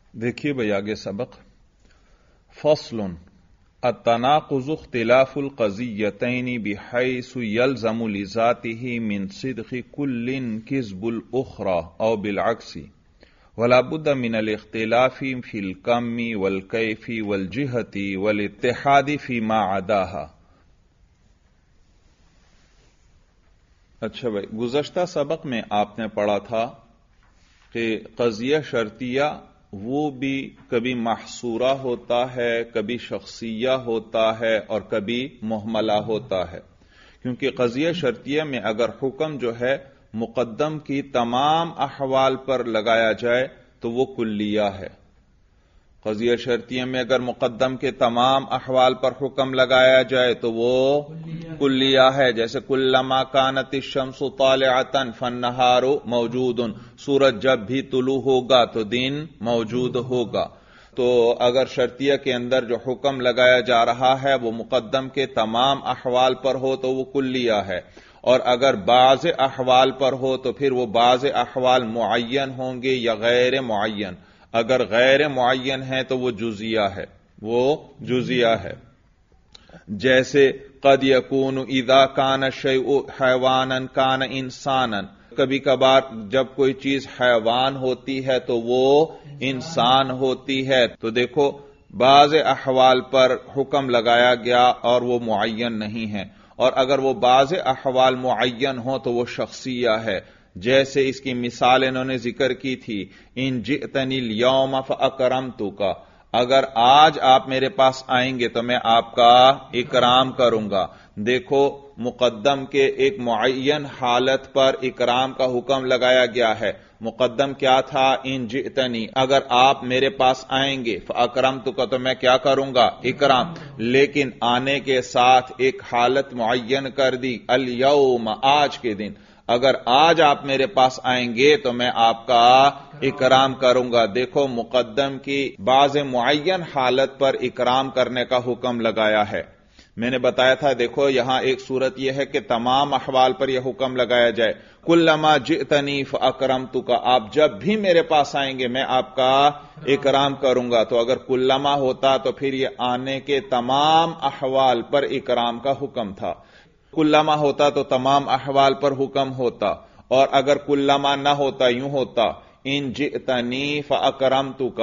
دیکھیے بھائی آگے سبق فصل التناقض اختلاف القضیتین بحیث یلزم لذاته من صدق کل کذب الاخرى او بالعکس ولا بد من الاختلاف فی الکم والکیف والجہت والاتحاد فیما عداها۔ اچھا بھائی، گزشتہ سبق میں آپ نے پڑھا تھا کہ قضیہ شرطیہ وہ بھی کبھی محصورہ ہوتا ہے، کبھی شخصیہ ہوتا ہے اور کبھی محملہ ہوتا ہے، کیونکہ قضیہ شرطیہ میں اگر حکم جو ہے مقدم کی تمام احوال پر لگایا جائے تو وہ کلیہ ہے۔ قضیہ شرطیہ میں اگر مقدم کے تمام احوال پر حکم لگایا جائے تو وہ کلیہ ہے، جیسے کلما کانت الشمس طالعۃ فالنہار موجود، سورج جب بھی طلوع ہوگا تو دن موجود ہوگا۔ تو اگر شرطیہ کے اندر جو حکم لگایا جا رہا ہے وہ مقدم کے تمام احوال پر ہو تو وہ کلیہ ہے، اور اگر بعض احوال پر ہو تو پھر وہ بعض احوال معین ہوں گے یا غیر معین۔ اگر غیر معین ہے تو وہ جزیہ ہے، وہ جزیہ ہے۔ جیسے قد یکون اذا کان الشیء حیوانا کان انسانا، کبھی کبھار جب کوئی چیز حیوان ہوتی ہے تو وہ انسان ہوتی ہے۔ تو دیکھو بعض احوال پر حکم لگایا گیا اور وہ معین نہیں ہے، اور اگر وہ بعض احوال معین ہوں تو وہ شخصیہ ہے۔ جیسے اس کی مثال انہوں نے ذکر کی تھی، ان جئتنی اليوم فاکرمتک، اگر آج آپ میرے پاس آئیں گے تو میں آپ کا اکرام کروں گا۔ دیکھو مقدم کے ایک معین حالت پر اکرام کا حکم لگایا گیا ہے۔ مقدم کیا تھا؟ ان جئتنی، اگر آپ میرے پاس آئیں گے، فاکرمتک تو میں کیا کروں گا؟ اکرام۔ لیکن آنے کے ساتھ ایک حالت معین کر دی، الیوم، آج کے دن، اگر آج آپ میرے پاس آئیں گے تو میں آپ کا اکرام کروں گا۔ دیکھو مقدم کی بعض معین حالت پر اکرام کرنے کا حکم لگایا ہے۔ میں نے بتایا تھا دیکھو یہاں ایک صورت یہ ہے کہ تمام احوال پر یہ حکم لگایا جائے، کلما جئتنی فاکرمتک، آپ جب بھی میرے پاس آئیں گے میں آپ کا اکرام کروں گا۔ تو اگر کلما ہوتا تو پھر یہ آنے کے تمام احوال پر اکرام کا حکم تھا، کلما ہوتا تو تمام احوال پر حکم ہوتا، اور اگر کلما نہ ہوتا یوں ہوتا، ان جئتنی فاکرمتک،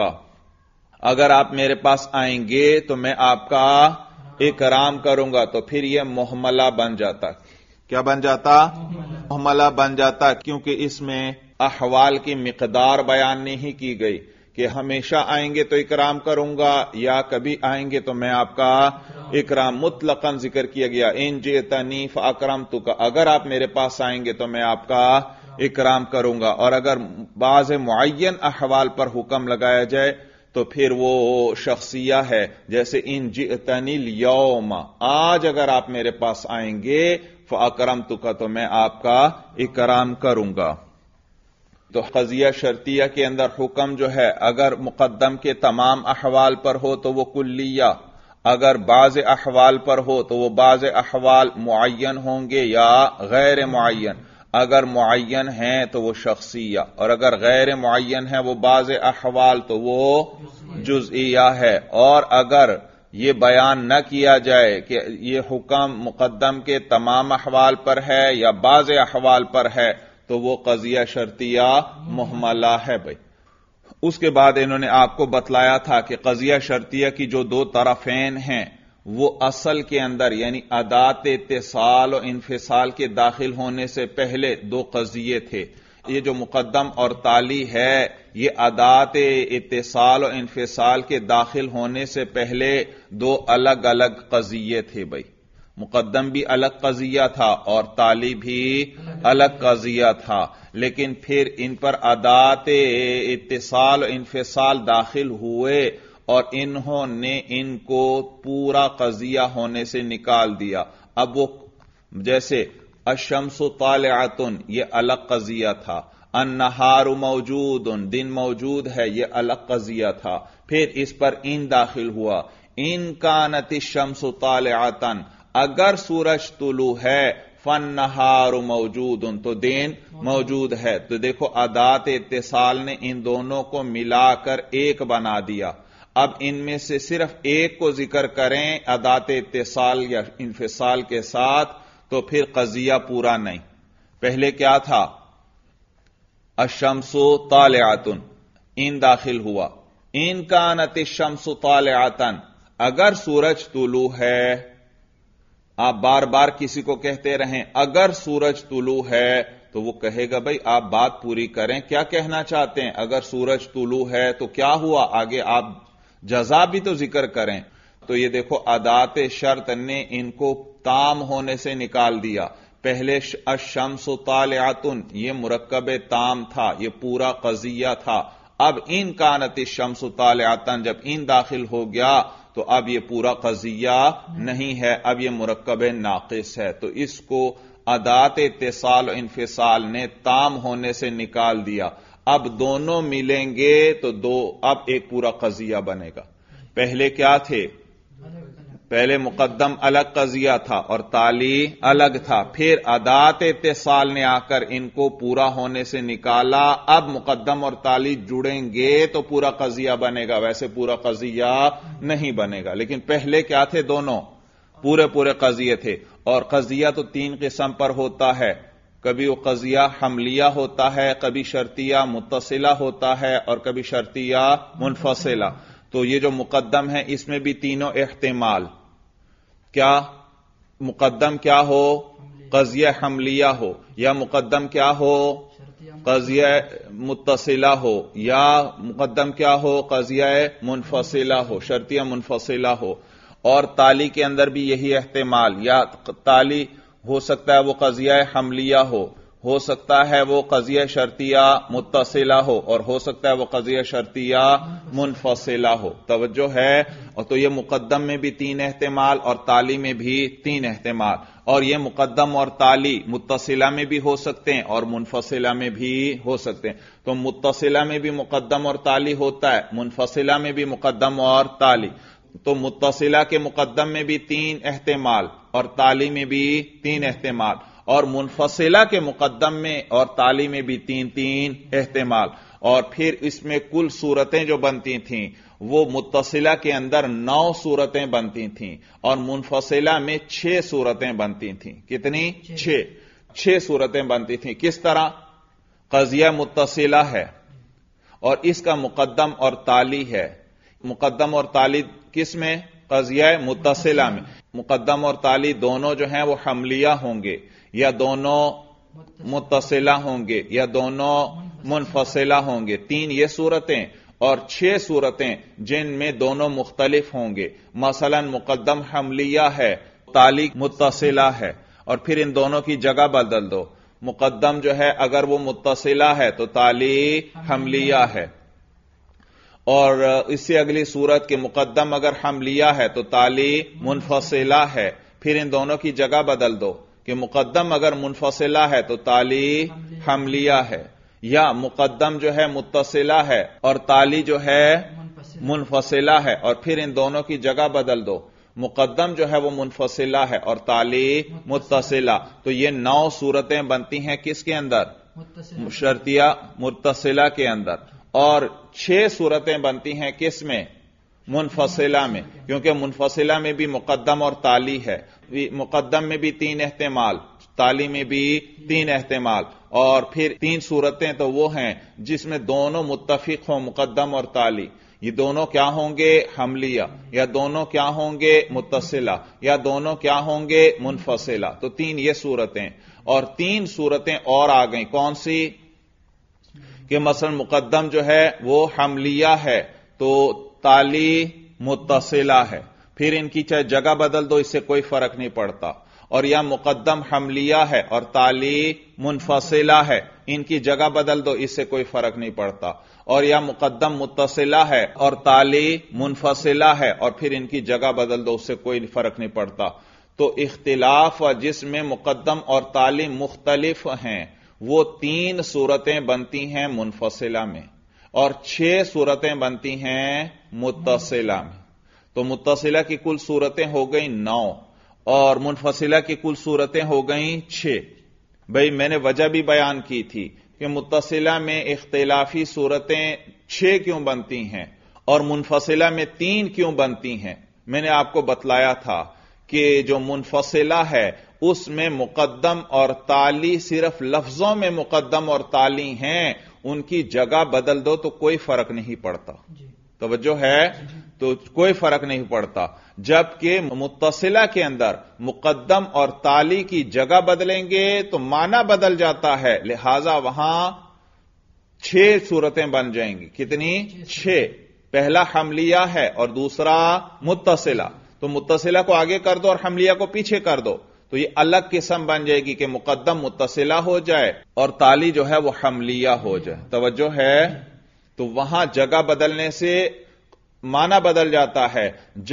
اگر آپ میرے پاس آئیں گے تو میں آپ کا اکرام کروں گا، تو پھر یہ محملہ بن جاتا۔ کیا بن جاتا؟ محملہ بن جاتا، کیونکہ اس میں احوال کی مقدار بیان نہیں کی گئی کہ ہمیشہ آئیں گے تو اکرام کروں گا یا کبھی آئیں گے تو میں آپ کا اکرام مطلقاً ذکر کیا گیا، ان جئتنی فاکرمتک، اگر آپ میرے پاس آئیں گے تو میں آپ کا اکرام کروں گا۔ اور اگر بعض معین احوال پر حکم لگایا جائے تو پھر وہ شخصیہ ہے، جیسے ان جئتنی اليوم، آج اگر آپ میرے پاس آئیں گے، فاکرمتک تو میں آپ کا اکرام کروں گا۔ تو قضیہ شرطیہ کے اندر حکم جو ہے اگر مقدم کے تمام احوال پر ہو تو وہ کلیہ، اگر بعض احوال پر ہو تو وہ بعض احوال معین ہوں گے یا غیر معین، اگر معین ہیں تو وہ شخصیہ، اور اگر غیر معین ہے وہ بعض احوال تو وہ جزئیہ ہے۔ اور اگر یہ بیان نہ کیا جائے کہ یہ حکم مقدم کے تمام احوال پر ہے یا بعض احوال پر ہے تو وہ قضیہ شرطیہ محملہ ہے بھائی۔ اس کے بعد انہوں نے آپ کو بتلایا تھا کہ قضیہ شرطیہ کی جو دو طرفین ہیں وہ اصل کے اندر یعنی ادات اتصال و انفصال کے داخل ہونے سے پہلے دو قضیے تھے۔ یہ جو مقدم اور تالی ہے یہ ادات اتصال و انفصال کے داخل ہونے سے پہلے دو الگ الگ قضیے تھے بھائی۔ مقدم بھی الگ قضیہ تھا اور تالی بھی الگ قضیہ تھا، لیکن پھر ان پر ادات اتصال و انفصال داخل ہوئے اور انہوں نے ان کو پورا قضیہ ہونے سے نکال دیا۔ اب وہ جیسے الشمس طالعۃ یہ الگ قضیہ تھا، النہار موجود دن موجود ہے یہ الگ قضیہ تھا، پھر اس پر ان داخل ہوا، ان کانت الشمس طالعۃ اگر سورج طلوع ہے فالنہار موجود، تو دن موجود ہے. تو دیکھو ادات اتصال نے ان دونوں کو ملا کر ایک بنا دیا. اب ان میں سے صرف ایک کو ذکر کریں ادات اتصال یا انفصال کے ساتھ تو پھر قضیہ پورا نہیں. پہلے کیا تھا؟ الشمس طالعۃ، ان داخل ہوا. ان کانت الشمس طالعۃ، اگر سورج طلوع ہے. آپ بار بار کسی کو کہتے رہیں اگر سورج طلوع ہے تو وہ کہے گا بھائی آپ بات پوری کریں، کیا کہنا چاہتے ہیں؟ اگر سورج طلوع ہے تو کیا ہوا؟ آگے آپ جزا بھی تو ذکر کریں. تو یہ دیکھو ادات شرط نے ان کو تام ہونے سے نکال دیا. پہلے الشمس طالعۃ یہ مرکب تام تھا، یہ پورا قضیہ تھا. اب ان کانت الشمس طالعۃ جب ان داخل ہو گیا تو اب یہ پورا قضیہ نہیں ہے، اب یہ مرکب ناقص ہے. تو اس کو ادات اتصال و انفصال نے تام ہونے سے نکال دیا. اب دونوں ملیں گے تو اب ایک پورا قضیہ بنے گا. پہلے کیا تھے؟ پہلے مقدم الگ قضیہ تھا اور تالی الگ تھا. پھر ادات اتصال نے آ کر ان کو پورا ہونے سے نکالا. اب مقدم اور تالی جڑیں گے تو پورا قضیہ بنے گا، ویسے پورا قضیہ نہیں بنے گا. لیکن پہلے کیا تھے؟ دونوں پورے قضیے تھے. اور قضیہ تو تین قسم پر ہوتا ہے. کبھی وہ قضیہ حملیہ ہوتا ہے، کبھی شرطیہ متصلہ ہوتا ہے اور کبھی شرطیہ منفصلہ. تو یہ جو مقدم ہے اس میں بھی تینوں احتمال. کیا مقدم کیا ہو؟ قضیہ حملیہ ہو، یا مقدم کیا ہو؟ قضیہ متصلہ ہو، یا مقدم کیا ہو؟ قضیہ منفصلہ ہو، شرطیہ منفصلہ ہو. اور تالی کے اندر بھی یہی احتمال، یا تالی ہو سکتا ہے وہ قضیہ حملیہ ہو سکتا ہے وہ قضیہ شرطیہ متصلہ ہو، اور ہو سکتا ہے وہ قضیہ شرطیہ منفصلہ ہو. توجہ ہے؟ اور تو یہ مقدم میں بھی تین احتمال اور تالی میں بھی تین احتمال. اور یہ مقدم اور تالی متصلہ میں بھی ہو سکتے ہیں اور منفصلہ میں بھی ہو سکتے ہیں. تو متصلہ میں بھی مقدم اور تالی ہوتا ہے، منفصلہ میں بھی مقدم اور تالی. تو متصلہ کے مقدم میں بھی تین احتمال اور تالی میں بھی تین احتمال، اور منفصلہ کے مقدم میں اور تالی میں بھی تین احتمال. اور پھر اس میں کل صورتیں جو بنتی تھیں وہ متصلہ کے اندر 9 صورتیں بنتی تھیں اور منفصلہ میں 6 صورتیں بنتی تھیں. کتنی؟ 6 صورتیں بنتی تھیں. کس طرح؟ قضیہ متصلہ ہے اور اس کا مقدم اور تالی ہے. مقدم اور تالی کس میں؟ قضیہ متصلہ میں. مقدم اور تالی دونوں جو ہیں وہ حملیہ ہوں گے، یا دونوں متصلہ ہوں گے، یا دونوں منفصلہ ہوں گے. 3 یہ صورتیں اور 6 صورتیں جن میں دونوں مختلف ہوں گے. مثلا مقدم حملیہ ہے، تالی متصلہ ہے، اور پھر ان دونوں کی جگہ بدل دو. مقدم جو ہے اگر وہ متصلہ ہے تو تالی حملیہ ہے، اور اس سے اگلی صورت کے مقدم اگر حملیہ ہے تو تالی منفصلہ ہے. پھر ان دونوں کی جگہ بدل دو کہ مقدم اگر منفصلہ ہے تو تالی حملیہ ہے، یا مقدم جو ہے متصلہ ہے اور تالی جو ہے منفصلہ ہے، اور پھر ان دونوں کی جگہ بدل دو. مقدم جو ہے وہ منفصلہ ہے اور تالی متصلہ. تو یہ 9 صورتیں بنتی ہیں کس کے اندر؟ شرطیہ متصلہ کے اندر. اور 6 صورتیں بنتی ہیں کس میں؟ منفصلہ میں، کیونکہ منفصلہ میں بھی مقدم اور تالی ہے. مقدم میں بھی 3 احتمال، تالی میں بھی 3 احتمال. اور پھر 3 صورتیں تو وہ ہیں جس میں دونوں متفق ہوں، مقدم اور تالی. یہ دونوں کیا ہوں گے؟ حملیہ. یا دونوں کیا ہوں گے؟ متصلہ. یا دونوں کیا ہوں گے؟ منفصلہ. تو 3 یہ صورتیں، اور 3 صورتیں اور آ گئیں. کون سی؟ کہ مثلا مقدم جو ہے وہ حملیہ ہے تو تالی متصلہ ہے. پھر ان کی چاہے جگہ بدل دو، اس سے کوئی فرق نہیں پڑتا. اور یا مقدم حملیہ ہے اور تالی منفصلہ ہے، ان کی جگہ بدل دو، اس سے کوئی فرق نہیں پڑتا. اور یا مقدم متصلہ ہے اور تالی منفصلہ ہے اور پھر ان کی جگہ بدل دو، اس سے کوئی فرق نہیں پڑتا. تو اختلاف جس میں مقدم اور تالی مختلف ہیں وہ 3 صورتیں بنتی ہیں منفصلہ میں اور 6 صورتیں بنتی ہیں متصلہ میں. تو متصلہ کی کل صورتیں ہو گئی 9، اور منفصلہ کی کل صورتیں ہو گئیں 6. بھئی میں نے وجہ بھی بیان کی تھی کہ متصلہ میں اختلافی صورتیں 6 کیوں بنتی ہیں اور منفصلہ میں 3 کیوں بنتی ہیں. میں نے آپ کو بتلایا تھا کہ جو منفصلہ ہے اس میں مقدم اور تالی صرف لفظوں میں مقدم اور تالی ہیں، ان کی جگہ بدل دو تو کوئی فرق نہیں پڑتا. توجہ ہے؟ تو کوئی فرق نہیں پڑتا. جبکہ متصلہ کے اندر مقدم اور تالی کی جگہ بدلیں گے تو معنی بدل جاتا ہے، لہذا وہاں 6 صورتیں بن جائیں گی. کتنی؟ 6. پہلا حملیہ ہے اور دوسرا متصلہ. تو متصلہ کو آگے کر دو اور حملیہ کو پیچھے کر دو تو یہ الگ قسم بن جائے گی کہ مقدم متصلہ ہو جائے اور تالی جو ہے وہ حملیہ ہو جائے. توجہ ہے؟ تو وہاں جگہ بدلنے سے معنی بدل جاتا ہے.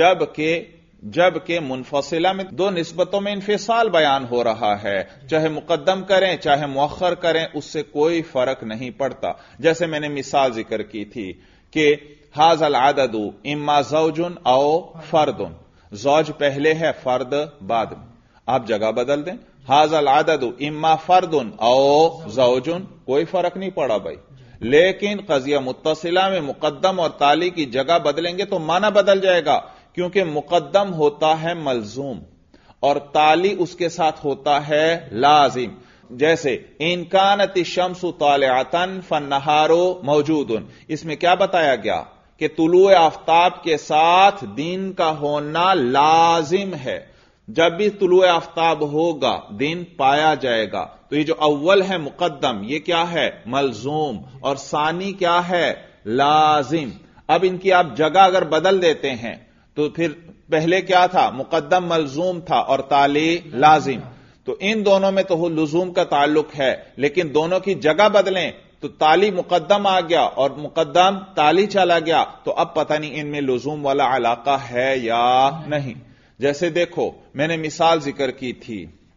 جبکہ منفصلہ میں 2 نسبتوں میں انفصال بیان ہو رہا ہے، چاہے مقدم کریں چاہے مؤخر کریں اس سے کوئی فرق نہیں پڑتا. جیسے میں نے مثال ذکر کی تھی کہ ھذا العدد اما زوج او فرد. زوج پہلے ہے، فرد بعد میں. آپ جگہ بدل دیں، ھذا العدد اما فرد او زوج، کوئی فرق نہیں پڑا بھائی. لیکن قضیہ متصلہ میں مقدم اور تالی کی جگہ بدلیں گے تو معنی بدل جائے گا، کیونکہ مقدم ہوتا ہے ملزوم اور تالی اس کے ساتھ ہوتا ہے لازم. جیسے ان کانت الشمس طالعۃ فالنہار موجود، اس میں کیا بتایا گیا کہ طلوع آفتاب کے ساتھ دن کا ہونا لازم ہے. جب بھی طلوع آفتاب ہوگا دن پایا جائے گا. تو یہ جو اول ہے مقدم یہ کیا ہے؟ ملزوم، اور ثانی کیا ہے؟ لازم. اب ان کی آپ جگہ اگر بدل دیتے ہیں تو پھر پہلے کیا تھا؟ مقدم ملزوم تھا اور تالی لازم. تو ان دونوں میں تو لزوم کا تعلق ہے، لیکن دونوں کی جگہ بدلیں تو تالی مقدم آ گیا اور مقدم تالی چلا گیا، تو اب پتہ نہیں ان میں لزوم والا علاقہ ہے یا نہیں. جیسے دیکھو میں نے مثال ذکر کی تھی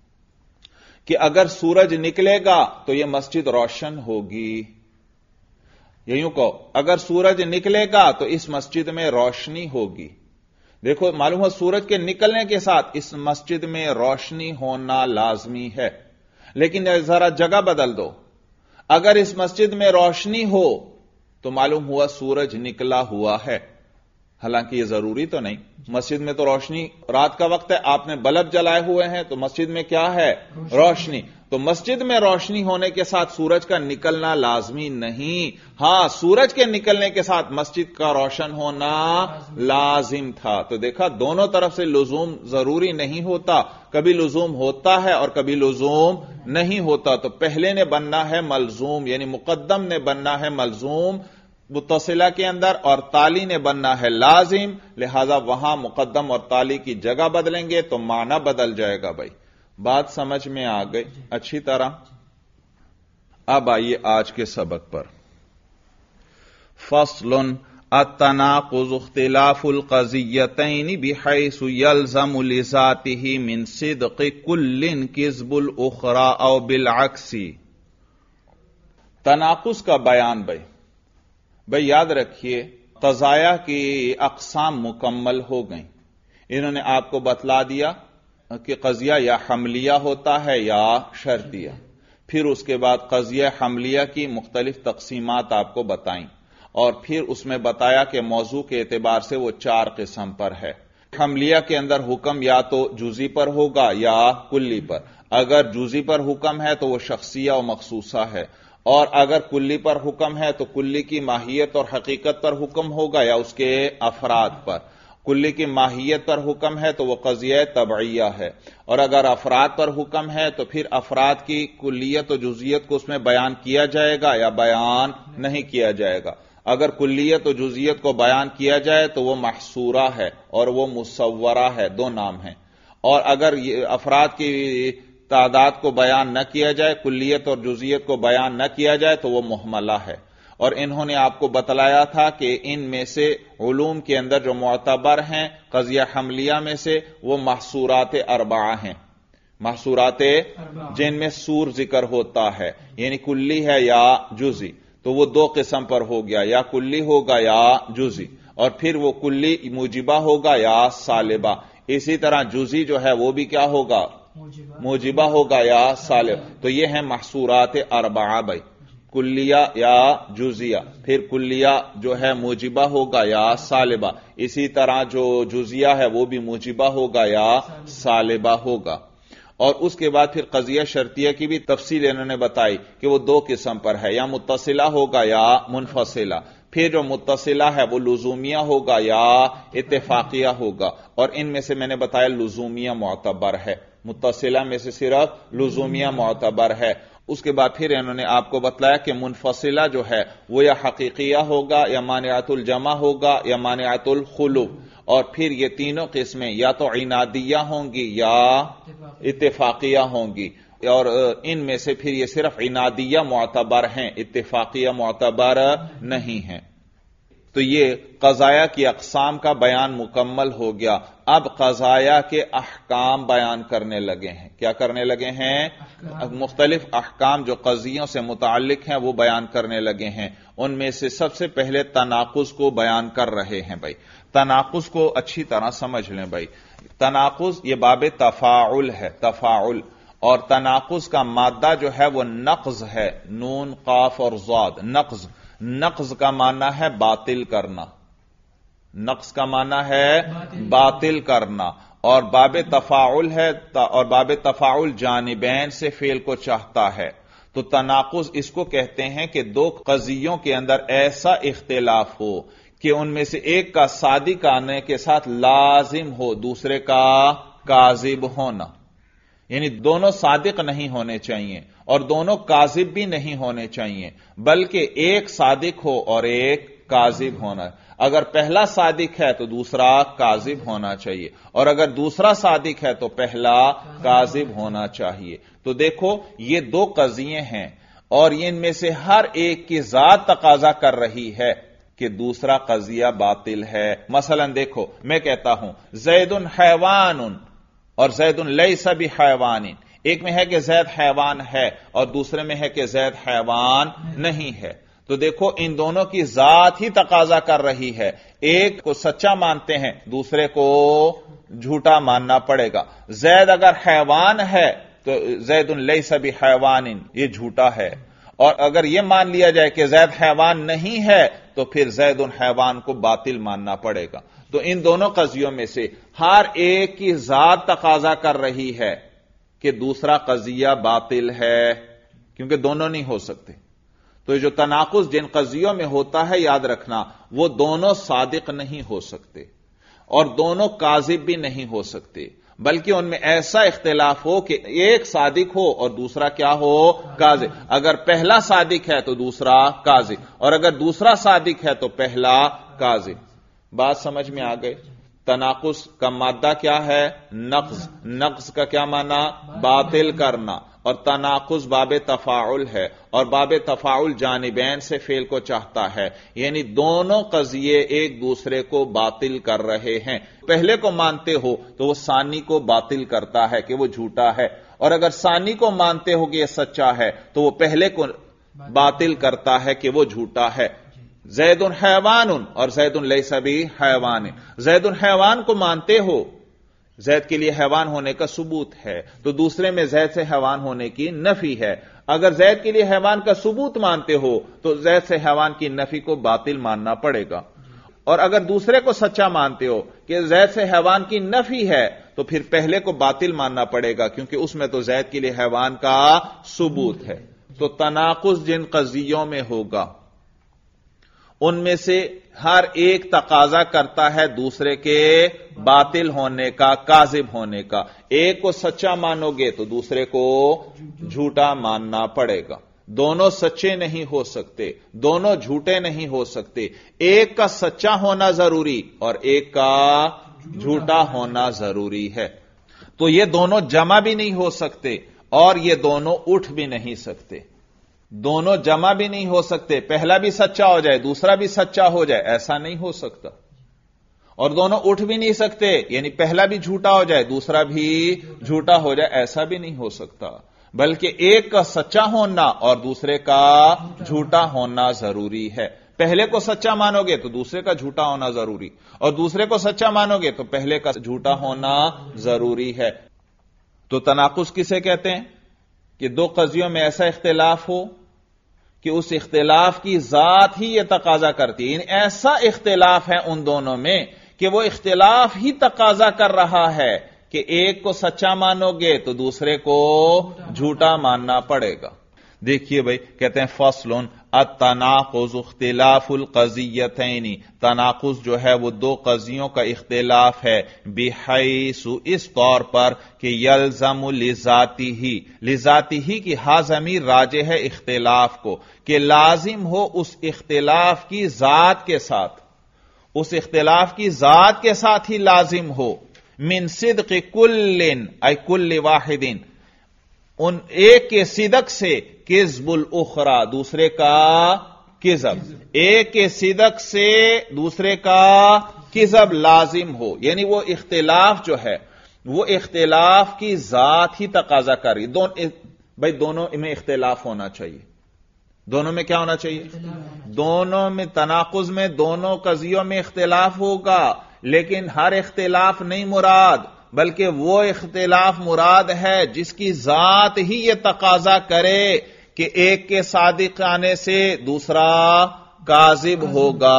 کہ اگر سورج نکلے گا تو یہ مسجد روشن ہوگی. یوں کہو اگر سورج نکلے گا تو اس مسجد میں روشنی ہوگی. دیکھو معلوم ہے سورج کے نکلنے کے ساتھ اس مسجد میں روشنی ہونا لازمی ہے. لیکن ذرا جگہ بدل دو، اگر اس مسجد میں روشنی ہو تو معلوم ہوا سورج نکلا ہوا ہے. حالانکہ یہ ضروری تو نہیں، مسجد میں تو روشنی رات کا وقت ہے، آپ نے بلب جلائے ہوئے ہیں تو مسجد میں کیا ہے؟ روشنی. تو مسجد میں روشنی ہونے کے ساتھ سورج کا نکلنا لازمی نہیں. ہاں سورج کے نکلنے کے ساتھ مسجد کا روشن ہونا لازم تھا. تو دیکھا دونوں طرف سے لزوم ضروری نہیں ہوتا، کبھی لزوم ہوتا ہے اور کبھی لزوم نہیں ہوتا. تو پہلے نے بننا ہے ملزوم، یعنی مقدم نے بننا ہے ملزوم متصلہ کے اندر، اور تالی نے بننا ہے لازم. لہذا وہاں مقدم اور تالی کی جگہ بدلیں گے تو معنی بدل جائے گا. بھائی بات سمجھ میں آ گئی اچھی طرح؟ اب آئیے آج کے سبق پر. فصل التناقض اختلاف القضیتین بحیث یلزم لذاته من صدق کل کذب الاخرى او بالعکس. تناقض کا بیان. بھائی یاد رکھیے قضایا کی اقسام مکمل ہو گئیں. انہوں نے آپ کو بتلا دیا کہ قضیہ یا حملیہ ہوتا ہے یا شرطیہ. پھر اس کے بعد قضیہ حملیہ کی مختلف تقسیمات آپ کو بتائیں، اور پھر اس میں بتایا کہ موضوع کے اعتبار سے وہ 4 قسم پر ہے. حملیہ کے اندر حکم یا تو جزئی پر ہوگا یا کلی پر. اگر جزئی پر حکم ہے تو وہ شخصیہ و مخصوصہ ہے، اور اگر کلی پر حکم ہے تو کلی کی ماہیت اور حقیقت پر حکم ہوگا یا اس کے افراد پر. کلی کی ماہیت پر حکم ہے تو وہ قضیہ تبعیہ ہے، اور اگر افراد پر حکم ہے تو پھر افراد کی کلیت و جزئیت کو اس میں بیان کیا جائے گا یا بیان نہیں کیا جائے گا. اگر کلیت و جزئیت کو بیان کیا جائے تو وہ محصورہ ہے اور وہ مصورہ ہے، 2 نام ہیں. اور اگر افراد کی تعداد کو بیان نہ کیا جائے، کلیت اور جزئیت کو بیان نہ کیا جائے تو وہ محملہ ہے. اور انہوں نے آپ کو بتلایا تھا کہ ان میں سے علوم کے اندر جو معتبر ہیں قضیہ حملیہ میں سے وہ محصورات 4 ہیں. محصورات جن میں سور ذکر ہوتا ہے، یعنی کلی ہے یا جزئی. تو وہ 2 قسم پر ہو گیا، یا کلی ہوگا یا جزئی، اور پھر وہ کلی موجبہ ہوگا یا سالبہ. اسی طرح جزی جو ہے وہ بھی کیا ہوگا؟ موجبہ ہوگا یا سالب. تو یہ ہیں محصورات اربعہ بھائی، کلیہ یا جزیہ. پھر کلیہ جو ہے موجبہ ہوگا یا سالبہ، اسی طرح جو جزیہ ہے وہ بھی موجبہ ہوگا یا سالبہ ہوگا. اور اس کے بعد پھر قضیہ شرطیہ کی بھی تفصیل انہوں نے بتائی کہ وہ دو قسم پر ہے، یا متصلہ ہوگا یا منفصلہ. پھر جو متصلہ ہے وہ لزومیہ ہوگا یا اتفاقیہ ہوگا، اور ان میں سے میں نے بتایا لزومیہ معتبر ہے، متصلہ میں سے صرف لزومیہ معتبر ہے. اس کے بعد پھر انہوں نے آپ کو بتلایا کہ منفصلہ جو ہے وہ یا حقیقیہ ہوگا یا مانعۃ الجمع ہوگا یا مانعۃ الخلو. اور پھر یہ تینوں قسمیں یا تو عنادیہ ہوں گی یا اتفاقیہ ہوں گی، اور ان میں سے پھر یہ صرف عنادیہ معتبر ہیں، اتفاقیہ معتبر نہیں ہیں. تو یہ قضایا کی اقسام کا بیان مکمل ہو گیا. اب قضایا کے احکام بیان کرنے لگے ہیں. کیا کرنے لگے ہیں؟ مختلف احکام جو قضیوں سے متعلق ہیں وہ بیان کرنے لگے ہیں. ان میں سے سب سے پہلے تناقض کو بیان کر رہے ہیں. بھائی تناقض کو اچھی طرح سمجھ لیں. بھائی تناقض یہ باب تفاعل ہے، تفاعل، اور تناقض کا مادہ جو ہے وہ نقض ہے، نون قاف اور ضاد. نقض، نقض کا معنی ہے باطل کرنا، نقض کا معنی ہے باطل کرنا. اور باب تفاعل ہے، اور باب تفاعل جانبین سے فعل کو چاہتا ہے. تو تناقض اس کو کہتے ہیں کہ دو قضیوں کے اندر ایسا اختلاف ہو کہ ان میں سے ایک کا صادق آنے کے ساتھ لازم ہو دوسرے کا کاذب ہونا. یعنی دونوں صادق نہیں ہونے چاہیے اور دونوں کاذب بھی نہیں ہونے چاہیے، بلکہ ایک صادق ہو اور ایک کاذب ہونا. اگر پہلا صادق ہے تو دوسرا کاذب ہونا چاہیے، اور اگر دوسرا صادق ہے تو پہلا کاذب ہونا چاہیے. تو دیکھو یہ دو قضیے ہیں اور ان میں سے ہر ایک کی ذات تقاضا کر رہی ہے کہ دوسرا قضیہ باطل ہے. مثلا دیکھو میں کہتا ہوں زید حیوان اور زید لیس بحیوان. ایک میں ہے کہ زید حیوان ہے اور دوسرے میں ہے کہ زید حیوان نہیں ہے. تو دیکھو ان دونوں کی ذات ہی تقاضا کر رہی ہے. ایک کو سچا مانتے ہیں، دوسرے کو جھوٹا ماننا پڑے گا. زید اگر حیوان ہے تو زید لیس بحیوان یہ جھوٹا ہے، اور اگر یہ مان لیا جائے کہ زید حیوان نہیں ہے تو پھر زید حیوان کو باطل ماننا پڑے گا. تو ان دونوں قضیوں میں سے ہر ایک کی ذات تقاضا کر رہی ہے کہ دوسرا قضیہ باطل ہے، کیونکہ دونوں نہیں ہو سکتے. تو یہ جو تناقض جن قضیوں میں ہوتا ہے یاد رکھنا، وہ دونوں صادق نہیں ہو سکتے اور دونوں کاذب بھی نہیں ہو سکتے، بلکہ ان میں ایسا اختلاف ہو کہ ایک صادق ہو اور دوسرا کیا ہو؟ کاذب. اگر پہلا صادق ہے تو دوسرا کاذب، اور اگر دوسرا صادق ہے تو پہلا کاذب. بات سمجھ میں آ گئی؟ تناقض کا مادہ کیا ہے؟ نقض. نقض کا کیا معنی؟ باطل کرنا. اور تناقض باب تفاعل ہے، اور باب تفاعل جانبین سے فعل کو چاہتا ہے، یعنی دونوں قضیے ایک دوسرے کو باطل کر رہے ہیں. پہلے کو مانتے ہو تو وہ ثانی کو باطل کرتا ہے کہ وہ جھوٹا ہے، اور اگر ثانی کو مانتے ہو کہ یہ سچا ہے تو وہ پہلے کو باطل کرتا ہے کہ وہ جھوٹا ہے. زید حیوان اور زید لیس بحیوان. زید حیوان کو مانتے ہو، زید کے لیے حیوان ہونے کا ثبوت ہے، تو دوسرے میں زید سے حیوان ہونے کی نفی ہے. اگر زید کے لیے حیوان کا ثبوت مانتے ہو تو زید سے حیوان کی نفی کو باطل ماننا پڑے گا. اور اگر دوسرے کو سچا مانتے ہو کہ زید سے حیوان کی نفی ہے تو پھر پہلے کو باطل ماننا پڑے گا، کیونکہ اس میں تو زید کے لیے حیوان کا ثبوت ہے. تو تناقض جن قضیوں میں ہوگا ان میں سے ہر ایک تقاضا کرتا ہے دوسرے کے باطل ہونے کا، کاذب ہونے کا. ایک کو سچا مانو گے تو دوسرے کو جھوٹا ماننا پڑے گا. دونوں سچے نہیں ہو سکتے، دونوں جھوٹے نہیں ہو سکتے. ایک کا سچا ہونا ضروری اور ایک کا جھوٹا ہونا ضروری ہے. تو یہ دونوں جمع بھی نہیں ہو سکتے اور یہ دونوں اٹھ بھی نہیں سکتے. دونوں جمع بھی نہیں ہو سکتے، پہلا بھی سچا ہو جائے دوسرا بھی سچا ہو جائے، ایسا نہیں ہو سکتا. اور دونوں اٹھ بھی نہیں سکتے، یعنی پہلا بھی جھوٹا ہو جائے دوسرا بھی جھوٹا ہو جائے، ایسا بھی نہیں ہو سکتا. بلکہ ایک کا سچا ہونا اور دوسرے کا جھوٹا ہونا ضروری ہے. پہلے کو سچا مانو گے تو دوسرے کا جھوٹا ہونا ضروری، اور دوسرے کو سچا مانو گے تو پہلے کا جھوٹا ہونا ضروری ہے۔ تو تناقض کسے کہتے ہیں؟ کہ دو قضیوں میں ایسا اختلاف ہو کہ اس اختلاف کی ذات ہی یہ تقاضا کرتی ہے، یعنی ایسا اختلاف ہے ان دونوں میں کہ وہ اختلاف ہی تقاضا کر رہا ہے کہ ایک کو سچا مانو گے تو دوسرے کو جھوٹا ماننا پڑے گا۔ دیکھیے بھائی، کہتے ہیں فصلٌ التناقض اختلاف القضیتین، تناقض جو ہے وہ دو قضیوں کا اختلاف ہے، بحیث اس طور پر کہ یلزم لذاتہ کی ہا ضمیر راجع ہے اختلاف کو، کہ لازم ہو اس اختلاف کی ذات کے ساتھ، اس اختلاف کی ذات کے ساتھ ہی لازم ہو، من صدق کل ای کل واحد، ان ایک کے صدق سے کذب الاخرى، دوسرے کا کذب، ایک کے صدق سے دوسرے کا کذب لازم ہو، یعنی وہ اختلاف جو ہے وہ اختلاف کی ذات ہی تقاضا کر رہی، بھائی دونوں میں اختلاف ہونا چاہیے، دونوں میں کیا ہونا چاہیے؟ دونوں میں تناقض میں دونوں قضیوں میں اختلاف ہوگا، لیکن ہر اختلاف نہیں مراد، بلکہ وہ اختلاف مراد ہے جس کی ذات ہی یہ تقاضا کرے کہ ایک کے صادق آنے سے دوسرا کاذب ہوگا۔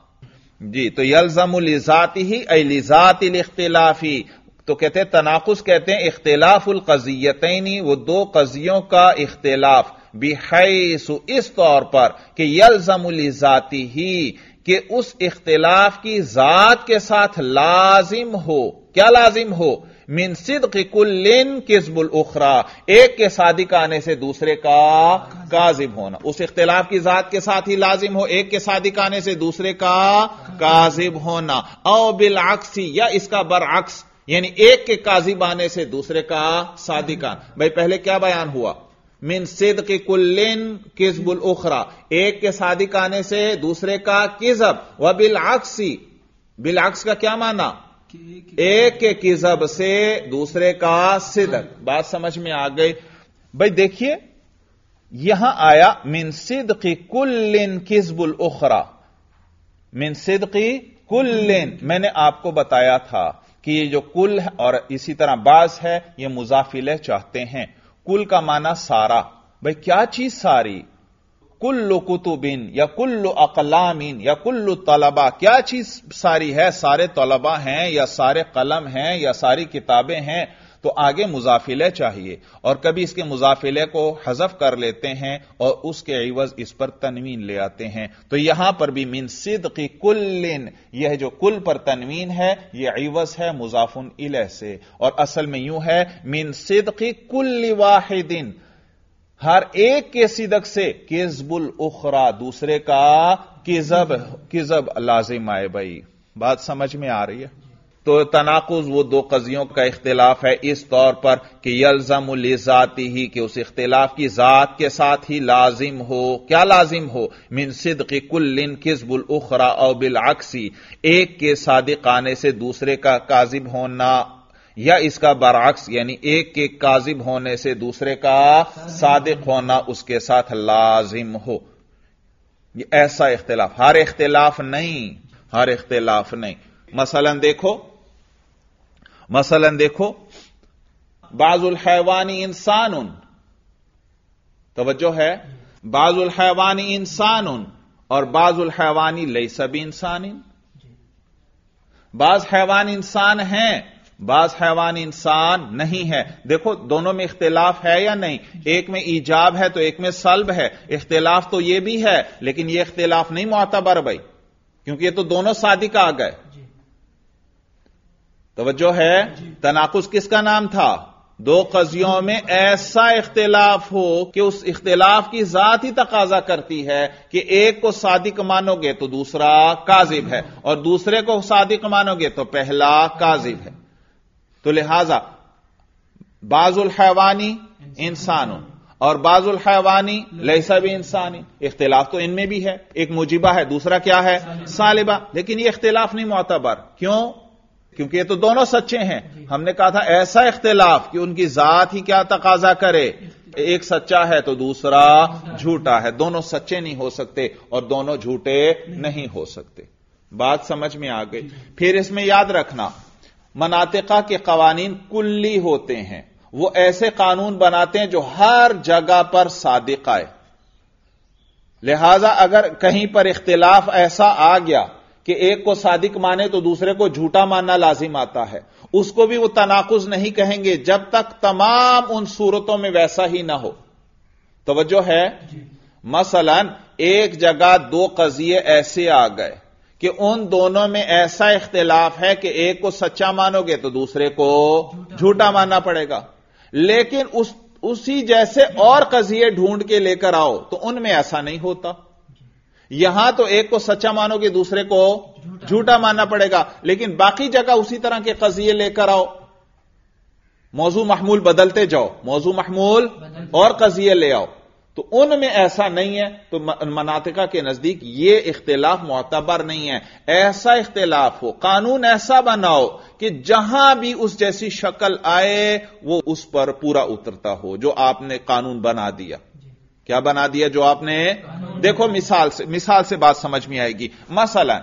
جی، تو یلزم لذاتہ ای لذات الاختلافی، تو کہتے ہیں تناقض کہتے ہیں اختلاف القضیتین، وہ دو قضیوں کا اختلاف، بحیث اس طور پر کہ یلزم لذاتہ، کہ اس اختلاف کی ذات کے ساتھ لازم ہو، کیا لازم ہو؟ من صدق کل کذب الاخرى، ایک کے صادق آنے سے دوسرے کا کاذب ہونا، اس اختلاف کی ذات کے ساتھ ہی لازم ہو ایک کے صادق آنے سے دوسرے کا کاذب ہونا، او بالعکس، یا اس کا برعکس، یعنی ایک کے کاذب آنے سے دوسرے کا صادق آنا۔ بھائی پہلے کیا بیان ہوا؟ من صدق کل کذب الاخرى، ایک کے صادق آنے سے دوسرے کا کذب، وبالعکس، بالعکس کا کیا معنی؟ ایک کے کذب سے دوسرے کا صدق۔ بات سمجھ میں آ گئی؟ بھائی دیکھیے یہاں آیا من صدق کل کذب الاخرى، من صدق کل، میں نے آپ کو بتایا تھا کہ یہ جو کل اور اسی طرح بعض ہے یہ مضاف الیہ چاہتے ہیں۔ کل کا معنی سارا، بھئی کیا چیز ساری؟ کل کتب یا کل اقلام یا کل طلبہ، کیا چیز ساری ہے؟ سارے طلبہ ہیں یا سارے قلم ہیں یا ساری کتابیں ہیں؟ تو آگے مضاف الیہ چاہیے، اور کبھی اس کے مضاف الیہ کو حذف کر لیتے ہیں اور اس کے عوض اس پر تنوین لے آتے ہیں۔ تو یہاں پر بھی من صدق کل، یہ جو کل پر تنوین ہے یہ عوض ہے مضاف الیہ سے، اور اصل میں یوں ہے من صدق کل واحد، ہر ایک کے صدق سے کذب الاخرى، دوسرے کا کذب لازم آئے۔ بھائی بات سمجھ میں آ رہی ہے؟ تو تناقض وہ دو قضیوں کا اختلاف ہے اس طور پر کہ یلزم لذاتہ، کہ اس اختلاف کی ذات کے ساتھ ہی لازم ہو، کیا لازم ہو؟ من صدق کل کذب الاخرى، او بالعکس، ایک کے صادق آنے سے دوسرے کا کاذب ہونا، یا اس کا برعکس، یعنی ایک کے کاذب ہونے سے دوسرے کا صادق ہونا اس کے ساتھ لازم ہو۔ یہ ایسا اختلاف، ہر اختلاف نہیں، ہر اختلاف نہیں۔ مثلا دیکھو بعض الحیوان انسان، توجہ ہے، بعض الحیوان انسان اور بعض الحیوان لیس بانسان، بعض حیوان انسان ہیں بعض حیوان انسان نہیں ہے۔ دیکھو دونوں میں اختلاف ہے یا نہیں؟ ایک میں ایجاب ہے تو ایک میں سلب ہے، اختلاف تو یہ بھی ہے لیکن یہ اختلاف نہیں معتبر بھائی، کیونکہ یہ تو دونوں صادق آ گئے۔ توجہ ہے؟ تناقض کس کا نام تھا؟ دو قضیوں میں ایسا اختلاف ہو کہ اس اختلاف کی ذات ہی تقاضا کرتی ہے کہ ایک کو صادق مانو گے تو دوسرا کاذب ہے، اور دوسرے کو صادق مانو گے تو پہلا کاذب ہے۔ تو لہذا بعض الحیوانی انسان اور بعض الحیوانی لیس بانسان، اختلاف تو ان میں بھی ہے، ایک موجبہ ہے دوسرا کیا ہے؟ سالبہ، لیکن یہ اختلاف نہیں معتبر۔ کیوں؟ کیونکہ یہ تو دونوں سچے ہیں. ہم نے کہا تھا ایسا اختلاف کہ ان کی ذات ہی کیا تقاضا کرے، ایک سچا ہے تو دوسرا جھوٹا ہے. دونوں سچے نہیں ہو سکتے اور دونوں جھوٹے نہیں ہو سکتے. بات سمجھ میں آ گئی. پھر اس میں یاد رکھنا مناطقہ کے قوانین کلی ہوتے ہیں. وہ ایسے قانون بناتے ہیں جو ہر جگہ پر صادق آئے. لہذا اگر کہیں پر اختلاف ایسا آ گیا کہ ایک کو صادق مانے تو دوسرے کو جھوٹا ماننا لازم آتا ہے، اس کو بھی وہ تناقض نہیں کہیں گے جب تک تمام ان صورتوں میں ویسا ہی نہ ہو. توجہ ہے؟ مثلا ایک جگہ دو قضیے ایسے آ گئے کہ ان دونوں میں ایسا اختلاف ہے کہ ایک کو سچا مانو گے تو دوسرے کو جھوٹا ماننا پڑے گا. لیکن اسی جیسے اور قضیے ڈھونڈ کے لے کر آؤ تو ان میں ایسا نہیں ہوتا. یہاں تو ایک کو سچا مانو گے دوسرے کو جھوٹا ماننا پڑے گا، لیکن باقی جگہ اسی طرح کے قضیے لے کر آؤ، موضوع محمول بدلتے جاؤ، موضوع محمول اور قضیے لے آؤ، تو ان میں ایسا نہیں ہے. تو مناطقہ کے نزدیک یہ اختلاف معتبر نہیں ہے. ایسا اختلاف ہو، قانون ایسا بناؤ کہ جہاں بھی اس جیسی شکل آئے وہ اس پر پورا اترتا ہو جو آپ نے قانون بنا دیا. کیا بنا دیا جو آپ نے؟ دیکھو مثال سے بات سمجھ میں آئے گی. مثلا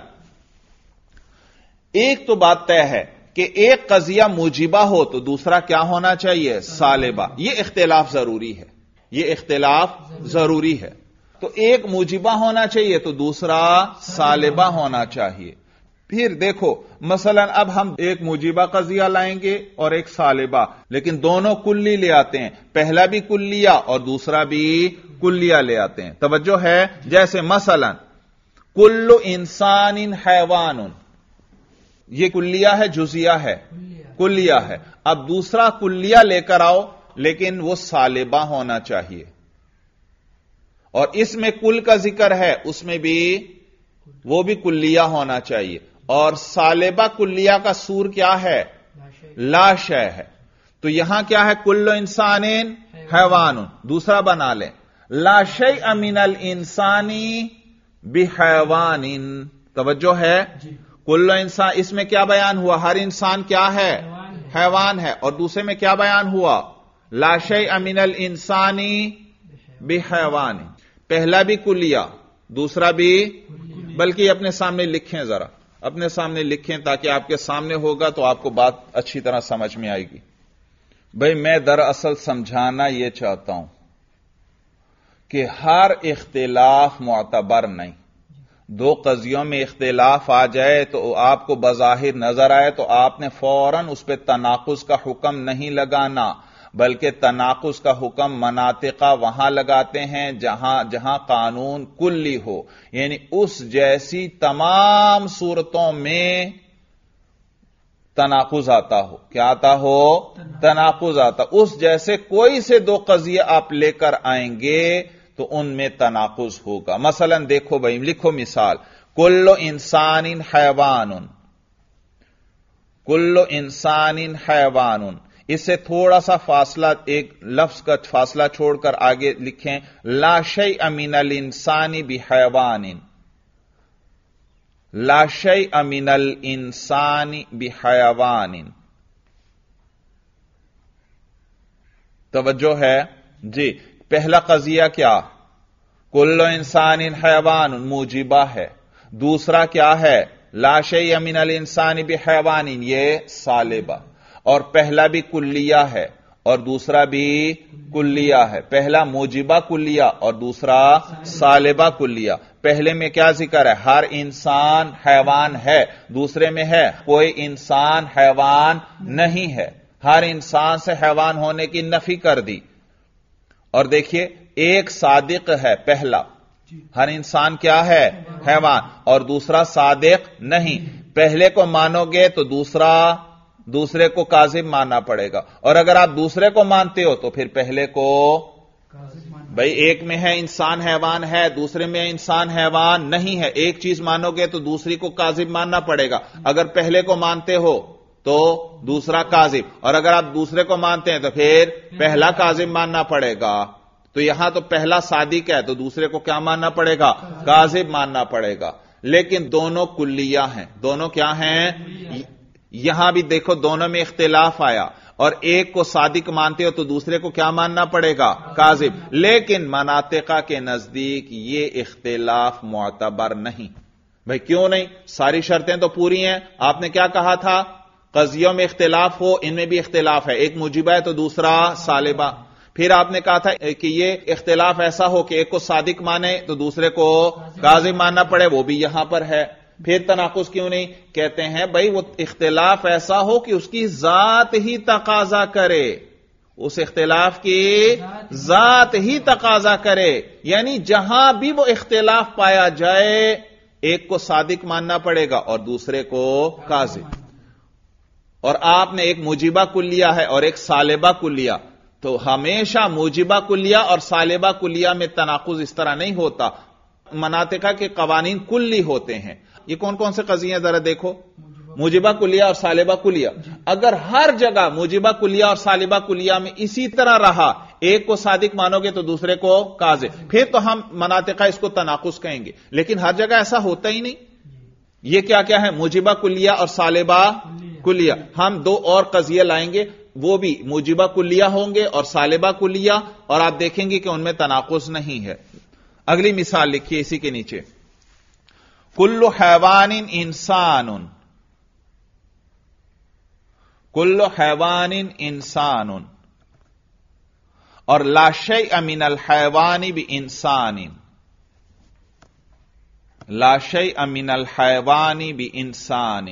ایک تو بات طے ہے کہ ایک قضیہ موجبہ ہو تو دوسرا کیا ہونا چاہیے؟ سالبہ. یہ اختلاف ضروری ہے، یہ اختلاف ضروری ہے. تو ایک موجبہ ہونا چاہیے تو دوسرا سالبہ ہونا چاہیے. پھر دیکھو مثلا اب ہم ایک موجبہ قضیہ لائیں گے اور ایک سالبہ، لیکن دونوں کلی لے آتے ہیں، پہلا بھی کلیہ اور دوسرا بھی کلیہ لے آتے ہیں. توجہ ہے؟ جیسے مثلا کل انسان حیوان، یہ کلیہ ہے جزیہ ہے؟ کلیہ ہے. اب دوسرا کلیہ لے کر آؤ لیکن وہ سالبہ ہونا چاہیے، اور اس میں کل کا ذکر ہے اس میں بھی وہ بھی کلیہ ہونا چاہیے. اور سالبہ کلیہ کا سور کیا ہے؟ لا شے ہے. تو یہاں کیا ہے؟ کل انسان حیوان. دوسرا بنا لیں لا شیء من الانسانی بحیوان. توجہ ہے؟ کل انسان، اس میں کیا بیان ہوا؟ ہر انسان کیا ہے؟ حیوان ہے. اور دوسرے میں کیا بیان ہوا؟ لا شیء من الانسانی بحیوان. پہلا بھی کلیہ دوسرا بھی، بلکہ اپنے سامنے لکھیں، ذرا اپنے سامنے لکھیں تاکہ آپ کے سامنے ہوگا تو آپ کو بات اچھی طرح سمجھ میں آئے گی. بھئی میں دراصل سمجھانا یہ چاہتا ہوں کہ ہر اختلاف معتبر نہیں. دو قضیوں میں اختلاف آ جائے تو آپ کو بظاہر نظر آئے تو آپ نے فوراً اس پہ تناقض کا حکم نہیں لگانا، بلکہ تناقض کا حکم مناطقہ وہاں لگاتے ہیں جہاں قانون کلی ہو، یعنی اس جیسی تمام صورتوں میں تناقض آتا ہو. کیا آتا ہو؟ تناقض آتا. اس جیسے کوئی سے دو قضیے آپ لے کر آئیں گے تو ان میں تناقض ہوگا. مثلا دیکھو بھائی، لکھو مثال کل انسان حیوان. کل انسان حیوان، اس سے تھوڑا سا فاصلہ، ایک لفظ کا فاصلہ چھوڑ کر آگے لکھیں لا شیء من الانسان بحیوان. لا شیء من الانسان بحیوان. توجہ ہے جی. پہلا قضیہ کیا؟ کل انسان حیوان موجبہ ہے. دوسرا کیا ہے؟ لا شیء من الانسان بحیوان، یہ سالبہ. اور پہلا بھی کلیہ ہے اور دوسرا بھی کلیہ ہے. پہلا موجبہ کلیہ اور دوسرا سالبہ کلیہ. پہلے میں کیا ذکر ہے؟ ہر انسان حیوان ہے. دوسرے میں ہے کوئی انسان حیوان نہیں ہے. ہر انسان سے حیوان ہونے کی نفی کر دی. اور دیکھیے ایک صادق ہے پہلا، ہر انسان کیا ہے؟ حیوان. اور دوسرا صادق نہیں. پہلے کو مانو گے تو دوسرے کو کاذب ماننا پڑے گا. اور اگر آپ دوسرے کو مانتے ہو تو پھر پہلے کو، بھائی ایک میں ہے انسان حیوان ہے، دوسرے میں انسان حیوان نہیں ہے. ایک چیز مانو گے تو دوسری کو کاذب ماننا پڑے گا. اگر پہلے کو مانتے ہو تو دوسرا کاذب، اور اگر آپ دوسرے کو مانتے ہیں تو پھر پہلا کاذب ماننا پڑے گا. تو یہاں تو پہلا صادق ہے تو دوسرے کو کیا ماننا پڑے گا؟ کاذب ماننا پڑے گا. لیکن دونوں کلیہ ہیں. دونوں کیا ہیں؟ یہاں بھی دیکھو دونوں میں اختلاف آیا، اور ایک کو صادق مانتے ہو تو دوسرے کو کیا ماننا پڑے گا؟ کاذب۔ لیکن مناطقہ کے نزدیک یہ اختلاف معتبر نہیں۔ بھئی کیوں نہیں؟ ساری شرطیں تو پوری ہیں۔ آپ نے کیا کہا تھا؟ قضیوں میں اختلاف ہو، ان میں بھی اختلاف ہے، ایک موجبہ ہے تو دوسرا سالبہ۔ پھر آپ نے کہا تھا کہ یہ اختلاف ایسا ہو کہ ایک کو صادق مانے تو دوسرے کو کاذب ماننا پڑے، وہ بھی یہاں پر ہے۔ پھر تناقض کیوں نہیں؟ کہتے ہیں بھائی وہ اختلاف ایسا ہو کہ اس کی ذات ہی تقاضا کرے، اس اختلاف کی ذات ہی تقاضا کرے، یعنی جہاں بھی وہ اختلاف پایا جائے ایک کو صادق ماننا پڑے گا اور دوسرے کو کاذب۔ اور آپ نے ایک موجبہ کلیہ ہے اور ایک سالبہ کلیہ، تو ہمیشہ موجبہ کلیہ اور سالبہ کلیہ میں تناقض اس طرح نہیں ہوتا، مناطقہ کے قوانین کلی ہوتے ہیں۔ یہ کون کون سے قضیے ہیں ذرا دیکھو؟ موجبہ کلیہ اور سالبہ کلیہ۔ اگر ہر جگہ موجبہ کلیہ اور سالبہ کلیہ میں اسی طرح رہا، ایک کو صادق مانو گے تو دوسرے کو کاذب، پھر تو ہم مناطقہ اس کو تناقض کہیں گے، لیکن ہر جگہ ایسا ہوتا ہی نہیں۔ یہ کیا کیا ہے؟ موجبہ کلیہ اور سالبہ کلیہ۔ ہم دو اور قضیے لائیں گے، وہ بھی موجبہ کلیہ ہوں گے اور سالبہ کلیہ، اور آپ دیکھیں گے کہ ان میں تناقض نہیں ہے۔ اگلی مثال لکھیے اسی کے نیچے، کل حیوان انسان، کل حیوان انسان، اور لا شیء من الحیوان بانسان، لا شیء من الحیوان بانسان۔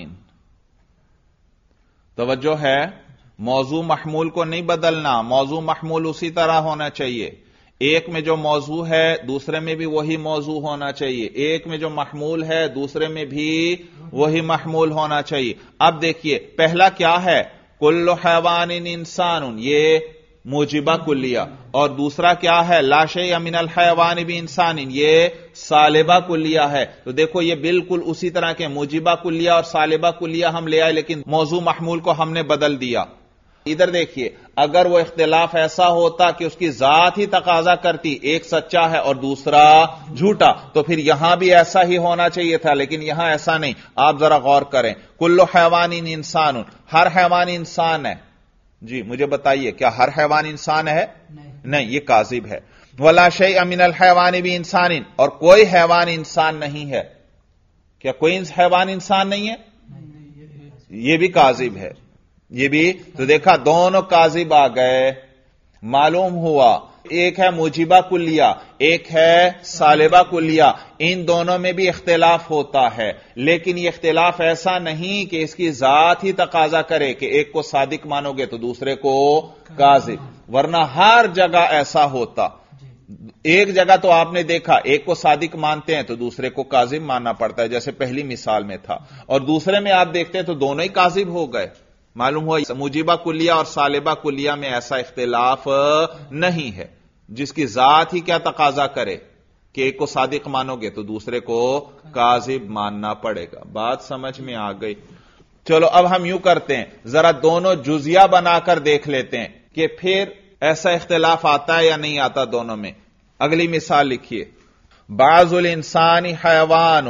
توجہ ہے، موضوع محمول کو نہیں بدلنا، موضوع محمول اسی طرح ہونا چاہیے۔ ایک میں جو موضوع ہے دوسرے میں بھی وہی موضوع ہونا چاہیے، ایک میں جو محمول ہے دوسرے میں بھی وہی محمول ہونا چاہیے۔ اب دیکھیے پہلا کیا ہے؟ کل حیوان انسان، یہ موجبہ کلیہ، اور دوسرا کیا ہے؟ لا شیء من الحیوان بانسان، یہ سالبہ کلیہ ہے۔ تو دیکھو یہ بالکل اسی طرح کے موجبہ کلیہ اور سالبہ کلیہ ہم لے آئے، لیکن موضوع محمول کو ہم نے بدل دیا۔ ادھر دیکھیے، اگر وہ اختلاف ایسا ہوتا کہ اس کی ذات ہی تقاضا کرتی ایک سچا ہے اور دوسرا جھوٹا، تو پھر یہاں بھی ایسا ہی ہونا چاہیے تھا، لیکن یہاں ایسا نہیں۔ آپ ذرا غور کریں، کل حیوان انسان، ہر حیوان انسان ہے۔ جی مجھے بتائیے، کیا ہر حیوان انسان ہے؟ نہیں، یہ کاذب ہے۔ ولا شیء من الحیوان بانسان، اور کوئی حیوان انسان نہیں ہے۔ کیا کوئی حیوان انسان نہیں ہے؟ یہ بھی کاذب ہے، یہ بھی۔ تو دیکھا دونوں کاذب آ گئے، معلوم ہوا ایک ہے موجبہ کلیہ ایک ہے سالبہ کلیہ، ان دونوں میں بھی اختلاف ہوتا ہے، لیکن یہ اختلاف ایسا نہیں کہ اس کی ذات ہی تقاضا کرے کہ ایک کو صادق مانو گے تو دوسرے کو کاذب، ورنہ ہر جگہ ایسا ہوتا۔ ایک جگہ تو آپ نے دیکھا ایک کو صادق مانتے ہیں تو دوسرے کو کاذب ماننا پڑتا ہے، جیسے پہلی مثال میں تھا، اور دوسرے میں آپ دیکھتے ہیں تو دونوں ہی کاذب ہو گئے۔ معلوم ہوا موجبہ کلیہ اور سالبہ کلیہ میں ایسا اختلاف نہیں ہے، جس کی ذات ہی کیا تقاضا کرے کہ ایک کو صادق مانو گے تو دوسرے کو کاذب ماننا پڑے گا۔ بات سمجھ میں آ گئی؟ چلو اب ہم یوں کرتے ہیں، ذرا دونوں جزیہ بنا کر دیکھ لیتے ہیں کہ پھر ایسا اختلاف آتا ہے یا نہیں آتا دونوں میں۔ اگلی مثال لکھیے، بعض الانسان حیوان،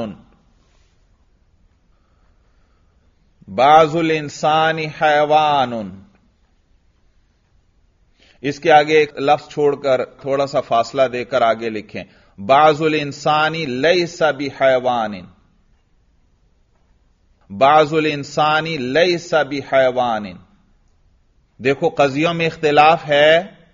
بعض الانسان حیوان، اس کے آگے ایک لفظ چھوڑ کر تھوڑا سا فاصلہ دے کر آگے لکھیں، بعض الانسان لیس بحیوان، بعض الانسان لیس بحیوان۔ دیکھو قضیوں میں اختلاف ہے،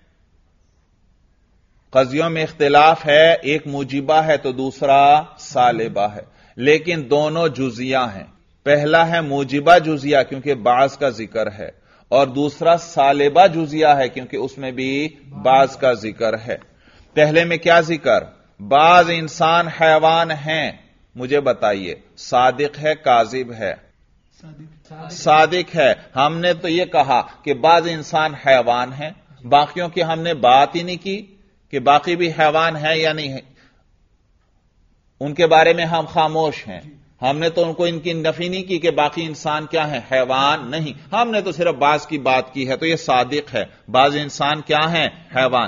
قضیوں میں اختلاف ہے، ایک موجبہ ہے تو دوسرا سالبہ ہے، لیکن دونوں جزیہ ہیں۔ پہلا ہے موجبہ جزیہ کیونکہ بعض کا ذکر ہے، اور دوسرا سالبہ جزیہ ہے کیونکہ اس میں بھی بعض کا ذکر ہے۔ پہلے میں کیا ذکر؟ بعض انسان حیوان ہیں، مجھے بتائیے صادق ہے کاذب ہے؟ صادق ہے۔ ہم نے تو یہ کہا کہ بعض انسان حیوان ہیں، باقیوں کی ہم نے بات ہی نہیں کی کہ باقی بھی حیوان ہے یا نہیں ہے، ان کے بارے میں ہم خاموش ہیں۔ ہم نے تو ان کو ان کی نفی نہیں کی کہ باقی انسان کیا ہیں؟ حیوان نہیں، ہم نے تو صرف بعض کی بات کی ہے، تو یہ صادق ہے۔ بعض انسان کیا ہیں؟ حیوان۔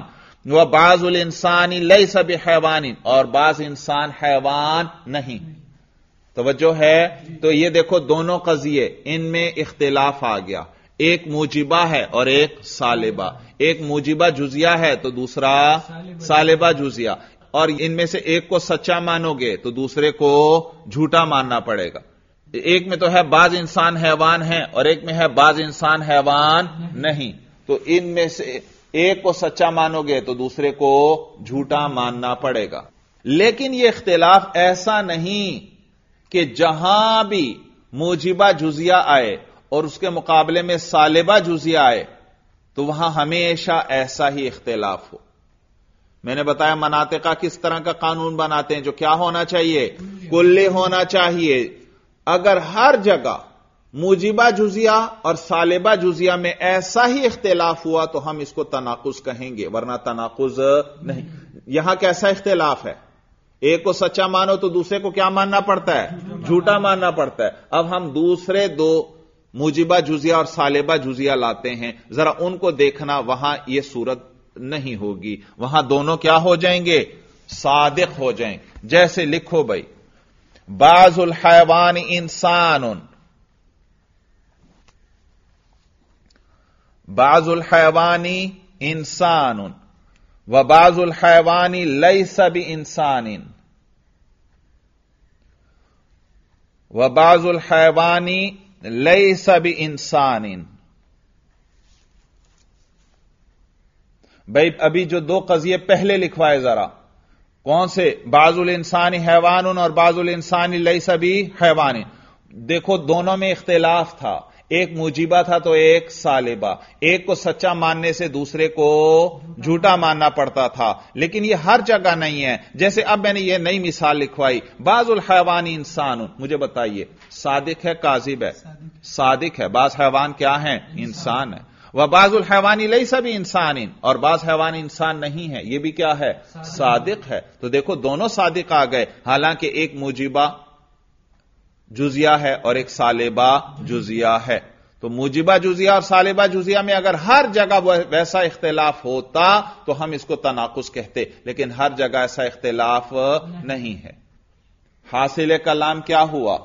توجہ ہے؟ تو یہ دیکھو دونوں قضیے ان میں اختلاف آ گیا، ایک موجبہ ہے اور ایک سالبہ، ایک موجبہ جزیہ ہے تو دوسرا سالبہ جزیہ، اور ان میں سے ایک کو سچا مانو گے تو دوسرے کو جھوٹا ماننا پڑے گا۔ ایک میں تو ہے بعض انسان حیوان ہیں اور ایک میں ہے بعض انسان حیوان نہیں، تو ان میں سے ایک کو سچا مانو گے تو دوسرے کو جھوٹا ماننا پڑے گا۔ لیکن یہ اختلاف ایسا نہیں کہ جہاں بھی موجبہ جزیہ آئے اور اس کے مقابلے میں سالبہ جزیہ آئے تو وہاں ہمیشہ ایسا ہی اختلاف ہو۔ میں نے بتایا مناطقہ کس طرح کا قانون بناتے ہیں، جو کیا ہونا چاہیے؟ کلی ہونا چاہیے۔ اگر ہر جگہ موجبہ جزیہ اور سالبہ جزیہ میں ایسا ہی اختلاف ہوا تو ہم اس کو تناقض کہیں گے، ورنہ تناقض نہیں۔ یہاں کیسا اختلاف ہے؟ ایک کو سچا مانو تو دوسرے کو کیا ماننا پڑتا ہے؟ جھوٹا ماننا پڑتا ہے۔ اب ہم دوسرے دو موجبہ جزیہ اور سالبہ جزیہ لاتے ہیں، ذرا ان کو دیکھنا، وہاں یہ صورت نہیں ہوگی، وہاں دونوں کیا ہو جائیں گے؟ صادق ہو جائیں گے۔ جیسے لکھو بھائی، بعض الحیوان انسان، بعض الحیوان انسان وبعض الحیوان لیس بانسان وبعض الحیوان لیس بانسان۔ بھائی ابھی جو دو قضیے پہلے لکھوائے ذرا، کون سے؟ بعض الانسان حیوان اور بعض الانسان لیس بحیوان۔ دیکھو دونوں میں اختلاف تھا، ایک موجبہ تھا تو ایک سالبہ، ایک کو سچا ماننے سے دوسرے کو جھوٹا ماننا پڑتا تھا، لیکن یہ ہر جگہ نہیں ہے۔ جیسے اب میں نے یہ نئی مثال لکھوائی، بعض الحیوان انسان، مجھے بتائیے صادق ہے کاذب ہے؟ صادق ہے۔ بعض حیوان کیا ہیں؟ انسان ہے۔ وبعض الحیوان لیس بانسان، اور بعض حیوان انسان نہیں ہے، یہ بھی کیا ہے؟ صادق ہے۔ تو دیکھو دونوں صادق آ گئے، حالانکہ ایک موجبہ جزیہ ہے اور ایک سالبہ جزیہ ہے۔ تو موجبہ جزیہ اور سالبہ جزیہ میں اگر ہر جگہ ویسا اختلاف ہوتا تو ہم اس کو تناقض کہتے، لیکن ہر جگہ ایسا اختلاف نہیں ہے۔ حاصل کلام کیا ہوا؟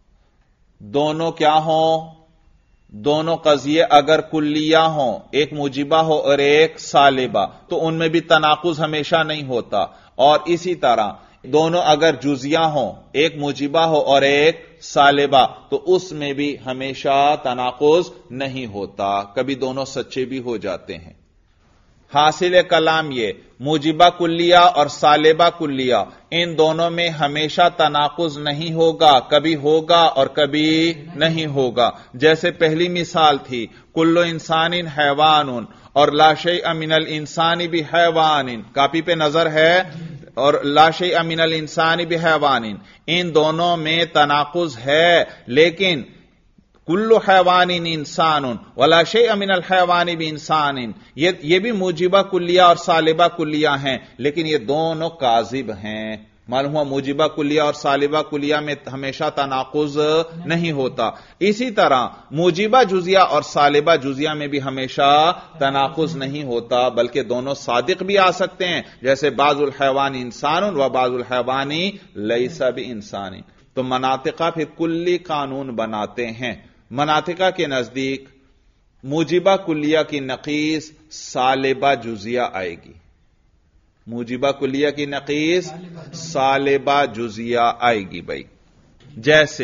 دونوں کیا ہوں؟ دونوں قضیے اگر کلیہ ہوں، ایک موجبہ ہو اور ایک سالبہ، تو ان میں بھی تناقض ہمیشہ نہیں ہوتا، اور اسی طرح دونوں اگر جزیہ ہوں، ایک موجبہ ہو اور ایک سالبہ، تو اس میں بھی ہمیشہ تناقض نہیں ہوتا، کبھی دونوں سچے بھی ہو جاتے ہیں۔ حاصل کلام یہ، موجبہ کلیہ اور سالبہ کلیہ، ان دونوں میں ہمیشہ تناقض نہیں ہوگا، کبھی ہوگا اور کبھی نہیں ہوگا۔ جیسے پہلی مثال تھی، کل انسان حیوان اور لا شیء من الانسان بحیوان، کاپی پہ نظر ہے، اور لا شیء من الانسان بحیوان، ان دونوں میں تناقض ہے، لیکن کل حیوان انسان ولا شیء من الحیوان بانسان، یہ بھی موجبہ کلیہ اور سالبہ کلیہ ہیں، لیکن یہ دونوں کاذب ہیں۔ معلوم ہوا موجبہ کلیہ اور سالبہ کلیہ میں ہمیشہ تناقض نہیں ہوتا۔ اسی طرح موجبہ جزیہ اور سالبہ جزیہ میں بھی ہمیشہ تناقض نہیں ہوتا، بلکہ دونوں صادق بھی آ سکتے ہیں، جیسے بعض الحیوان انسان و بعض الحیوان لیس بانسان۔ تو مناطقہ پھر کلی قانون بناتے ہیں۔ مناطقہ کے نزدیک موجبہ کلیہ کی نقیض سالبہ جزیہ آئے گی، موجبہ کلیہ کی نقیض سالبہ جزیہ آئے گی بھائی۔ جیسے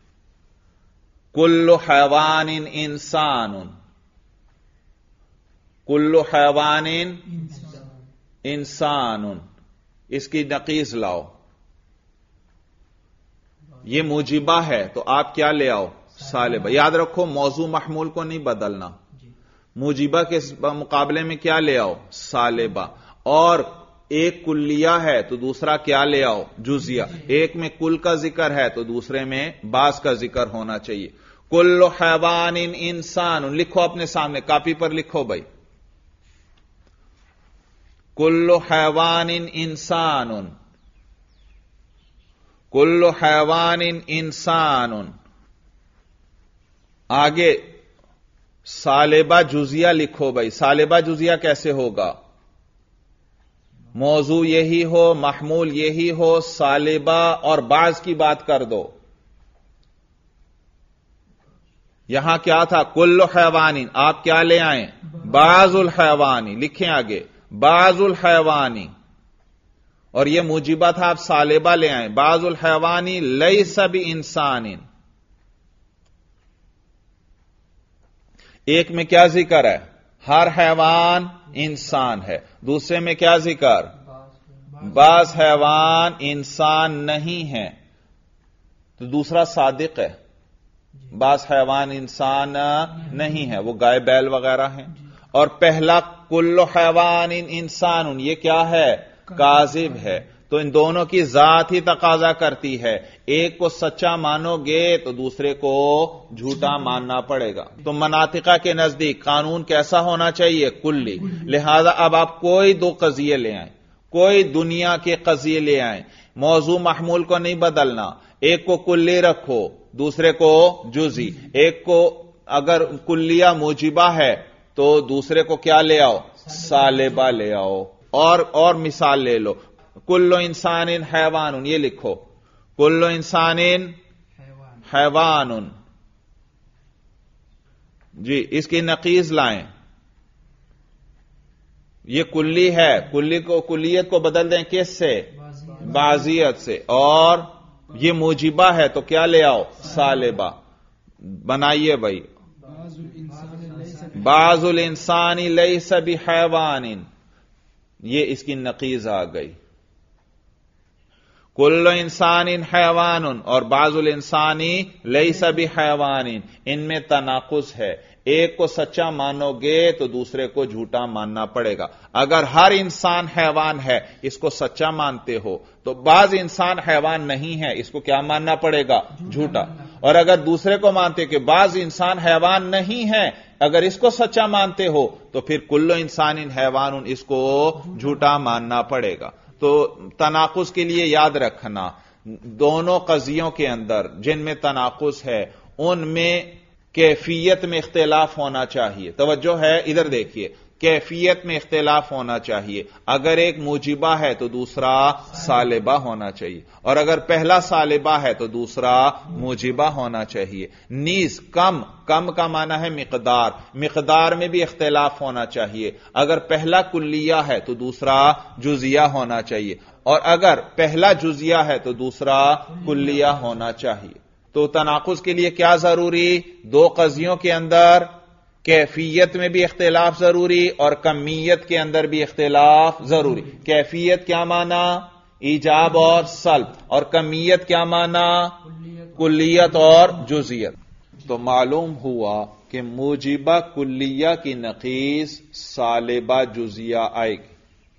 کل حیوان انسان، کل حیوان انسان، اس کی نقیض لاؤ، یہ موجبہ ہے تو آپ کیا لے آؤ؟ سالبہ۔ یاد رکھو موضوع محمول کو نہیں بدلنا، موجبہ کے مقابلے میں کیا لے آؤ؟ سالبہ۔ اور ایک کلیہ ہے تو دوسرا کیا لے آؤ؟ جزیہ۔ ایک میں کل کا ذکر ہے تو دوسرے میں بعض کا ذکر ہونا چاہیے۔ کل حیوان انسان، لکھو اپنے سامنے کاپی پر لکھو بھائی، کل حیوان انسان، کل حیوان انسان۔ آگے سالبہ جزیہ لکھو بھائی، سالبہ جزیہ کیسے ہوگا؟ موضوع یہی ہو، محمول یہی ہو، سالبہ اور بعض کی بات کر دو، یہاں کیا تھا؟ کل حیوانی، آپ کیا لے آئیں؟ بعض الحیوانی، لکھیں آگے بعض الحیوانی، اور یہ موجبہ تھا، آپ سالبہ لے آئیں، بعض الحیوانی لیس بانسان۔ ایک میں کیا ذکر ہے؟ ہر حیوان انسان ہے، دوسرے میں کیا ذکر؟ بعض حیوان انسان نہیں ہے، تو دوسرا صادق ہے، بعض حیوان انسان نہیں ہے، وہ گائے بیل وغیرہ ہیں، اور پہلا کل حیوان انسان، یہ کیا ہے؟ کاذب ہے۔ تو ان دونوں کی ذات ہی تقاضا کرتی ہے، ایک کو سچا مانو گے تو دوسرے کو جھوٹا ماننا پڑے گا۔ تو مناطقہ کے نزدیک قانون کیسا ہونا چاہیے؟ کلی۔ لہذا اب آپ کوئی دو قضیے لے آئیں، کوئی دنیا کے قضیے لے آئیں، موضوع محمول کو نہیں بدلنا، ایک کو کلی رکھو دوسرے کو جزئی، ایک کو اگر کلیہ موجبہ ہے تو دوسرے کو کیا لے آؤ؟ سالبہ لے آؤ۔ اور مثال لے لو، کل انسان حیوان، یہ لکھو کل انسان حیوان، جی اس کی نقیض لائیں، یہ کلی ہے، کلیت کو بدل دیں کس سے؟ بعضیت سے، اور یہ موجبہ ہے تو کیا لے آؤ؟ سالبہ۔ بنائیے بھائی، بعض الانسان لیس بحیوان، یہ اس کی نقیض آ گئی۔ کل انسان حیوان اور بعض الانسانی لیس بحیوان، ان میں تناقض ہے، ایک کو سچا مانو گے تو دوسرے کو جھوٹا ماننا پڑے گا۔ اگر ہر انسان حیوان ہے اس کو سچا مانتے ہو تو بعض انسان حیوان نہیں ہے، اس کو کیا ماننا پڑے گا؟ جھوٹا۔ اور اگر دوسرے کو مانتے کہ بعض انسان حیوان نہیں ہے، اگر اس کو سچا مانتے ہو تو پھر کل انسان حیوان، اس کو جھوٹا ماننا پڑے گا۔ تو تناقض کے لیے یاد رکھنا، دونوں قضیوں کے اندر جن میں تناقض ہے ان میں کیفیت میں اختلاف ہونا چاہیے۔ توجہ ہے، ادھر دیکھیے، کیفیت میں اختلاف ہونا چاہیے، اگر ایک موجبہ ہے تو دوسرا سالبہ ہونا چاہیے، اور اگر پہلا سالبہ ہے تو دوسرا موجبہ ہونا چاہیے۔ نیز کم کا معنی ہے مقدار میں بھی اختلاف ہونا چاہیے، اگر پہلا کلیہ ہے تو دوسرا جزیہ ہونا چاہیے، اور اگر پہلا جزیہ ہے تو دوسرا کلیہ ہونا چاہیے۔ تو تناقض کے لیے کیا ضروری؟ دو قضیوں کے اندر کیفیت میں بھی اختلاف ضروری اور کمیت کے اندر بھی اختلاف ضروری۔ کیفیت کیا معنی؟ ایجاب اور سلب، اور کمیت کیا معنی؟ کلیت اور جزیت۔ تو معلوم ہوا کہ موجبہ کلیہ کی نقیض سالبہ جزیہ آئے گی،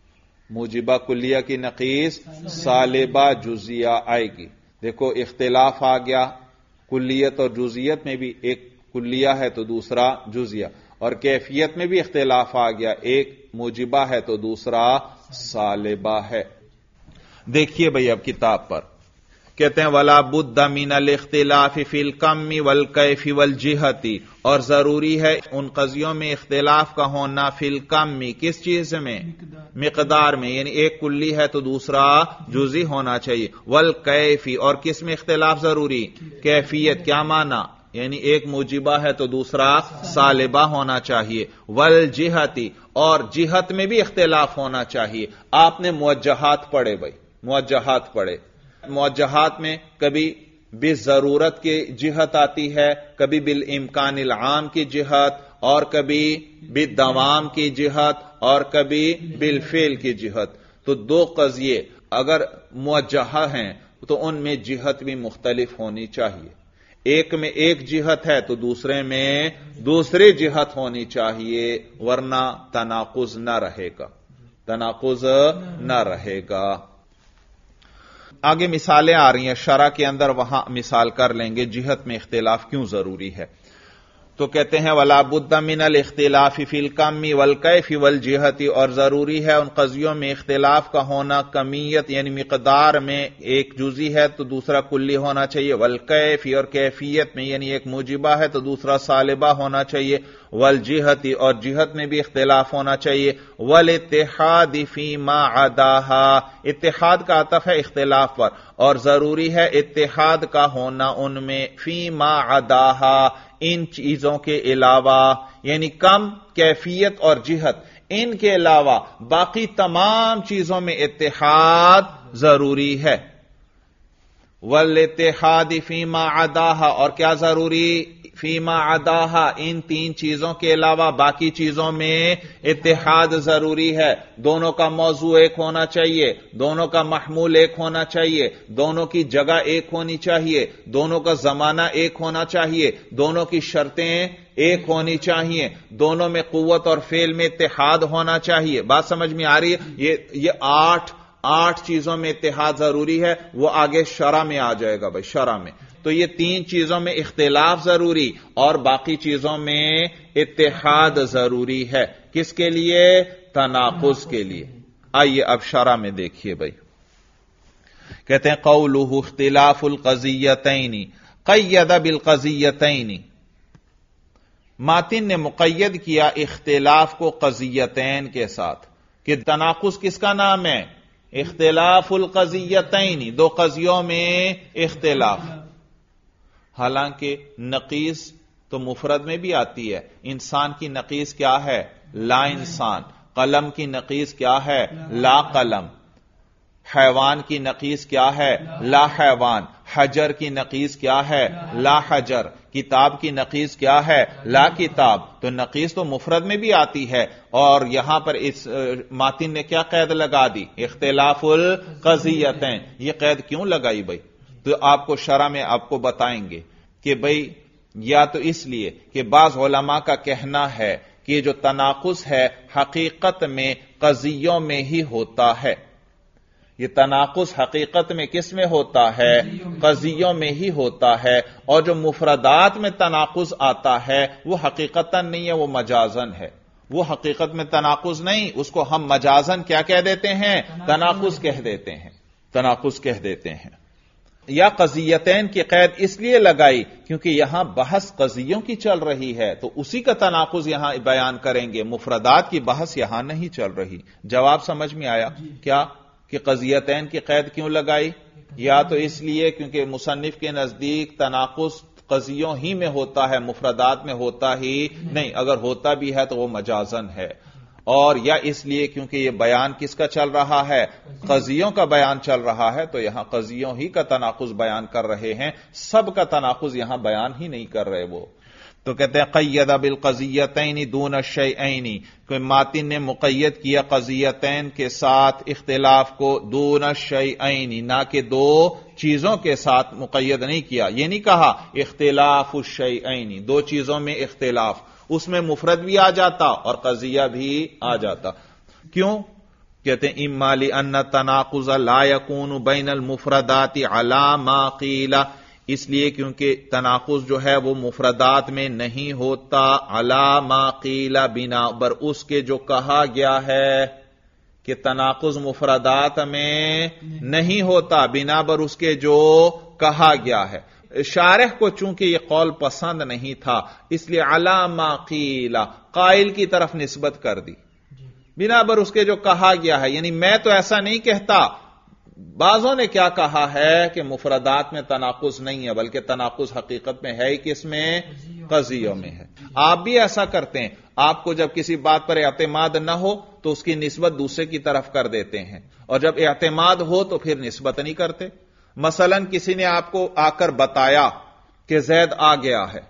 موجبہ کلیہ کی نقیض سالبہ جزیہ آئے گی۔ دیکھو اختلاف آ گیا، کلیت اور جزیت میں بھی ایک کلیہ ہے تو دوسرا جزیہ، اور کیفیت میں بھی اختلاف آ گیا، ایک موجبہ ہے تو دوسرا سالبہ ہے۔ دیکھیے بھئی اب کتاب پر کہتے ہیں وَلَا بُدَّ مِنَ الْاخْتِلَافِ فِي الْكَمِّ وَالْكَيْفِ وَالْجِهَةِ، اور ضروری ہے ان قضیوں میں اختلاف کا ہونا فی الکم، کس چیز میں؟ مقدار میں، یعنی ایک کلی ہے تو دوسرا جزئی ہونا چاہیے، والکیف، اور کس میں اختلاف ضروری؟ کیفیت، کیا معنی؟ یعنی ایک موجبہ ہے تو دوسرا سالبہ ہونا چاہیے، والجہت، اور جہت میں بھی اختلاف ہونا چاہیے۔ آپ نے موجہات پڑھے بھائی، موجہات پڑھے، موجہات میں کبھی بالضرورت کی جہت آتی ہے، کبھی بالامکان العام کی جہت، اور کبھی بالدوام کی جہت، اور کبھی بالفعل کی جہت۔ تو دو قضیے اگر موجہہ ہیں تو ان میں جہت بھی مختلف ہونی چاہیے، ایک میں ایک جہت ہے تو دوسرے میں دوسری جہت ہونی چاہیے، ورنہ تناقض نہ رہے گا، تناقض نہ رہے گا۔ آگے مثالیں آ رہی ہیں شرع کے اندر، وہاں مثال کر لیں گے جہت میں اختلاف کیوں ضروری ہے۔ تو کہتے ہیں وَلَا بُدَّ مِنَ الْاخْتِلَافِ فِي الْكَمِّ وَالْكَيْفِ وَالْجِهَةِ، اور ضروری ہے ان قضیوں میں اختلاف کا ہونا، کمیت یعنی مقدار میں ایک جزئی ہے تو دوسرا کلی ہونا چاہیے، والکیف، اور کیفیت میں یعنی ایک موجبہ ہے تو دوسرا سالبہ ہونا چاہیے، والجہت، اور جہت میں بھی اختلاف ہونا چاہیے، والاتحاد فی ما عداها، اتحاد کا عطف ہے اختلاف پر، اور ضروری ہے اتحاد کا ہونا ان میں فی ما عداها، ان چیزوں کے علاوہ، یعنی کم کیفیت اور جہت، ان کے علاوہ باقی تمام چیزوں میں اتحاد ضروری ہے. والاتحاد فیما عداہا، اور کیا ضروری؟ فیما عداہا، ان تین چیزوں کے علاوہ باقی چیزوں میں اتحاد ضروری ہے. دونوں کا موضوع ایک ہونا چاہیے، دونوں کا محمول ایک ہونا چاہیے، دونوں کی جگہ ایک ہونی چاہیے، دونوں کا زمانہ ایک ہونا چاہیے، دونوں کی شرطیں ایک ہونی چاہیے، دونوں میں قوت اور فعل میں اتحاد ہونا چاہیے. بات سمجھ میں آ رہی ہے؟ یہ آٹھ چیزوں میں اتحاد ضروری ہے. وہ آگے شرع میں آ جائے گا بھائی، شرع میں. تو یہ تین چیزوں میں اختلاف ضروری اور باقی چیزوں میں اتحاد ضروری ہے. کس کے لیے؟ تناقض کے لیے. آئیے اب شرع میں دیکھیے بھائی. کہتے ہیں قولہ اختلاف القضیتین قید بالقضیتین. ماتن نے مقید کیا اختلاف کو قضیتین کے ساتھ کہ تناقض کس کا نام ہے؟ اختلاف القضیتین، دو قضیوں میں اختلاف. حالانکہ نقیض تو مفرد میں بھی آتی ہے. انسان کی نقیض کیا ہے؟ لا انسان. قلم کی نقیض کیا ہے؟ لا قلم. حیوان کی نقیض کیا ہے؟ لا حیوان. حجر کی نقیض کیا ہے؟ لا حجر. کتاب کی نقیض کیا ہے؟ لا کتاب. تو نقیض تو مفرد میں بھی آتی ہے، اور یہاں پر اس ماتن نے کیا قید لگا دی؟ اختلاف القضیتین. یہ قید کیوں لگائی بھائی؟ تو آپ کو شرح میں آپ کو بتائیں گے کہ بھئی یا تو اس لیے کہ بعض علماء کا کہنا ہے کہ جو تناقض ہے حقیقت میں قضیوں میں ہی ہوتا ہے. یہ تناقض حقیقت میں کس میں ہوتا ہے؟ قضیوں میں ہی ہوتا ہے. اور جو مفردات میں تناقض آتا ہے وہ حقیقتاً نہیں ہے، وہ مجازن ہے. وہ حقیقت میں تناقض نہیں، اس کو ہم مجازن کیا کہہ دیتے ہیں؟ تناقض کہہ دیتے ہیں. تناقض کہہ دیتے ہیں. یا قضیتین کی قید اس لیے لگائی کیونکہ یہاں بحث قضیوں کی چل رہی ہے، تو اسی کا تناقض یہاں بیان کریں گے. مفردات کی بحث یہاں نہیں چل رہی. جواب سمجھ میں آیا کیا کہ قضیتین کی قید کیوں لگائی؟ یا تو اس لیے کیونکہ مصنف کے نزدیک تناقض قضیوں ہی میں ہوتا ہے، مفردات میں ہوتا ہی نہیں. اگر ہوتا بھی ہے تو وہ مجازن ہے. اور یا اس لیے کیونکہ یہ بیان کس کا چل رہا ہے؟ قضیوں کا بیان چل رہا ہے. تو یہاں قضیوں ہی کا تناقض بیان کر رہے ہیں، سب کا تناقض یہاں بیان ہی نہیں کر رہے وہ. تو کہتے ہیں قید بالقضیتین دون الشیئین، کہ ماتن نے مقید کیا قضیتین کے ساتھ اختلاف کو، دون الشیئین، نہ کہ دو چیزوں کے ساتھ مقید نہیں کیا. یہ نہیں کہا اختلاف الشیئین، دو چیزوں میں اختلاف. اس میں مفرد بھی آ جاتا اور قضیہ بھی آ جاتا. کیوں؟ کہتے ہیں اما لان التناقض لا يكون بین المفردات علی ما قیل، اس لیے کیونکہ تناقض جو ہے وہ مفردات میں نہیں ہوتا علی ما قیل، بنا بر اس کے جو کہا گیا ہے. کہ تناقض مفردات میں نہیں ہوتا بنا بر اس کے جو کہا گیا ہے. شارح کو چونکہ یہ قول پسند نہیں تھا اس لیے علی ما قیل قائل کی طرف نسبت کر دی، بنا بر اس کے جو کہا گیا ہے. یعنی میں تو ایسا نہیں کہتا. بعضوں نے کیا کہا ہے کہ مفردات میں تناقض نہیں ہے، بلکہ تناقض حقیقت میں ہے کس میں؟ قضیوں میں ہے. آپ بھی ایسا کرتے ہیں. آپ کو جب کسی بات پر اعتماد نہ ہو تو اس کی نسبت دوسرے کی طرف کر دیتے ہیں، اور جب اعتماد ہو تو پھر نسبت نہیں کرتے. مثلا کسی نے آپ کو آ کر بتایا کہ زید آ گیا ہے،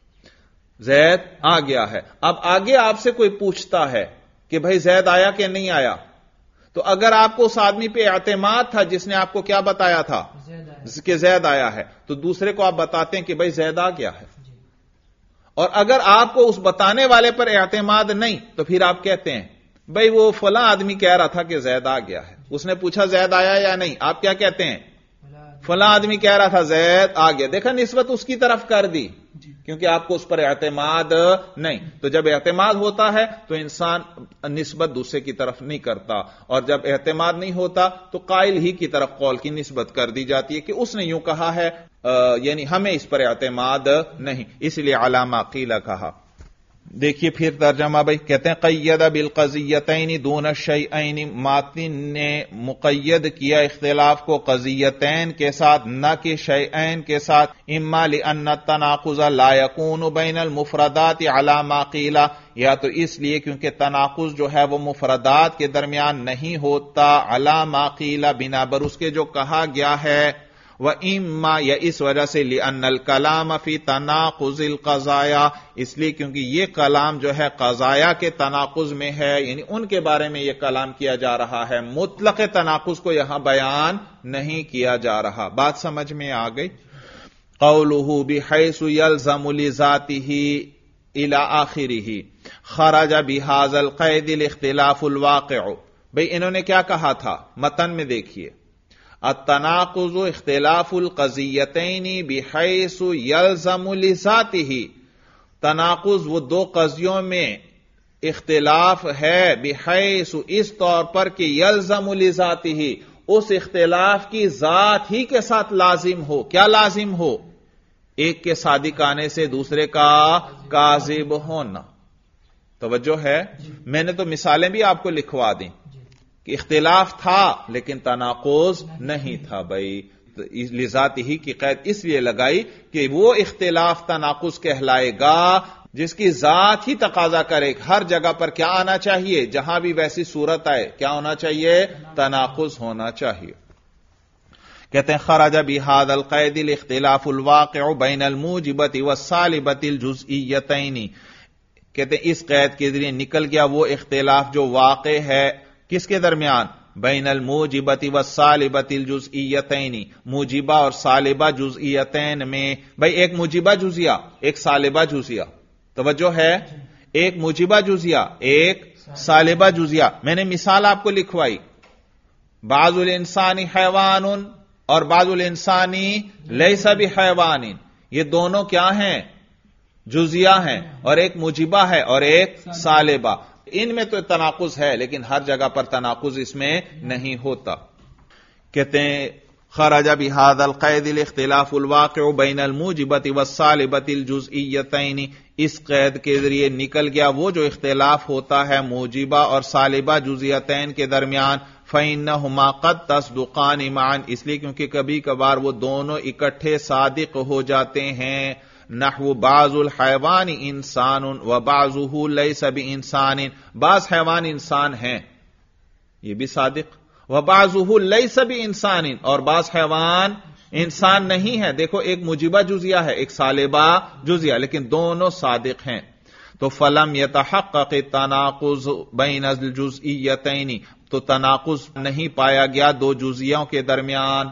زید آ گیا ہے. اب آگے آپ سے کوئی پوچھتا ہے کہ بھائی زید آیا کہ نہیں آیا، تو اگر آپ کو اس آدمی پہ اعتماد تھا جس نے آپ کو کیا بتایا تھا کہ زید آیا ہے، تو دوسرے کو آپ بتاتے ہیں کہ بھائی زید آ گیا ہے. اور اگر آپ کو اس بتانے والے پر اعتماد نہیں تو پھر آپ کہتے ہیں بھائی وہ فلاں آدمی کہہ رہا تھا کہ زید آ گیا ہے، اس نے پوچھا زید آیا یا نہیں، آپ کیا کہتے ہیں؟ فلاں آدمی کہہ رہا تھا زید آ گیا. دیکھا نسبت اس کی طرف کر دی کیونکہ آپ کو اس پر اعتماد نہیں. تو جب اعتماد ہوتا ہے تو انسان نسبت دوسرے کی طرف نہیں کرتا، اور جب اعتماد نہیں ہوتا تو قائل ہی کی طرف قول کی نسبت کر دی جاتی ہے کہ اس نے یوں کہا ہے، یعنی ہمیں اس پر اعتماد نہیں، اس لیے علی ما قیل کہا. دیکھیے پھر ترجمہ بھائی، کہتے ہیں قید بالقضیتین دون الشیئین، ماتن نے مقید کیا اختلاف کو قضیتین کے ساتھ نہ کہ شیئین کے ساتھ، اما لان التناقض لا یکون بین المفردات علی ما قیل، یا تو اس لیے کیونکہ تناقض جو ہے وہ مفردات کے درمیان نہیں ہوتا، علی ما قیل بنا بر اس کے جو کہا گیا ہے، وَإِمَّا یا اس وجہ سے لِأَنَّ الْكَلَامَ فِي تَنَاقُضِ الْقَضَايَا، اس لیے کیونکہ یہ کلام جو ہے قضایا کے تناقض میں ہے، یعنی ان کے بارے میں یہ کلام کیا جا رہا ہے، مطلق تناقض کو یہاں بیان نہیں کیا جا رہا۔ بات سمجھ میں آ گئی؟ قَوْلُهُ بِحَيْثُ يَلْزَمُ لِذَاتِهِ إِلَى آخِرِهِ خَرَجَ بِهَذَا الْقَيْدِ الْاخْتِلَافُ الْوَاقِعُ۔ بھئی انہوں نے کیا کہا تھا؟ متن میں دیکھیے، التناقض اختلاف القضیتین بحیث یلزم لذاتہ، تناقض وہ دو قضیوں میں اختلاف ہے، بحیث اس طور پر کہ یلزم لذاتہ، اس اختلاف کی ذات ہی کے ساتھ لازم ہو۔ کیا لازم ہو؟ ایک کے صادق آنے سے دوسرے کا کاذب ہونا۔ توجہ ہے؟ میں نے تو مثالیں بھی آپ کو لکھوا دیں کہ اختلاف تھا لیکن تناقض نہیں تھا بھائی، لذات ہی کی قید اس لیے لگائی کہ وہ اختلاف تناقض کہلائے گا جس کی ذات ہی تقاضا کرے، ہر جگہ پر کیا آنا چاہیے، جہاں بھی ویسی صورت آئے کیا ہونا چاہیے، تناقض ہونا چاہیے۔ کہتے ہیں خرج بهذا القید الاختلاف الواقع بین الموجبۃ والسالبۃ الجزئیتین، کہتے ہیں اس قید کے ذریعے نکل گیا وہ اختلاف جو واقع ہے کس کے درمیان، بین الموجبۃ والسالبۃ الجزئیتین، موجبہ اور سالبہ جزئیتین میں۔ بھئی ایک موجبہ جزیہ ایک سالبہ جزیہ، توجہ ہے، ایک موجبہ جزیہ ایک سالبہ جزیہ۔ میں نے مثال آپ کو لکھوائی، بعض الانسان حیوان اور بعض الانسان لیس بحیوان، یہ دونوں کیا ہیں، جزیہ ہیں، اور ایک موجبہ ہے اور ایک سالبہ۔ ان میں تو تناقض ہے لیکن ہر جگہ پر تناقض اس میں نہیں ہوتا۔ کہتے ہیں خرج بهذا القید الاختلاف الواقع بین الموجبۃ والسالبۃ الجزئیتین، اس قید کے ذریعے نکل گیا وہ جو اختلاف ہوتا ہے موجبہ اور سالبہ جزئیتین کے درمیان، فإنهما قد تصدقان معا، اس لیے کیونکہ کبھی کبھار وہ دونوں اکٹھے صادق ہو جاتے ہیں، نحو بعض الحیوان انسان وبعضه لیس بانسان، بعض حیوان انسان ہیں یہ بھی صادق، وبعضه لیس بانسان، اور بعض حیوان انسان نہیں ہے۔ دیکھو ایک موجبہ جزیہ ہے ایک سالبہ جزیہ، لیکن دونوں صادق ہیں۔ تو فلم یتحقق التناقض بین الجزئیتین، تو تناقض نہیں پایا گیا دو جزیوں کے درمیان،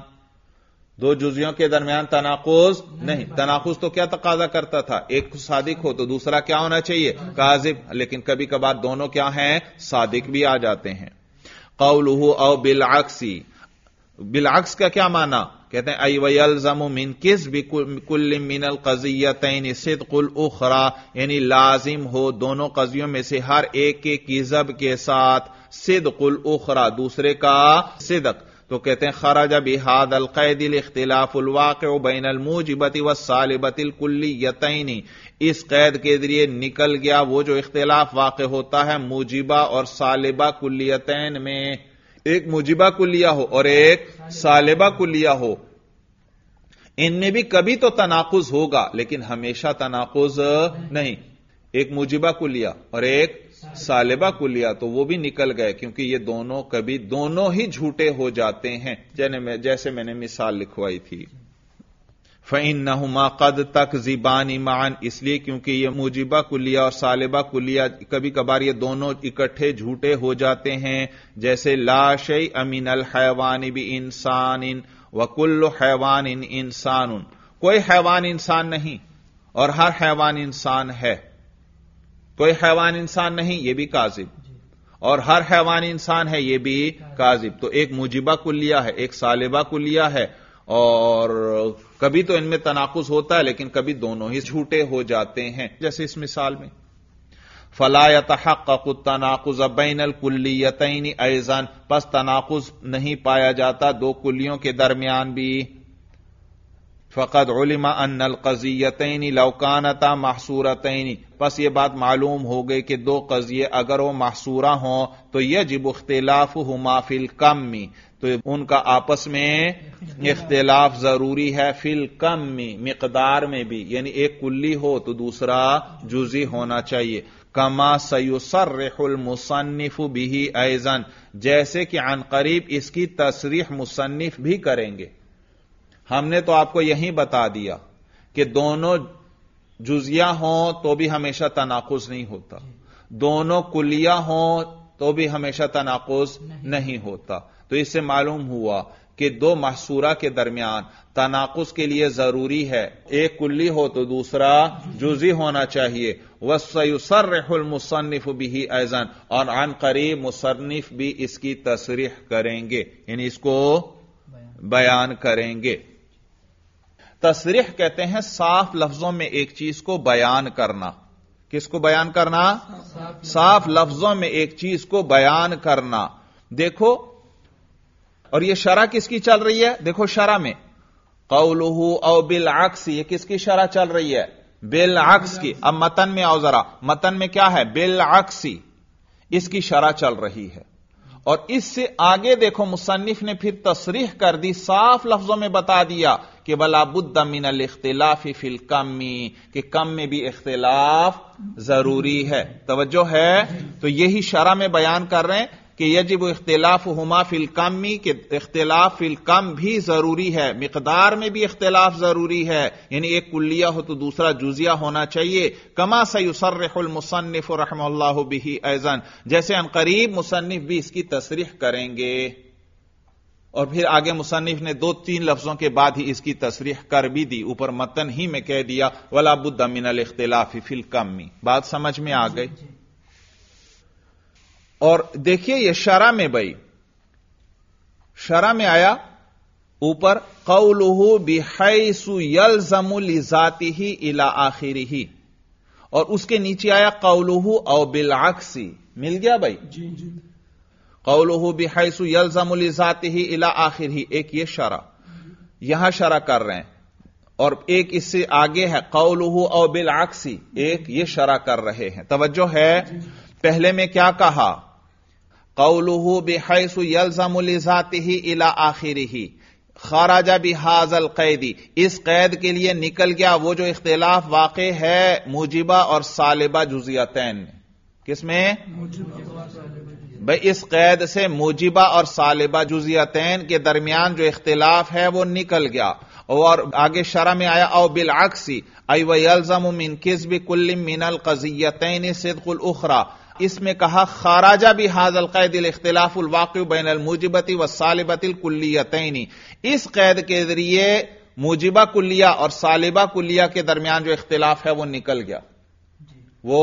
دو جزیوں کے درمیان تناقض نہیں۔ تناقض تو کیا تقاضا کرتا تھا، ایک صادق ہو تو دوسرا کیا ہونا چاہیے، کاذب، لیکن کبھی کبھار دونوں کیا ہیں، صادق بھی آ جاتے ہیں۔ قولہ او بالعکس، بالعکس کا کیا معنی، کہتے ہیں ای ویلزم من کذب کل من القضیتین صدق الاخری، یعنی لازم ہو دونوں قضیوں میں سے ہر ایک کے کذب کے ساتھ صدق الاخری، دوسرے کا صدق۔ تو کہتے ہیں خرج بهذا القید الاختلاف الواقع بین الموجبۃ والسالبۃ الکلیتین، اس قید کے ذریعے نکل گیا وہ جو اختلاف واقع ہوتا ہے موجبہ اور سالبہ کلیتین میں، ایک موجبہ کلیہ ہو اور ایک سالبہ کلیہ ہو، ان میں بھی کبھی تو تناقض ہوگا لیکن ہمیشہ تناقض نہیں، ایک موجبہ کلیہ اور ایک سالبہ کلیہ، تو وہ بھی نکل گئے کیونکہ یہ دونوں کبھی دونوں ہی جھوٹے ہو جاتے ہیں، جیسے میں نے مثال لکھوائی تھی۔ فَإِنَّهُمَا قَدْ تَكْذِبَانِ مَعًا، اس لیے کیونکہ یہ موجبہ کلیہ اور سالبہ کلیہ کبھی کبھار یہ دونوں اکٹھے جھوٹے ہو جاتے ہیں، جیسے لا شیء من الحیوان بانسان وکل حیوان انسان، کوئی حیوان انسان نہیں اور ہر حیوان انسان ہے، کوئی حیوان انسان نہیں یہ بھی کاذب، اور ہر حیوان انسان ہے یہ بھی کاذب۔ تو ایک موجبہ کلیہ ہے ایک سالبہ کلیہ ہے، اور کبھی تو ان میں تناقض ہوتا ہے لیکن کبھی دونوں ہی جھوٹے ہو جاتے ہیں، جیسے اس مثال میں فلا يتحقق التناقض بین الکلیتین ایضا، پس تناقض نہیں پایا جاتا دو کلیوں کے درمیان بھی، فقد علم ان القضیتین لو کانتا محصورتین، پس یہ بات معلوم ہو گئی کہ دو قضیے اگر وہ محصورہ ہوں تو یجب اختلافہما فی الکم، تو ان کا آپس میں اختلاف ضروری ہے، فی الکم مقدار میں بھی، یعنی ایک کلی ہو تو دوسرا جزئی ہونا چاہیے، کما سیصرح المصنف بہ ایضا، جیسے کہ عن قریب اس کی تصریح مصنف بھی کریں گے۔ ہم نے تو آپ کو یہی بتا دیا کہ دونوں جزیہ ہوں تو بھی ہمیشہ تناقض نہیں ہوتا، دونوں کلیہ ہوں تو بھی ہمیشہ تناقض نہیں ہوتا، تو اس سے معلوم ہوا کہ دو محصورہ کے درمیان تناقض کے لیے ضروری ہے ایک کلی ہو تو دوسرا جزئی ہونا چاہیے۔ وَسَيُصَرِّحُ الْمُصَنِّفُ بِهِ أَيْضًا، اور عن قریب مصنف بھی اس کی تصریح کریں گے، یعنی اس کو بیان کریں گے۔ تصریح کہتے ہیں صاف لفظوں میں ایک چیز کو بیان کرنا۔ کس کو بیان کرنا؟ صاف لفظوں میں ایک چیز کو بیان کرنا۔ دیکھو، اور یہ شرح کس کی چل رہی ہے؟ دیکھو شرح میں قولہ او بالعکس، یہ کس کی شرح چل رہی ہے؟ بالعکس کی۔ اب متن میں آؤ ذرا، متن میں کیا ہے؟ بالعکس، اس کی شرح چل رہی ہے۔ اور اس سے آگے دیکھو مصنف نے پھر تصریح کر دی، صاف لفظوں میں بتا دیا کہ وَلَا بُدَّ مِنَ الْاخْتِلَافِ فِي الْكَمِّ، کہ کم میں بھی اختلاف ضروری ہے۔ توجہ ہے؟ تو یہی شرح میں بیان کر رہے ہیں کہ یجب اختلافہما فی الکم، کہ اختلاف فی الکم بھی ضروری ہے، مقدار میں بھی اختلاف ضروری ہے، یعنی ایک کلیہ ہو تو دوسرا جزیہ ہونا چاہیے۔ کما سیصرح المصنف رحمہ اللہ بہ ایضا، جیسے ان قریب مصنف بھی اس کی تصریح کریں گے۔ اور پھر آگے مصنف نے دو تین لفظوں کے بعد ہی اس کی تصریح کر بھی دی، اوپر متن ہی میں کہہ دیا ولا بد من الاختلاف فی الکم۔ بات سمجھ میں آ گئی؟ اور دیکھیے یہ شرح میں بھائی، شرح میں آیا اوپر قولہ بحیث یلزم لذاتہ الی آخرہ، اور اس کے نیچے آیا قولہ او بالعکس، مل گیا بھائی؟ قولہ بحیث یلزم لذاتہ الی آخرہ، ایک یہ شرح یہاں شرح کر رہے ہیں، اور ایک اس سے آگے ہے قولہ او بالعکس، ایک یہ شرح کر رہے ہیں۔ توجہ ہے؟ پہلے میں کیا کہا؟ قولہ بحیث یلزم لذاتہ الی آخرہ، خرج بہذا القید، اس قید کے لیے نکل گیا وہ جو اختلاف واقع ہے موجبہ اور سالبہ جزیتین میں۔ کس میں؟ بھئی اس قید سے موجبہ اور سالبہ جزیتین کے درمیان جو اختلاف ہے وہ نکل گیا۔ اور آگے شرح میں آیا او بالعکس ای ویلزم من کذب کل من القضیتین صدق الاخرى، اس میں کہا خرج بہذا القید الاختلاف الواقع بین الموجبۃ والسالبۃ الکلیتین، اس قید کے ذریعے موجبہ کلیہ اور سالبہ کلیہ کے درمیان جو اختلاف ہے وہ نکل گیا۔ وہ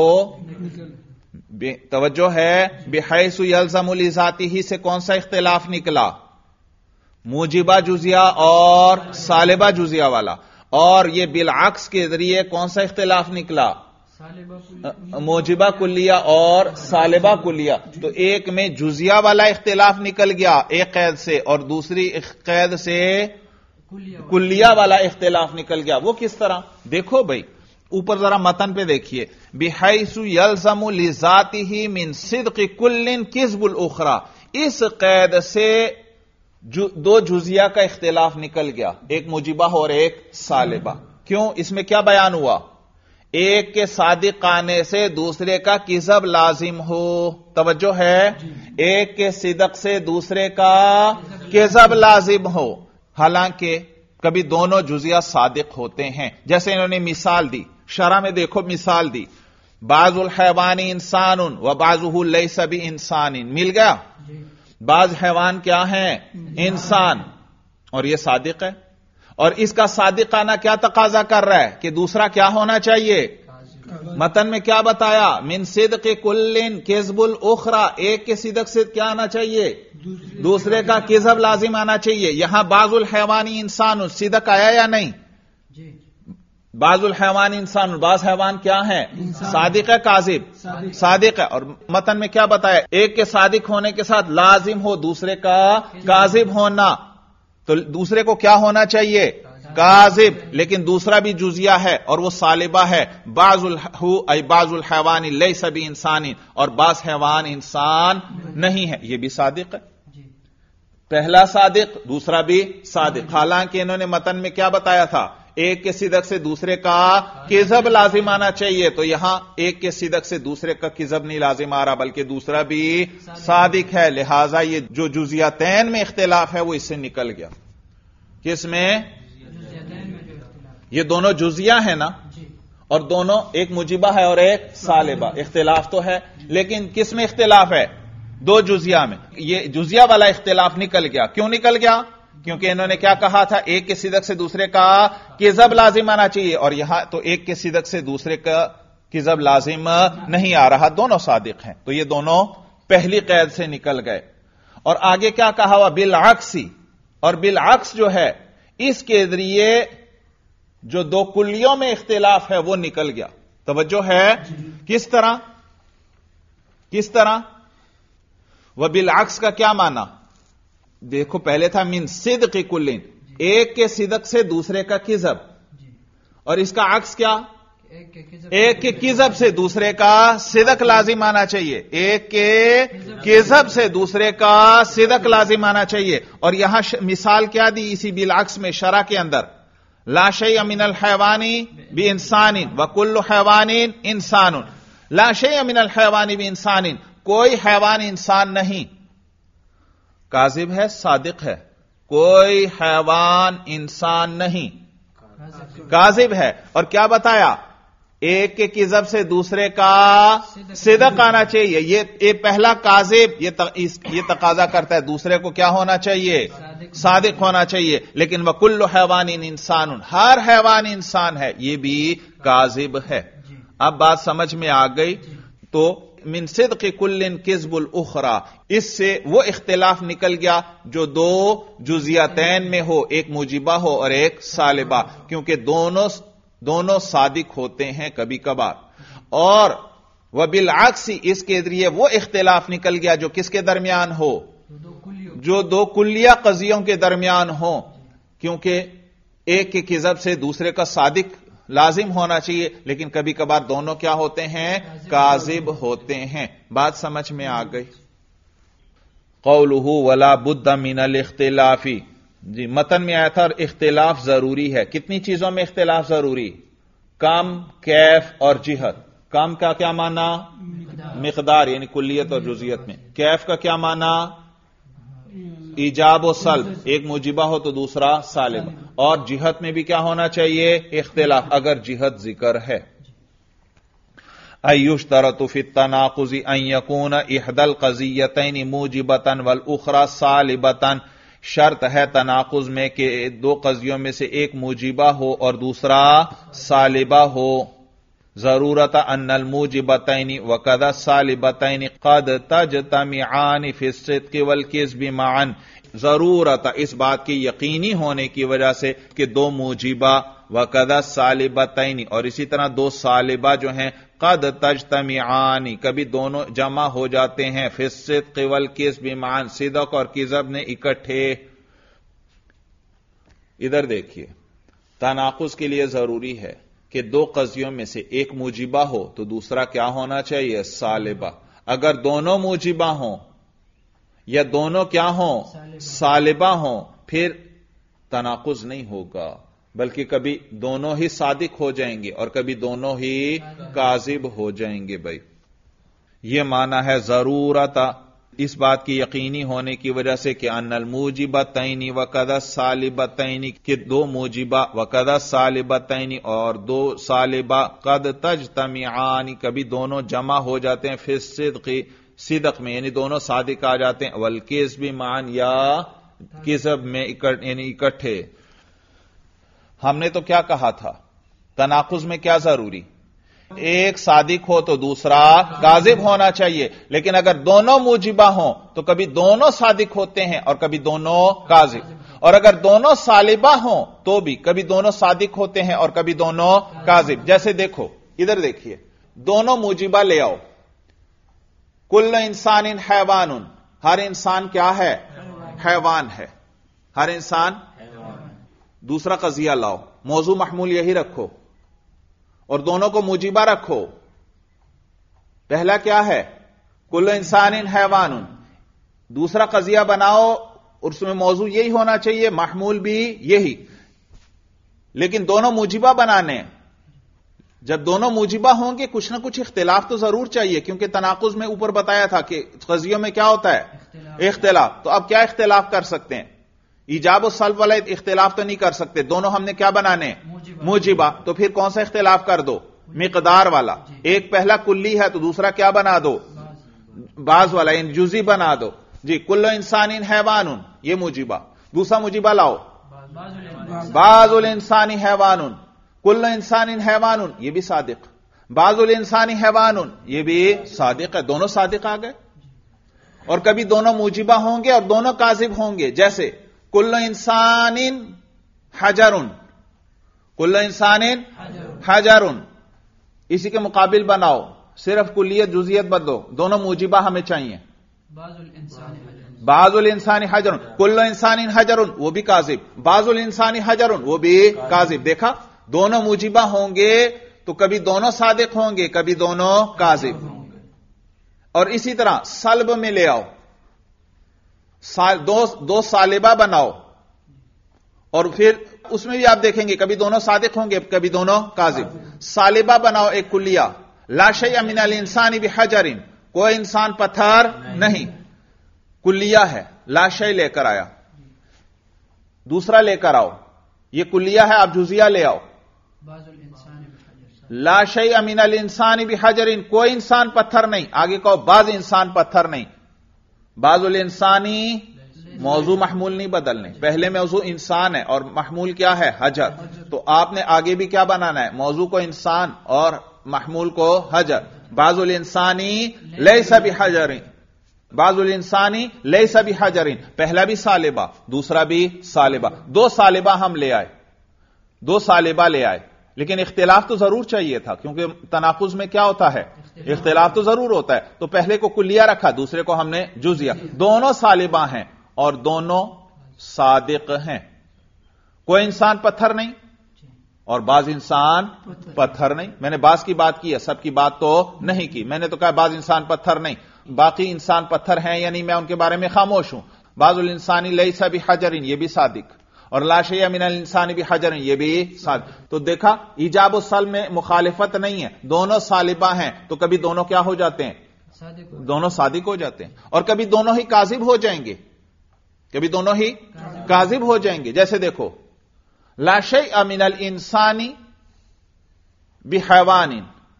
توجہ ہے؟ بحیث یلزم لذاتہ سے کون سا اختلاف نکلا؟ موجبہ جزیہ اور سالبہ جزیہ والا، اور یہ بالعکس کے ذریعے کون سا اختلاف نکلا؟ موجبہ کلیہ اور سالبہ کلیہ۔ تو ایک میں جزیہ والا اختلاف نکل گیا ایک قید سے، اور دوسری قید سے کلیہ والا اختلاف نکل گیا۔ وہ کس طرح؟ دیکھو بھائی اوپر ذرا متن پہ دیکھیے، بحیث یلزم لذاتہ من صدق کل کذب الاخرى، اس قید سے دو جزیہ کا اختلاف نکل گیا، ایک موجبہ اور ایک سالبہ۔ کیوں؟ اس میں کیا بیان ہوا؟ ایک کے صادق آنے سے دوسرے کا کذب لازم ہو۔ توجہ ہے؟ ایک کے صدق سے دوسرے کا کذب لازم ہو، حالانکہ کبھی دونوں جزیہ صادق ہوتے ہیں۔ جیسے انہوں نے مثال دی، شرح میں دیکھو مثال دی، بعض الحیوان انسان و بعضہ لیس بانسان، مل گیا؟ بعض حیوان کیا ہیں؟ انسان، اور یہ صادق ہے، اور اس کا صادقانہ کیا تقاضا کر رہا ہے کہ دوسرا کیا ہونا چاہیے؟ متن میں کیا بتایا؟ من صدق کل کذب الاخرى، ایک کے صدق سے کیا آنا چاہیے؟ دوسرے کا کذب لازم آنا چاہیے۔ یہاں بعض الحیوانی انسان، صدق آیا یا نہیں؟ بعض الحیوان انسان، بعض حیوان کیا ہیں؟ صادق ہے کاذب؟ صادق ہے۔ اور متن میں کیا بتایا؟ ایک کے صادق ہونے کے ساتھ لازم ہو دوسرے کا کاذب ہونا، تو دوسرے کو کیا ہونا چاہیے؟ کاذب، لیکن دوسرا بھی جزیہ ہے اور وہ صالبہ ہے، بعض الحیوان لیس بانسان، اور بعض حیوان انسان نہیں ہے، یہ بھی صادق ہے۔ پہلا صادق، دوسرا بھی صادق، حالانکہ انہوں نے متن میں کیا بتایا تھا؟ ایک کے صدق سے دوسرے کا کذب لازم آنا چاہیے، تو یہاں ایک کے صدق سے دوسرے کا کذب نہیں لازم آ رہا، بلکہ دوسرا بھی صادق ہے، لہذا یہ جو جزیتین میں اختلاف ہے وہ اس سے نکل گیا۔ کس میں؟ یہ دونوں جزیہ ہیں نا، اور دونوں ایک مجیبہ ہے اور ایک صالبہ، اختلاف تو ہے، لیکن کس میں اختلاف ہے؟ دو جزیہ میں۔ یہ جزیہ والا اختلاف نکل گیا۔ کیوں نکل گیا؟ کیونکہ انہوں نے کیا کہا تھا؟ ایک کے صدق سے دوسرے کا کذب لازم آنا چاہیے، اور یہاں تو ایک کے صدق سے دوسرے کا کذب لازم نہیں آ رہا، دونوں صادق ہیں، تو یہ دونوں پہلی قید سے نکل گئے۔ اور آگے کیا کہا ہوا؟ بالعکسی، اور بالعکس جو ہے اس کے ذریعے جو دو کلیوں میں اختلاف ہے وہ نکل گیا۔ توجہ ہے؟ کس طرح؟ کس طرح؟ وہ بالعکس کا کیا معنی؟ دیکھو پہلے تھا من صدق کلین، ایک کے صدق سے دوسرے کا کذب، اور اس کا عکس کیا؟ ایک کے کذب سے دوسرے کا صدق لازم آنا چاہیے، ایک کے کذب سے دوسرے کا صدق لازم آنا چاہیے۔ اور یہاں مثال کیا دی اسی بالعکس میں شرع کے اندر؟ لا شیء من الحیوان بانسان وکل حیوان انسان، لا شیء من الحیوان بانسان، کوئی حیوان انسان نہیں، کاذب ہے صادق ہے؟ کوئی حیوان انسان نہیں، کاذب ہے۔ اور کیا بتایا؟ ایک کے کذب سے دوسرے کا صدق آنا چاہیے، یہ پہلا کاذب، یہ تقاضا کرتا ہے دوسرے کو کیا ہونا چاہیے؟ صادق ہونا چاہیے۔ لیکن وکل حیوان انسان، ہر حیوان انسان ہے، یہ بھی کاذب ہے۔ اب بات سمجھ میں آ گئی؟ تو من صدق کل کذب الاخرى، اس سے وہ اختلاف نکل گیا جو دو جزیتین میں ہو، ایک موجبہ ہو اور ایک صالبہ، کیونکہ دونوں صادق ہوتے ہیں کبھی کبھار۔ اور وبالعکس، اس کے ذریعے وہ اختلاف نکل گیا جو کس کے درمیان ہو؟ جو دو کلیہ قضیوں کے درمیان ہو، کیونکہ ایک کے کذب سے دوسرے کا صادق لازم ہونا چاہیے، لیکن کبھی کبھار دونوں کیا ہوتے ہیں؟ کاذب ہوتے ہیں۔ بات سمجھ میں آ گئی؟ قولہ ولا بد من الاختلاف، جی متن میں آیا تھا اختلاف ضروری ہے۔ کتنی چیزوں میں اختلاف ضروری؟ کم، کیف اور جہت۔ کم کا کیا معنی؟ مقدار، یعنی کلیت اور جزیت میں۔ کیف کا کیا معنی؟ ایجاب و سلب، ایک موجبہ ہو تو دوسرا سالبہ۔ اور جہت میں بھی کیا ہونا چاہیے؟ اختلاف، اگر جہت ذکر ہے۔ ایشترط فی التناقض ان یکون احدی القضیتین موجبۃ والاخری سالبۃ، شرط ہے تناقض میں کہ دو قضیوں میں سے ایک موجبہ ہو اور دوسرا سالبہ ہو۔ ضرورت ان الموجبتین وکذا السالبتین قد تجتمعان فی الصدق والکذب معا، ضرورت اس بات کی یقینی ہونے کی وجہ سے کہ دو موجبہ وکذا السالبتین، اور اسی طرح دو سالبہ جو ہیں، قد تجتمعان کبھی دونوں جمع ہو جاتے ہیں، فی الصدق والکذب معا، صدق اور کذب نے اکٹھے۔ ادھر دیکھیے، تناقض کے لیے ضروری ہے کہ دو قضیوں میں سے ایک موجبہ ہو تو دوسرا کیا ہونا چاہیے؟ سالبہ۔ اگر دونوں موجبہ ہوں یا دونوں کیا ہوں؟ سالبہ ہوں، پھر تناقض نہیں ہوگا، بلکہ کبھی دونوں ہی صادق ہو جائیں گے اور کبھی دونوں ہی کاذب ہو جائیں گے۔ بھائی یہ معنی ہے ضرورت اس بات کی یقینی ہونے کی وجہ سے کہ ان الموجبتین وکذا السالبتین، کہ دو موجبہ وکذا السالبتین اور دو سالبہ، قد تجتمعان کبھی دونوں جمع ہو جاتے ہیں، فی الصدق صدق میں یعنی دونوں صادق آ جاتے ہیں، والکذب معا یا کذب میں یعنی اکٹھے۔ ہم نے تو کیا کہا تھا؟ تناقض میں کیا ضروری؟ ایک صادق ہو تو دوسرا کاذب ہونا چاہیے، لیکن اگر دونوں موجبہ ہوں تو کبھی دونوں صادق ہوتے ہیں اور کبھی دونوں کاذب، اور اگر دونوں سالبہ ہوں تو بھی کبھی دونوں صادق ہوتے ہیں اور کبھی دونوں کاذب۔ جیسے دیکھو ادھر دیکھیے، دونوں موجبہ لے آؤ، کل انسان حیوان، ہر انسان کیا ہے؟ حیوان ہے، ہر انسان دوسرا قضیہ لاؤ, موضوع محمول یہی رکھو اور دونوں کو موجبہ رکھو. پہلا کیا ہے؟ کل انسان حیوان. دوسرا قضیہ بناؤ اور اس میں موضوع یہی ہونا چاہیے, محمول بھی یہی, لیکن دونوں موجبہ بنانے. جب دونوں موجبہ ہوں گے کچھ نہ کچھ اختلاف تو ضرور چاہیے, کیونکہ تناقض میں اوپر بتایا تھا کہ قضیوں میں کیا ہوتا ہے؟ اختلاف. تو اب کیا اختلاف کر سکتے ہیں؟ ایجاب و سلب والا اختلاف تو نہیں کر سکتے, دونوں ہم نے کیا بنانے؟ موجبہ. تو پھر کون سا اختلاف کر دو؟ مقدار والا. ایک پہلا کلی ہے تو دوسرا کیا بنا دو؟ بعض والا, یعنی جزئی بنا دو. جی, کل انسان حیوان, یہ موجبہ. دوسرا موجبہ لاؤ, بعض الانسان حیوان. کل انسان حیوان, یہ بھی صادق. بعض الانسان حیوان, یہ بھی صادق ہے. دونوں صادق آ گئے. اور کبھی دونوں موجبہ ہوں گے اور دونوں کاذب ہوں گے, جیسے کل انسان حجر, کل انسان حجر. اسی کے مقابل بناؤ, صرف کلیت جزئیت بدلو, دونوں موجبہ ہمیں چاہیے. بعض الانسان حجر, کل انسان حجر, وہ بھی کاذب. بعض الانسان حجر, وہ بھی کاذب. دیکھا, دونوں موجبہ ہوں گے تو کبھی دونوں صادق ہوں گے, کبھی دونوں کاذب. اور اسی طرح سلب میں لے آؤ, دو سالبہ بناؤ, اور پھر اس میں بھی آپ دیکھیں گے کبھی دونوں صادق ہوں گے, کبھی دونوں کاذب. سالبہ بناؤ ایک کلیہ, لا شیء من الانسان بحجر, کوئی انسان پتھر نہیں, کلیہ ہے, لا شیء لے کر آیا. دوسرا لے کر آؤ, یہ کلیہ ہے, آپ جزیہ لے آؤ. لا شیء من الانسان بحجر, کوئی انسان پتھر نہیں. آگے کہو بعض انسان پتھر نہیں. بعض الانسانی موضوع محمول نہیں بدلنے, پہلے موضوع انسان ہے اور محمول کیا ہے؟ حجر. تو آپ نے آگے بھی کیا بنانا ہے؟ موضوع کو انسان اور محمول کو حجر. بعض الانسانی لیس بحجر, بعض الانسانی لیس بحجر, پہلا بھی سالبہ دوسرا بھی سالبہ. دو سالبہ ہم لے آئے, دو سالبہ لے آئے, لیکن اختلاف تو ضرور چاہیے تھا, کیونکہ تناقض میں کیا ہوتا ہے؟ اختلاف تو ضرور ہوتا ہے. تو پہلے کو کلیہ رکھا, دوسرے کو ہم نے جزیہ. دونوں سالبہ ہیں اور دونوں صادق ہیں. کوئی انسان پتھر نہیں اور بعض انسان پتھر نہیں. میں نے بعض کی بات کی ہے, سب کی بات تو نہیں کی. میں نے تو کہا بعض انسان پتھر نہیں, باقی انسان پتھر ہیں یا نہیں میں ان کے بارے میں خاموش ہوں. بعض الانسانی لیس بحجر, یہ بھی صادق. اور لا شیء من الانسان بحجر, یہ بھی صادق. تو دیکھا, ایجاب و سلب میں مخالفت نہیں ہے, دونوں سالبہ ہیں تو کبھی دونوں کیا ہو جاتے ہیں؟ دونوں صادق ہو جاتے ہیں. اور کبھی دونوں ہی کاذب ہو جائیں گے, کبھی دونوں ہی کاذب ہو جائیں گے. جیسے دیکھو, لا شیء من الانسان بحیوان,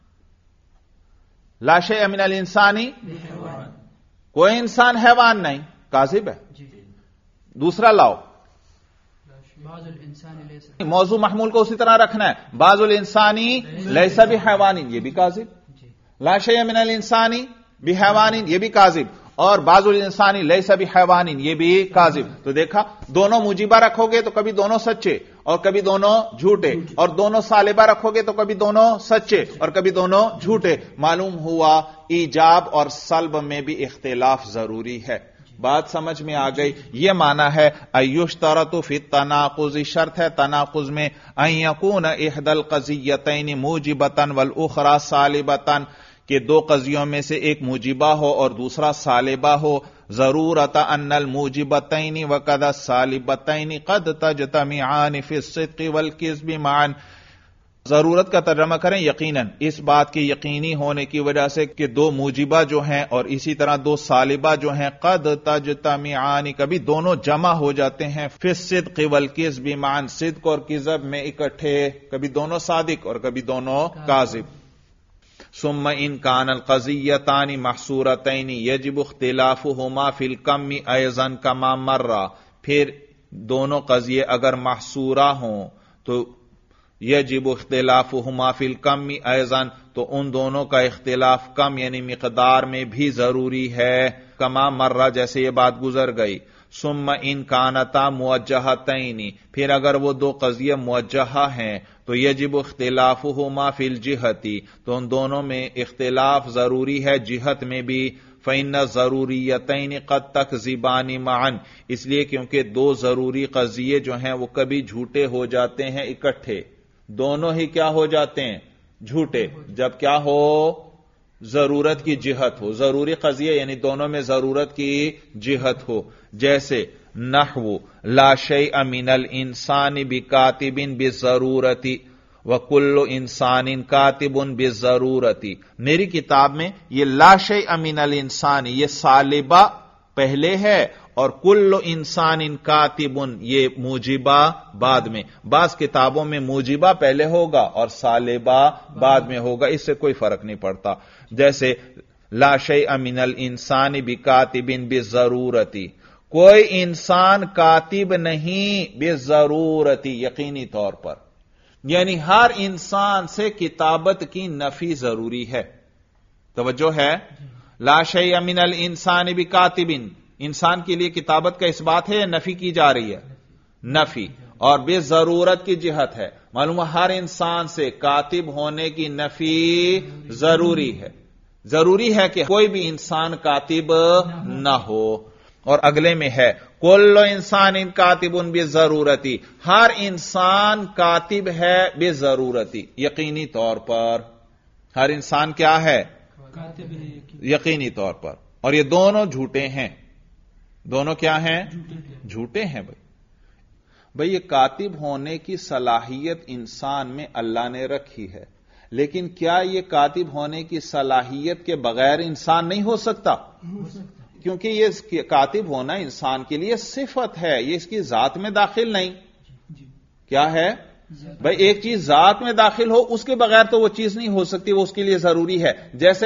لا شیء من الانسان, کوئی انسان حیوان نہیں, کاذب ہے. دوسرا لاؤ, موضوع محمول کو اسی طرح رکھنا ہے, بعض الانسانی لیس بحیوان, یہ بھی کاذب. لا شیء من الانسان بحیوان, یہ بھی کاذب. اور بعض الانسانی لیس بحیوان, یہ بھی کاذب. تو دیکھا, دونوں موجبہ رکھو گے تو کبھی دونوں سچے اور کبھی دونوں جھوٹے, اور دونوں سالبہ رکھو گے تو کبھی دونوں سچے اور کبھی دونوں جھوٹے. معلوم ہوا ایجاب اور سلب میں بھی اختلاف ضروری ہے. بات سمجھ میں آ گئی؟ یہ معنی ہے ایشترط فی التناقض, شرط ہے تناقض میں, ان یکون احدی القضیتین موجبۃ والاخری سالبۃ, کہ دو قضیوں میں سے ایک موجبہ ہو اور دوسرا سالبہ ہو. ضرورت ان الموجبتین وقد السالبتین قد تجتمعان فی الصدق والکذب معا, ضرورت کا ترجمہ کریں یقیناً, اس بات کے یقینی ہونے کی وجہ سے کہ دو موجبہ جو ہیں اور اسی طرح دو سالبہ جو ہیں, قد تجتمعان, کبھی دونوں جمع ہو جاتے ہیں, فی الصدق والکذب معا, صدق اور کذب میں اکٹھے, کبھی دونوں صادق اور کبھی دونوں کاذب. ثم ان کان القضیتان محصورتین یجب اختلافهما فی الکم ایضا کما مر, پھر دونوں قضیے اگر محصورہ ہوں تو یجب اختلافهما فی الکم ایضا, تو ان دونوں کا اختلاف کم یعنی مقدار میں بھی ضروری ہے. کما مر, جیسے یہ بات گزر گئی. ثم ان کانتا موجہتین, پھر اگر وہ دو قضیے موجہہ ہیں تو یجب اختلافهما فی الجہتی, تو ان دونوں میں اختلاف ضروری ہے جہت میں بھی. فَإِنَّ ضَرُورِيَّتَيْنِ قَدْ تَكْذِبَانِ مَعًا، اس لیے کیونکہ دو ضروری قضیے جو ہیں وہ کبھی جھوٹے ہو جاتے ہیں اکٹھے، دونوں ہی کیا ہو جاتے ہیں؟ جھوٹے، جب کیا ہو؟ ضرورت کی جہت ہو، ضروری قضیہ یعنی دونوں میں ضرورت کی جہت ہو، جیسے نحو لا شیء من الانسان بکاتب بالضرورت وکل انسان کاتب بالضرورت۔ میری کتاب میں یہ لا شیء من الانسان یہ سالبہ پہلے ہے اور کل انسان کاتب یہ موجبہ بعد میں، بعض کتابوں میں موجبہ پہلے ہوگا اور سالبہ بعد میں ہوگا، اس سے کوئی فرق نہیں پڑتا۔ جیسے لا شیء من الانسان بکاتب بالضرورت، کوئی انسان کاتب نہیں بالضرورت یقینی طور پر، یعنی ہر انسان سے کتابت کی نفی ضروری ہے۔ توجہ ہے؟ لا شیء من الانسان بکاتب، انسان کے لیے کتابت کا اس بات ہے یا نفی کی جا رہی ہے؟ نفی، اور بے ضرورت کی جہت ہے، معلوم ہر انسان سے کاتب ہونے کی نفی ضروری ہے، ضروری ہے کہ کوئی بھی انسان کاتب نہ ہو۔ اور اگلے میں ہے کل انسان کاتب بالضرورتی، ہر انسان کاتب ہے بالضرورتی یقینی طور پر، ہر انسان کیا ہے؟ یقینی طور پر، اور یہ دونوں جھوٹے ہیں، دونوں کیا ہیں؟ جھوٹے ہیں۔ بھئی یہ کاتب ہونے کی صلاحیت انسان میں اللہ نے رکھی ہے، لیکن کیا یہ کاتب ہونے کی صلاحیت کے بغیر انسان نہیں ہو سکتا؟ کیونکہ یہ کاتب ہونا انسان کے لیے صفت ہے، یہ اس کی ذات میں داخل نہیں۔ کیا ہے؟ بھئی ایک چیز ذات میں داخل ہو اس کے بغیر تو وہ چیز نہیں ہو سکتی، وہ اس کے لیے ضروری ہے۔ جیسے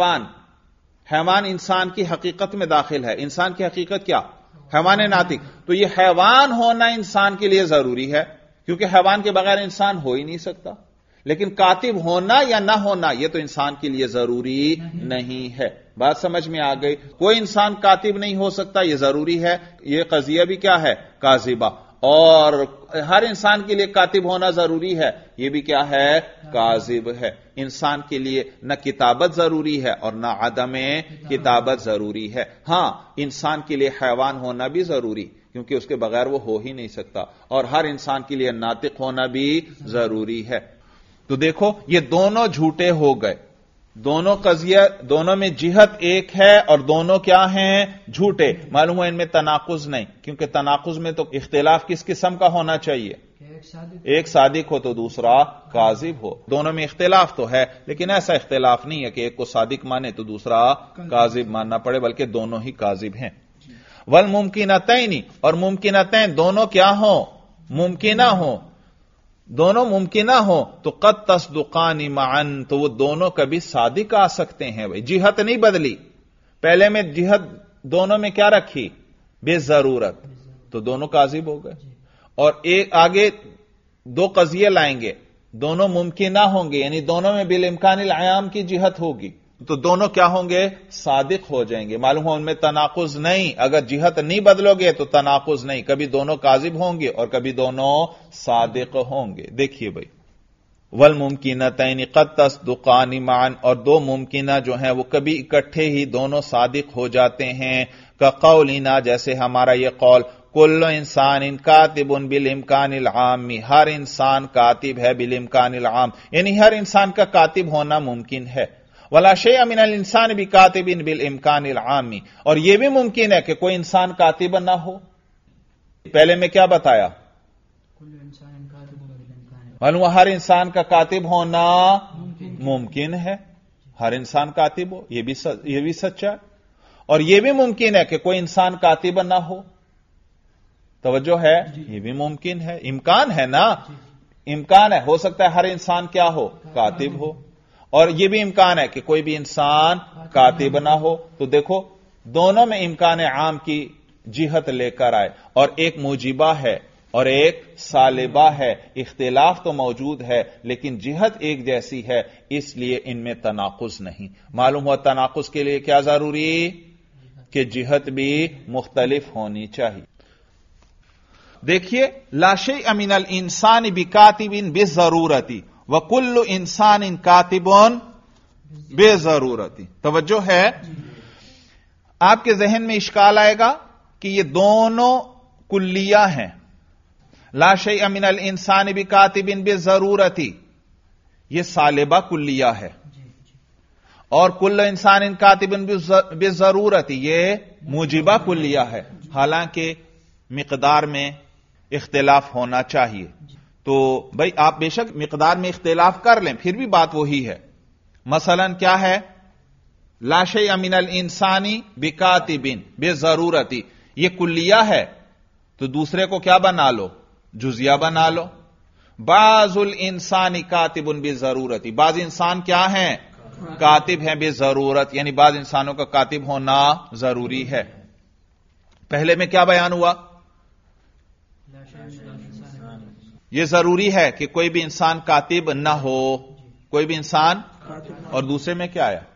حیوان انسان کی حقیقت میں داخل ہے، انسان کی حقیقت کیا؟ حیوان ناطق، تو یہ حیوان ہونا انسان کے لیے ضروری ہے، کیونکہ حیوان کے بغیر انسان ہو ہی نہیں سکتا۔ لیکن کاتب ہونا یا نہ ہونا یہ تو انسان کے لیے ضروری نہیں ہے۔ بات سمجھ میں آ گئی؟ کوئی انسان کاتب نہیں ہو سکتا، یہ ضروری ہے، یہ قضیہ بھی کیا ہے؟ کاذبہ۔ اور ہر انسان کے لیے کاتب ہونا ضروری ہے، یہ بھی کیا ہے؟ کاذب ہے۔ انسان کے لیے نہ کتابت ضروری ہے اور نہ عدم کتابت ضروری ہے۔ ہاں انسان کے لیے حیوان ہونا بھی ضروری، کیونکہ اس کے بغیر وہ ہو ہی نہیں سکتا، اور ہر انسان کے لیے ناطق ہونا بھی ضروری ہے۔ تو دیکھو یہ دونوں جھوٹے ہو گئے، دونوں قضیہ، دونوں میں جہت ایک ہے اور دونوں کیا ہیں؟ جھوٹے۔ معلوم ہے ان میں تناقض نہیں، کیونکہ تناقض میں تو اختلاف کس قسم کا ہونا چاہیے؟ ایک صادق ہو تو دوسرا کاذب ہو۔ دونوں میں اختلاف تو ہے، لیکن ایسا اختلاف نہیں ہے کہ ایک کو صادق مانے تو دوسرا کاذب ماننا پڑے، بلکہ دونوں ہی کاذب ہیں۔ والممکنتین، اور ممکنتین دونوں کیا ہوں؟ ممکنہ ہوں، دونوں ممکنہ ہوں تو قد تصدقان معا، تو وہ دونوں کبھی صادق آ سکتے ہیں۔ بھائی جہت نہیں بدلی، پہلے میں جہت دونوں میں کیا رکھی؟ بے ضرورت، تو دونوں کاذب ہو گئے۔ اور ایک آگے دو قضیے لائیں گے، دونوں ممکنہ ہوں گے، یعنی دونوں میں بالامکان العیام کی جہت ہوگی، تو دونوں کیا ہوں گے؟ صادق ہو جائیں گے۔ معلوم ہو ان میں تناقض نہیں، اگر جہت نہیں بدلو گے تو تناقض نہیں، کبھی دونوں کاذب ہوں گے اور کبھی دونوں صادق ہوں گے۔ دیکھیے بھائی، والممکنتین قد تصدقان معا، اور دو ممکنہ جو ہیں وہ کبھی اکٹھے ہی دونوں صادق ہو جاتے ہیں۔ کقولنا، جیسے ہمارا یہ قول، کل انسان کاتب بالامکان العام، ہر انسان کاتب ہے بالامکان العام، یعنی ہر انسان کا کاتب ہونا ممکن ہے۔ ولا شیء من الانسان بکاتب بالامکان العام، اور یہ بھی ممکن ہے کہ کوئی انسان کاتب نہ ہو۔ پہلے میں کیا بتایا؟ معلوم ہر انسان کا کاتب ہونا ممکن ہے، ہر انسان کاتب ہو، یہ بھی سچا ہے۔ اور یہ بھی ممکن ہے کہ کوئی انسان کاتب نہ ہو، توجہ ہے؟ یہ بھی ممکن ہے، امکان ہے نا، امکان ہے، ہو سکتا ہے ہر انسان کیا ہو؟ کاتب ہو، اور یہ بھی امکان ہے کہ کوئی بھی انسان کاتب نہ ہو۔ تو دیکھو دونوں میں امکان عام کی جہت لے کر آئے، اور ایک موجبہ ہے اور ایک سالبہ ہے، اختلاف تو موجود ہے لیکن جہت ایک جیسی ہے، اس لیے ان میں تناقض نہیں۔ معلوم ہوا تناقض کے لیے کیا ضروری؟ کہ جہت بھی مختلف ہونی چاہیے۔ دیکھیے لا شیء من الانسان بکاتب بالضرورت وکل انسان کاتب بے ضرورتی، توجہ ہے؟ آپ کے ذہن میں اشکال آئے گا کہ یہ دونوں کلیہ ہیں. لا شیء من الانسان بکاتب بضرورتی، یہ سالبہ کلیہ ہے، اور کل انسان کاتب بضرورتی یہ موجبہ کلیہ ہے. حالانکہ مقدار میں اختلاف ہونا چاہیے. تو بھائی آپ بے شک مقدار میں اختلاف کر لیں، پھر بھی بات وہی ہے. مثلا کیا ہے؟ لا شیء من الانسان بکاتب بضرورتی، یہ کلیہ ہے، تو دوسرے کو کیا بنا لو؟ جزیہ بنا لو. بعض الانسان کاتب بضرورتی، بعض انسان کیا ہیں؟ کاتب ہیں بضرورت، یعنی بعض انسانوں کا کاتب ہونا ضروری ہے. پہلے میں کیا بیان ہوا؟ یہ ضروری ہے کہ کوئی بھی انسان کاتب نہ ہو، کوئی بھی انسان، اور دوسرے میں کیا آیا؟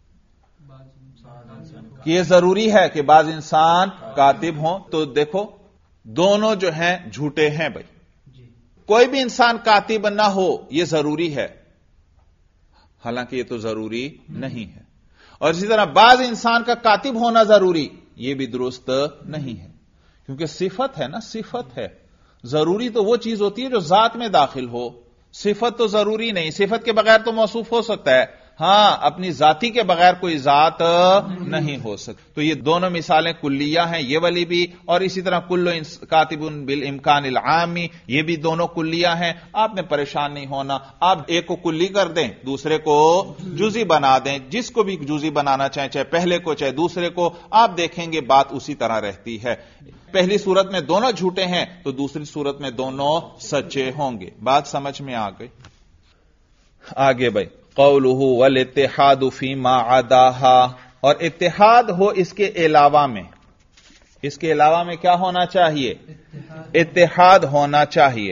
کہ یہ ضروری ہے کہ بعض انسان کاتب ہوں. تو دیکھو دونوں جو ہیں جھوٹے ہیں بھائی. کوئی بھی انسان کاتب نہ ہو یہ ضروری ہے، حالانکہ یہ تو ضروری نہیں ہے. اور اسی طرح بعض انسان کا کاتب ہونا ضروری، یہ بھی درست نہیں ہے، کیونکہ صفت ہے نا، صفت ہے. ضروری تو وہ چیز ہوتی ہے جو ذات میں داخل ہو، صفت تو ضروری نہیں. صفت کے بغیر تو موصوف ہو سکتا ہے، ہاں اپنی ذاتی کے بغیر کوئی ذات نہیں ہو سکتی. تو یہ دونوں مثالیں کلیہ ہیں، یہ والی بھی، اور اسی طرح کل کاتب بالامکان العامی، یہ بھی دونوں کلیہ ہیں. آپ نے پریشان نہیں ہونا، آپ ایک کو کلی کر دیں، دوسرے کو جزئی بنا دیں. جس کو بھی جزئی بنانا چاہیں، چاہے پہلے کو چاہے دوسرے کو، آپ دیکھیں گے بات اسی طرح رہتی ہے. پہلی صورت میں دونوں جھوٹے ہیں تو دوسری صورت میں دونوں سچے ہوں گے. بات سمجھ میں آ گئی؟ آگے بھائی قولہ والاتحاد فیما عداها، اور اتحاد ہو اس کے علاوہ میں. اس کے علاوہ میں کیا ہونا چاہیے؟ اتحاد ہونا چاہیے.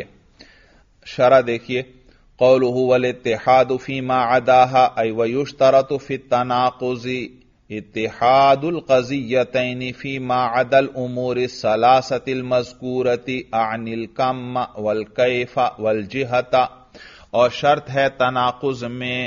شرح دیکھیے، قولہ والاتحاد فیما عداها ای ویشترط فی التناقض اتحاد القضیتین فیما عدا الامور الثلاثۃ المذکورۃ عن الکم والکیف والجہۃ، اور شرط ہے تناقض میں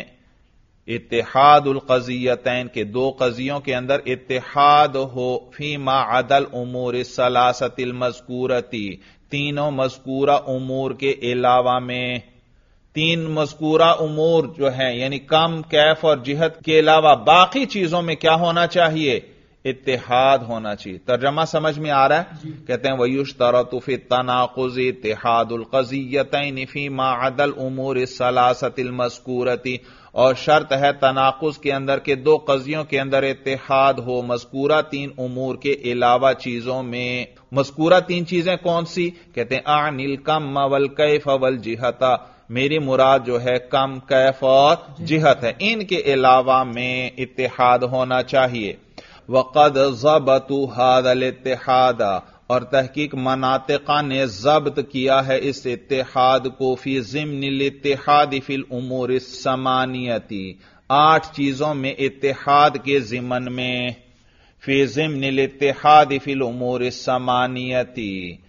اتحاد القضیتین کے دو قضیوں کے اندر اتحاد ہو، فیما عدا الامور الثلاثۃ المذکورۃ تینوں مذکورہ امور کے علاوہ میں. تین مذکورہ امور جو ہیں یعنی کم، کیف اور جہت کے علاوہ باقی چیزوں میں کیا ہونا چاہیے؟ اتحاد ہونا چاہیے. ترجمہ سمجھ میں آ رہا ہے؟ کہتے ہیں وَيُشْتَرَطُ فِي التَّنَاقُضِ اتِّحَادُ الْقَضِيَّتَيْنِ فِيمَا عَدَا الْأُمُورِ الثَّلَاثَةِ الْمَذْكُورَةِ، اور شرط ہے تناقض کے اندر کے دو قضیوں کے اندر اتحاد ہو مذکورہ تین امور کے علاوہ چیزوں میں. مذکورہ تین چیزیں کون سی؟ کہتے ہیں اعن الکم والکیف والجہۃ، میری مراد جو ہے کم، کیف اور جہت ہے، ان کے علاوہ میں اتحاد ہونا چاہیے. وقد ضبطوا هذا الاتحاد، اور تحقیق مناطقہ نے ضبط کیا ہے اس اتحاد کو، فی ضمن الاتحاد فی الامور الثمانیۃ، 8 چیزوں میں اتحاد کے ضمن میں. فی ضمن الاتحاد فی الامور الثمانیۃ،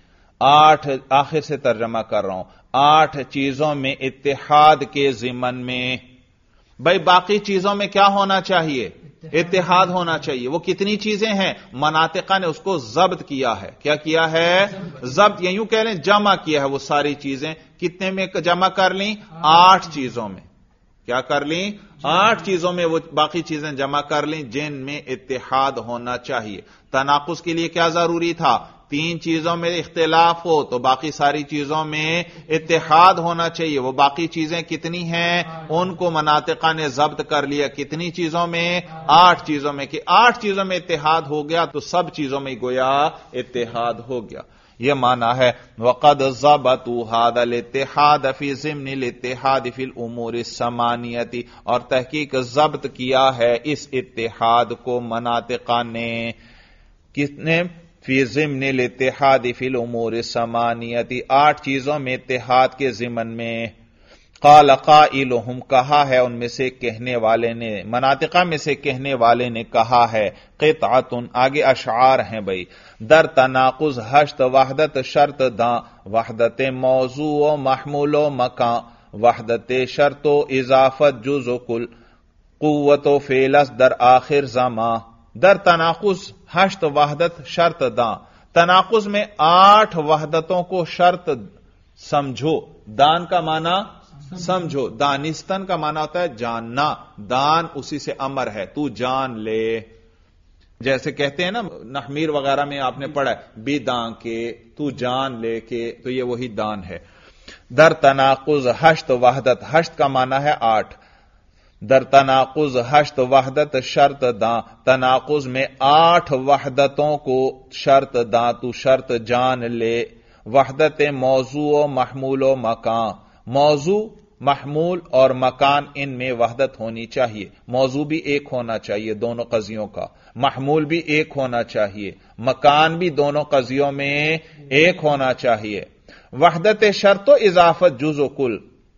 8، آخر سے ترجمہ کر رہا ہوں، 8 چیزوں میں اتحاد کے ضمن میں. بھائی باقی چیزوں میں کیا ہونا چاہیے؟ اتحاد ہونا چاہیے. وہ کتنی چیزیں ہیں؟ مناطقہ نے اس کو ضبط کیا ہے. کیا کیا ہے؟ ضبط، یا یوں کہہ لیں جمع کیا ہے وہ ساری چیزیں. کتنے میں جمع کر لیں؟ 8 چیزوں میں. کیا کر لیں؟ 8 چیزوں میں وہ باقی چیزیں جمع کر لیں جن میں اتحاد ہونا چاہیے. تناقض کے لیے کیا ضروری تھا؟ 3 چیزوں میں اختلاف ہو تو باقی ساری چیزوں میں اتحاد ہونا چاہیے. وہ باقی چیزیں کتنی ہیں؟ ان کو مناطقہ نے ضبط کر لیا. کتنی چیزوں میں؟ 8 چیزوں میں. کہ 8 چیزوں میں اتحاد ہو گیا تو سب چیزوں میں گویا اتحاد ہو گیا. یہ معنی ہے وقد ضبطوا هذا الاتحاد فی ضمن الاتحاد فی الامور الثمانیۃ، اور تحقیق ضبط کیا ہے اس اتحاد کو مناطقہ نے. کس نے؟ فی ضمن الاتحاد فی الامور الثمانیۃ، 8 چیزوں میں اتحاد کے ضمن میں. قال قائلہم، کہا ہے ان میں سے کہنے والے نے، مناطقہ میں سے کہنے والے نے کہا ہے، قطعۃ، آگے اشعار ہیں بھائی، در تناقض ہشت وحدت شرط داں، وحدت موضوع و محمول و مکان، وحدت شرط و اضافت جز و کل، قوت و فعلس در آخر زمان. در تناقض 8 وحدت شرط داں. تناقض میں 8 وحدتوں کو شرط سمجھو. دان کا معنی سمجھو. دانستن کا معنی ہوتا ہے جاننا. دان اسی سے امر ہے، تو جان لے. جیسے کہتے ہیں نا نحمیر وغیرہ میں آپ نے پڑھا ہے بی دان کے، تو جان لے کے، تو یہ وہی دان ہے. در تناقض 8 وحدت، 8 کا معنی ہے 8. در تناقض 8 وحدت شرط داں. تناقض میں 8 وحدتوں کو شرط داں، تو شرط جان لے. وحدت موضوع و محمول و مکان. موضوع، محمول اور مکان، ان میں وحدت ہونی چاہیے. موضوع بھی ایک ہونا چاہیے دونوں قضیوں کا، محمول بھی ایک ہونا چاہیے، مکان بھی دونوں قضیوں میں ایک ہونا چاہیے. وحدت شرط و اضافت جز و کل.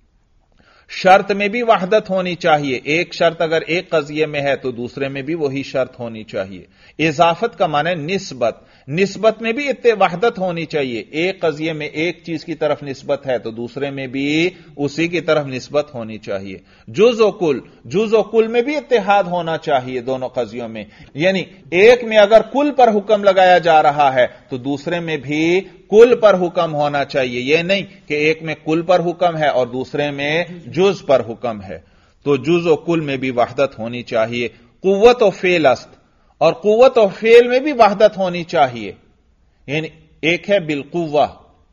شرط میں بھی وحدت ہونی چاہیے. ایک شرط اگر ایک قضیے میں ہے تو دوسرے میں بھی وہی شرط ہونی چاہیے. اضافت کا معنی نسبت. نسبت میں بھی وحدت ہونی چاہیے. ایک قضیے میں ایک چیز کی طرف نسبت ہے تو دوسرے میں بھی اسی کی طرف نسبت ہونی چاہیے. جز و کل. جز و کل میں بھی اتحاد ہونا چاہیے دونوں قضیوں میں. یعنی ایک میں اگر کل پر حکم لگایا جا رہا ہے تو دوسرے میں بھی کل پر حکم ہونا چاہیے. یہ نہیں کہ ایک میں کل پر حکم ہے اور دوسرے میں جز پر حکم ہے. تو جز و کل میں بھی وحدت ہونی چاہیے. قوت و فعل است، اور قوت و فعل میں بھی وحدت ہونی چاہیے. یعنی ایک ہے بالقوہ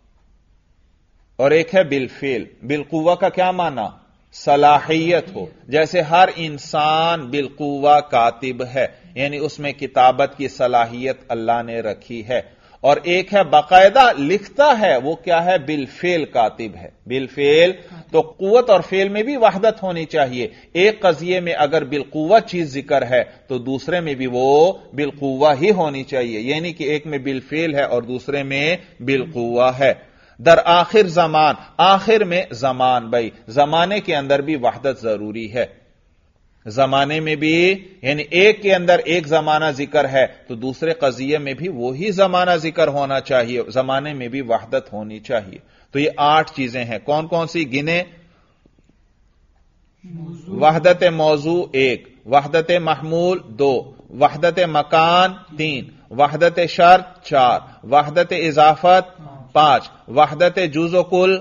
اور ایک ہے بالفعل. بالقوہ کا کیا معنی؟ صلاحیت ہو. جیسے ہر انسان بالقوہ کاتب ہے، یعنی اس میں کتابت کی صلاحیت اللہ نے رکھی ہے. اور ایک ہے باقاعدہ لکھتا ہے، وہ کیا ہے؟ بالفعل کاتب ہے. بالفعل. تو قوت اور فعل میں بھی وحدت ہونی چاہیے. ایک قضیے میں اگر بالقوہ چیز ذکر ہے تو دوسرے میں بھی وہ بالقوہ ہی ہونی چاہیے. یعنی کہ ایک میں بالفعل ہے اور دوسرے میں بالقوہ ہے. در آخر زمان. آخر میں زمان. بھائی زمانے کے اندر بھی وحدت ضروری ہے. زمانے میں بھی، یعنی ایک کے اندر ایک زمانہ ذکر ہے تو دوسرے قضیے میں بھی وہی زمانہ ذکر ہونا چاہیے. زمانے میں بھی وحدت ہونی چاہیے. تو یہ 8 چیزیں ہیں. کون کون سی گنے؟ وحدت موضوع 1، وحدت محمول 2، وحدت مکان 3، وحدت شرط 4، وحدت اضافت 5، وحدت جز و کل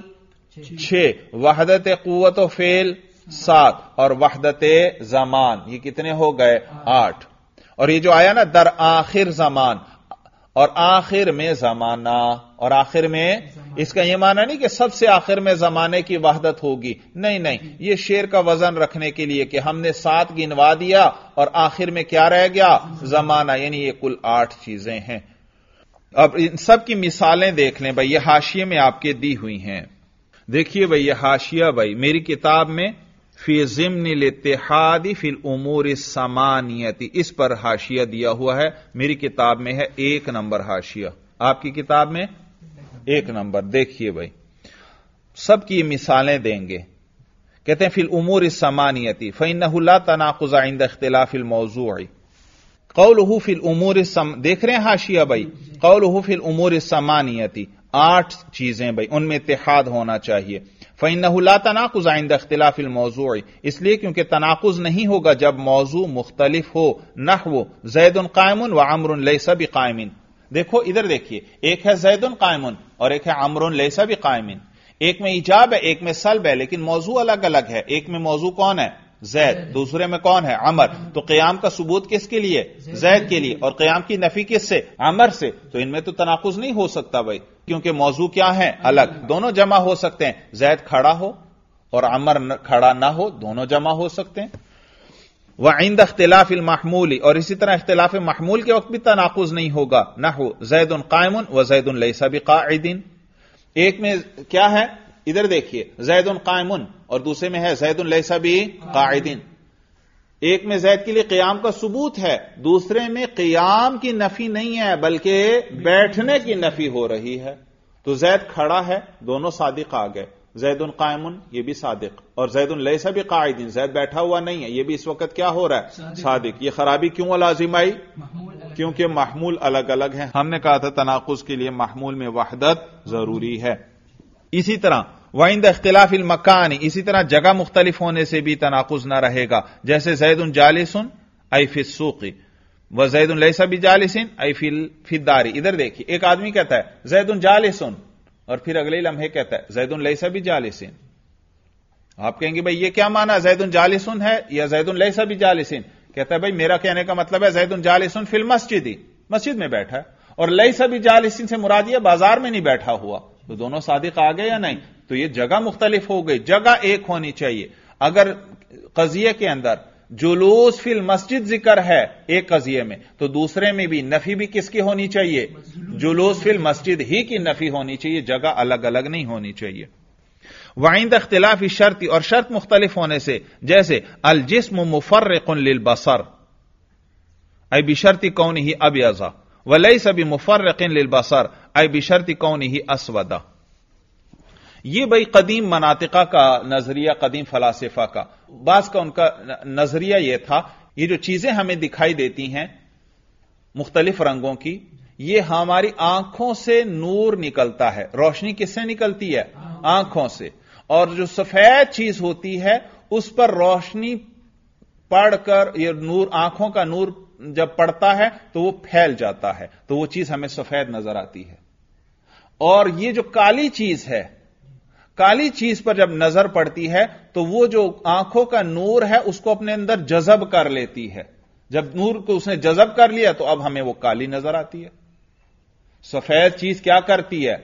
6، وحدت قوت و فعل 7، اور وحدت زمان. یہ کتنے ہو گئے؟ 8. اور یہ جو آیا نا در آخر زمان، اور آخر میں زمانہ، اور آخر میں، اس کا یہ معنی نہیں کہ سب سے آخر میں زمانے کی وحدت ہوگی. نہیں نہیں، یہ شعر کا وزن رکھنے کے لیے کہ ہم نے 7 گنوا دیا اور آخر میں کیا رہ گیا؟ زمانہ. یعنی یہ کل 8 چیزیں ہیں. اب ان سب کی مثالیں دیکھ لیں بھائی. یہ حاشیے میں آپ کے دی ہوئی ہیں. دیکھیے بھائی یہ حاشیہ بھائی میری کتاب میں فی ضمن الاتحاد فی الامور الثمانیہ، اس پر حاشیہ دیا ہوا ہے. میری کتاب میں ہے 1 نمبر حاشیہ. آپ کی کتاب میں 1 نمبر. دیکھیے بھائی سب کی مثالیں دیں گے. کہتے ہیں فی الامور الثمانیہ فإنہ لا تناقض عند اختلاف الموضوع. قولہ فی الامور دیکھ رہے ہیں حاشیہ بھائی؟ قولہ فی الامور الثمانیہ 8 چیزیں بھائی، ان میں اتحاد ہونا چاہیے. فإنہ لا تناقض عند اختلاف الموضوع، اس لیے کیونکہ تناقض نہیں ہوگا جب موضوع مختلف ہو. نحو زید قائم و عمر لیس بقائم. دیکھو ادھر دیکھیے، ایک ہے زید قائم اور ایک ہے عمر لیس بقائم. ایک میں ایجاب ہے ایک میں سلب ہے، لیکن موضوع الگ الگ ہے. ایک میں موضوع کون ہے؟ زید. دوسرے میں کون ہے؟ عمر. تو قیام کا ثبوت کس کے لیے؟ زید کے لیے. اور قیام کی نفی کس سے؟ عمر سے. تو ان میں تو تناقض نہیں ہو سکتا بھائی، کیونکہ موضوع کیا ہے؟ الگ. دونوں جمع ہو سکتے ہیں، زید کھڑا ہو اور عمر کھڑا نہ ہو، دونوں جمع ہو سکتے ہیں. وعند اختلاف المحمول، اور اسی طرح اختلاف محمول کے وقت بھی تناقض نہیں ہوگا. نحو زید قائم و زید لیس بقاعد. ایک میں کیا ہے؟ ادھر دیکھیے زید قائم اور دوسرے میں ہے زید لیس بقاعد. ایک میں زید کے لیے قیام کا ثبوت ہے، دوسرے میں قیام کی نفی نہیں ہے بلکہ بیٹھنے کی نفی ہو رہی ہے. تو زید کھڑا ہے، دونوں صادق آ گئے. زید قائم یہ بھی صادق، اور زید لیس بقاعد زید بیٹھا ہوا نہیں ہے، یہ بھی اس وقت کیا ہو رہا ہے؟ صادق. یہ خرابی کیوں لازم آئی؟ کیونکہ محمول الگ الگ ہیں. ہم نے کہا تھا تناقض کے لیے محمول میں وحدت ضروری ہے. اسی طرح وعند اختلاف المکان، اسی طرح جگہ مختلف ہونے سے بھی تناقض نہ رہے گا. جیسے زید جالس ای فی السوق، وزید لیس بجالسن ای فی الدار. ادھر دیکھیے ایک آدمی کہتا ہے زید جالسن اور پھر اگلے لمحے کہتا ہے زید لیس بجالسن. آپ کہیں گے بھائی یہ کیا معنی زید جالسن ہے یا زید لیس بجالسن؟ کہتا ہے بھائی میرا کہنے کا مطلب ہے زید جالسن فی المسجد، مسجد میں بیٹھا ہے، اور لیس بجالسن سے مراد یہ بازار میں نہیں بیٹھا ہوا. تو دونوں صادق آ گئے یا نہیں؟ تو یہ جگہ مختلف ہو گئی، جگہ ایک ہونی چاہیے. اگر قضیے کے اندر جلوس فی المسجد ذکر ہے ایک قضیے میں تو دوسرے میں بھی نفی بھی کس کی ہونی چاہیے؟ جلوس فی المسجد ہی کی نفی ہونی چاہیے، جگہ الگ الگ نہیں ہونی چاہیے. وعند اختلاف شرط، اور شرط مختلف ہونے سے، جیسے الجسم مفرق للبصر ای بشرط کونہ ابیض ولیس بمفرق للبصر ای بشرط کونہ اسود. یہ بھائی قدیم مناطقہ کا نظریہ، قدیم فلاسفہ کا، بعض کا ان کا نظریہ یہ تھا یہ جو چیزیں ہمیں دکھائی دیتی ہیں مختلف رنگوں کی، یہ ہماری آنکھوں سے نور نکلتا ہے. روشنی کس سے نکلتی ہے؟ آنکھوں سے. اور جو سفید چیز ہوتی ہے اس پر روشنی پڑھ کر یہ نور، آنکھوں کا نور جب پڑتا ہے تو وہ پھیل جاتا ہے، تو وہ چیز ہمیں سفید نظر آتی ہے. اور یہ جو کالی چیز ہے، کالی چیز پر جب نظر پڑتی ہے تو وہ جو آنکھوں کا نور ہے اس کو اپنے اندر جذب کر لیتی ہے. جب نور کو اس نے جذب کر لیا تو اب ہمیں وہ کالی نظر آتی ہے. سفید چیز کیا کرتی ہے؟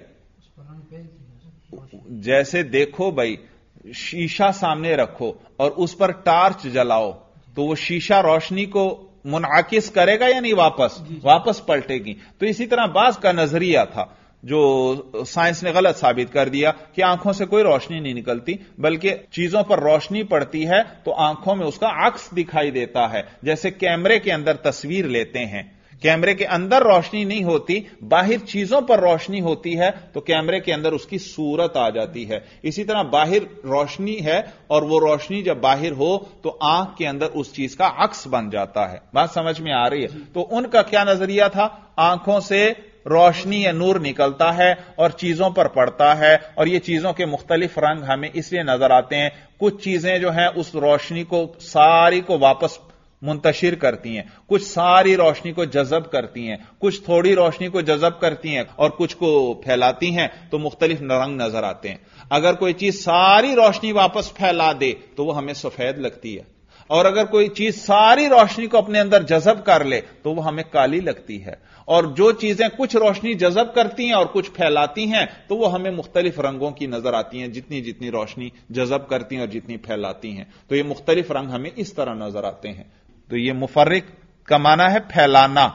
جیسے دیکھو بھائی، شیشہ سامنے رکھو اور اس پر ٹارچ جلاؤ تو وہ شیشہ روشنی کو منعکس کرے گا یا نہیں؟ واپس پلٹے گی. تو اسی طرح بعض کا نظریہ تھا جو سائنس نے غلط ثابت کر دیا کہ آنکھوں سے کوئی روشنی نہیں نکلتی بلکہ چیزوں پر روشنی پڑتی ہے تو آنکھوں میں اس کا عکس دکھائی دیتا ہے. جیسے کیمرے کے اندر تصویر لیتے ہیں، کیمرے کے اندر روشنی نہیں ہوتی، باہر چیزوں پر روشنی ہوتی ہے تو کیمرے کے اندر اس کی صورت آ جاتی ہے. اسی طرح باہر روشنی ہے اور وہ روشنی جب باہر ہو تو آنکھ کے اندر اس چیز کا عکس بن جاتا ہے. بات سمجھ میں آ رہی ہے؟ تو ان کا کیا نظریہ تھا؟ آنکھوں سے روشنی یا نور نکلتا ہے اور چیزوں پر پڑتا ہے، اور یہ چیزوں کے مختلف رنگ ہمیں اس لیے نظر آتے ہیں. کچھ چیزیں جو ہیں اس روشنی کو ساری کو واپس منتشر کرتی ہیں، کچھ ساری روشنی کو جذب کرتی ہیں، کچھ تھوڑی روشنی کو جذب کرتی ہیں اور کچھ کو پھیلاتی ہیں، تو مختلف رنگ نظر آتے ہیں. اگر کوئی چیز ساری روشنی واپس پھیلا دے تو وہ ہمیں سفید لگتی ہے، اور اگر کوئی چیز ساری روشنی کو اپنے اندر جذب کر لے تو وہ ہمیں کالی لگتی ہے. اور جو چیزیں کچھ روشنی جذب کرتی ہیں اور کچھ پھیلاتی ہیں تو وہ ہمیں مختلف رنگوں کی نظر آتی ہیں، جتنی جتنی روشنی جذب کرتی ہیں اور جتنی پھیلاتی ہیں. تو یہ مختلف رنگ ہمیں اس طرح نظر آتے ہیں. تو یہ مفرق کا معنی ہے پھیلانا.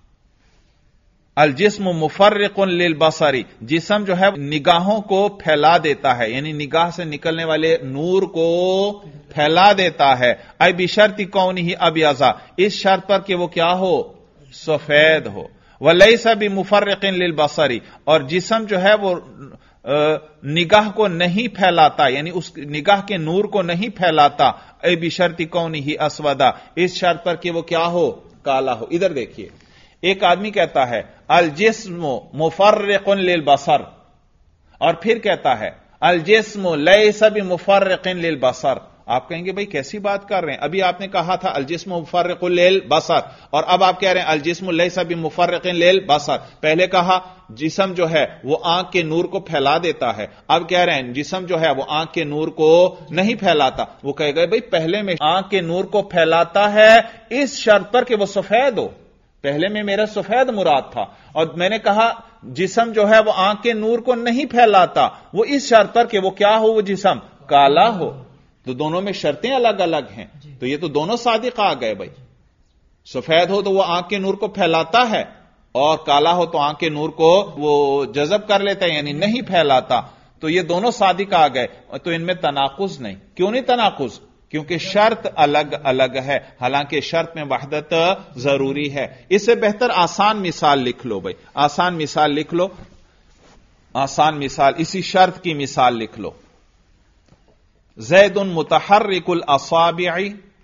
الجسم مفرق للبصر، جسم جو ہے نگاہوں کو پھیلا دیتا ہے، یعنی نگاہ سے نکلنے والے نور کو پھیلا دیتا ہے. ای بشرط کونہ ابیض، اس شرط پر کہ وہ کیا ہو؟ سفید ہو. ولیس بمفرق للبصر، اور جسم جو ہے وہ نگاہ کو نہیں پھیلاتا، یعنی اس نگاہ کے نور کو نہیں پھیلاتا. اے بشرط کونہ اسود، اس شرط پر کہ وہ کیا ہو؟ کالا ہو. ادھر دیکھیے ایک آدمی کہتا ہے الجسم مفرق للبصر، اور پھر کہتا ہے الجسم لیس بمفرق للبصر. آپ کہیں گے بھئی کیسی بات کر رہے ہیں؟ ابھی آپ نے کہا تھا الجسم مفرق للبصر اور اب آپ کہہ رہے ہیں الجسم لیس بمفرق للبصر. پہلے کہا جسم جو ہے وہ آنکھ کے نور کو پھیلا دیتا ہے، اب کہہ رہے ہیں جسم جو ہے وہ آنکھ کے نور کو نہیں پھیلاتا. وہ کہے گا بھئی پہلے میں آنکھ کے نور کو پھیلاتا ہے اس شرط پر کہ وہ سفید ہو. پہلے میں میرا سفید مراد تھا، اور میں نے کہا جسم جو ہے وہ آنکھ کے نور کو نہیں پھیلاتا، وہ اس شرط پر کہ وہ کیا ہو؟ وہ جسم کالا ہو. تو دونوں میں شرطیں الگ الگ ہیں. تو یہ تو دونوں صادق آ گئے بھائی. سفید ہو تو وہ آنکھ کے نور کو پھیلاتا ہے، اور کالا ہو تو آنکھ کے نور کو وہ جذب کر لیتا ہے، یعنی نہیں پھیلاتا. تو یہ دونوں صادق آ گئے. تو ان میں تناقض نہیں. کیوں نہیں تناقض؟ کیونکہ شرط الگ الگ ہے، حالانکہ شرط میں وحدت ضروری ہے. اس سے بہتر آسان مثال لکھ لو بھائی، آسان مثال لکھ لو. آسان مثال اسی شرط کی مثال لکھ لو. زید متحرک الاصابع،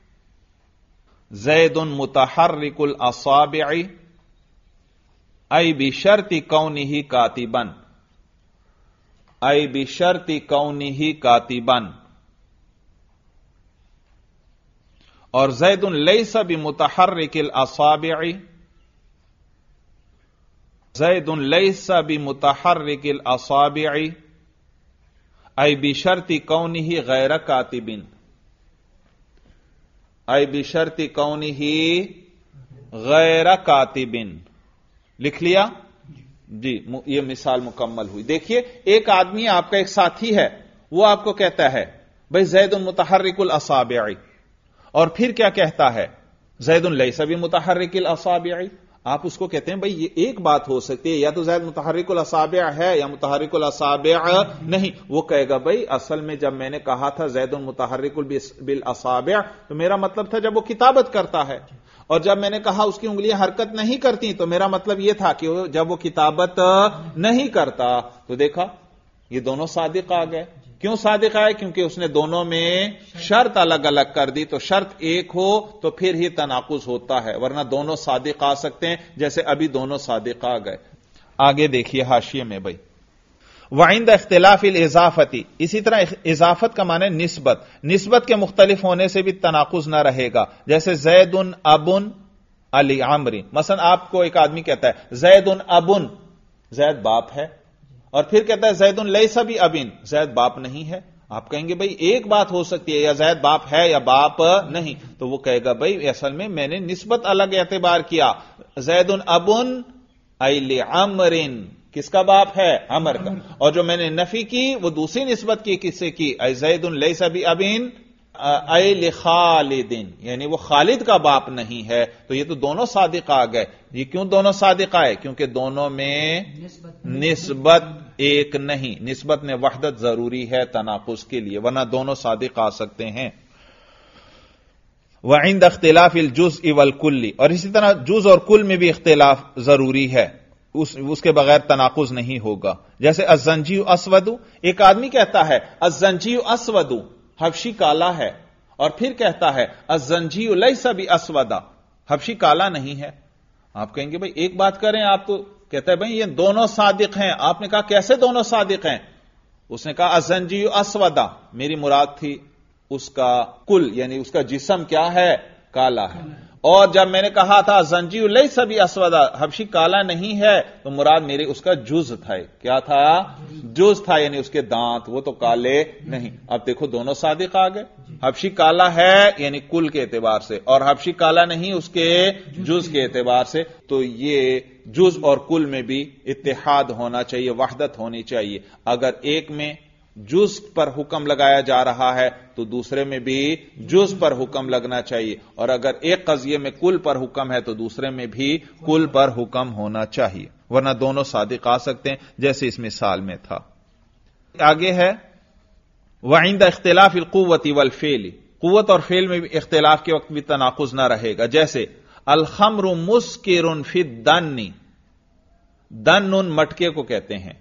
زید متحرک الاصابع ای بشرط کونہ کاتبا، ای بشرط کونہ کاتبا. اور زید لیس بمتحرک الاصابع، زید لیس بمتحرک الاصابع ای بشرط کونہ غیر کاتب، ای بشرط کونہ غیر کاتب. لکھ لیا جی؟ یہ مثال مکمل ہوئی. دیکھیے ایک آدمی آپ کا ایک ساتھی ہے، وہ آپ کو کہتا ہے بھائی زید متحرک الاصابع، اور پھر کیا کہتا ہے زید لیس بمتحرک الاصابع. آپ اس کو کہتے ہیں بھائی یہ ایک بات ہو سکتی ہے، یا تو زید متحرک الاصابع ہے یا متحرک الاصابع نہیں. وہ کہے گا بھائی اصل میں جب میں نے کہا تھا زید متحرک بالاصابع تو میرا مطلب تھا جب وہ کتابت کرتا ہے، اور جب میں نے کہا اس کی انگلیاں حرکت نہیں کرتی تو میرا مطلب یہ تھا کہ جب وہ کتابت نہیں کرتا. تو دیکھا یہ دونوں صادق آ گئے. کیوں صادق آئے؟ کیونکہ اس نے دونوں میں شرط الگ الگ کر دی. تو شرط ایک ہو تو پھر ہی تناقض ہوتا ہے، ورنہ دونوں صادق آ سکتے ہیں، جیسے ابھی دونوں صادق آ گئے. آگے دیکھیے حاشیے میں بھائی، وعند اختلاف الاضافتی، اسی طرح اضافت کا معنی نسبت، نسبت کے مختلف ہونے سے بھی تناقض نہ رہے گا. جیسے زید ابن علی عمر، مثلا آپ کو ایک آدمی کہتا ہے زید ابن، زید باپ ہے، اور پھر کہتا ہے زید لیس بابن، زید باپ نہیں ہے. آپ کہیں گے بھئی ایک بات ہو سکتی ہے، یا زید باپ ہے یا باپ نہیں. تو وہ کہے گا بھئی اصل میں میں نے نسبت الگ اعتبار کیا. زید ابن ای لعمر، کس کا باپ ہے؟ عمر کا. اور جو میں نے نفی کی وہ دوسری نسبت کی، کس سے کی؟ ای زید لیس بابن ای لخالد، یعنی وہ خالد کا باپ نہیں ہے. تو یہ تو دونوں صادق آ گئے. یہ کیوں دونوں صادق آئے؟ کیونکہ دونوں میں نسبت ایک نہیں، نسبت میں وحدت ضروری ہے تناقض کے لیے، ورنہ دونوں صادق آ سکتے ہیں. وعند اختلاف الجزء والکل، اور اسی طرح جز اور کل میں بھی اختلاف ضروری ہے، اس کے بغیر تناقض نہیں ہوگا. جیسے الزنجی اسود، ایک آدمی کہتا ہے الزنجی اسود، حبشی کالا ہے، اور پھر کہتا ہے الزنجی لیس باسود، حبشی کالا نہیں ہے. آپ کہیں گے بھئی ایک بات کریں آپ، تو کہتا ہے بھئی یہ دونوں صادق ہیں. آپ نے کہا کیسے دونوں صادق ہیں؟ اس نے کہا الزنجی اسود، میری مراد تھی اس کا کل، یعنی اس کا جسم کیا ہے؟ کالا ہے. اور جب میں نے کہا تھا زنجی لیس باسود، حبشی کالا نہیں ہے، تو مراد میرے اس کا جز تھا. کیا تھا؟ جز تھا، یعنی اس کے دانت، وہ تو کالے نہیں. اب دیکھو دونوں صادق آ گئے. حبشی کالا ہے یعنی کل کے اعتبار سے، اور حبشی کالا نہیں اس کے جز کے اعتبار سے. تو یہ جز اور کل میں بھی اتحاد ہونا چاہیے، وحدت ہونی چاہیے. اگر ایک میں جز پر حکم لگایا جا رہا ہے تو دوسرے میں بھی جز پر حکم لگنا چاہیے، اور اگر ایک قضیے میں کل پر حکم ہے تو دوسرے میں بھی کل پر حکم ہونا چاہیے، ورنہ دونوں صادق آ سکتے ہیں جیسے اس مثال میں تھا. آگے ہے وعند اختلاف القوت والفعل، قوت اور فعل میں بھی اختلاف کے وقت بھی تناقض نہ رہے گا. جیسے الخمر مسکر فی الدن، دن مٹکے کو کہتے ہیں،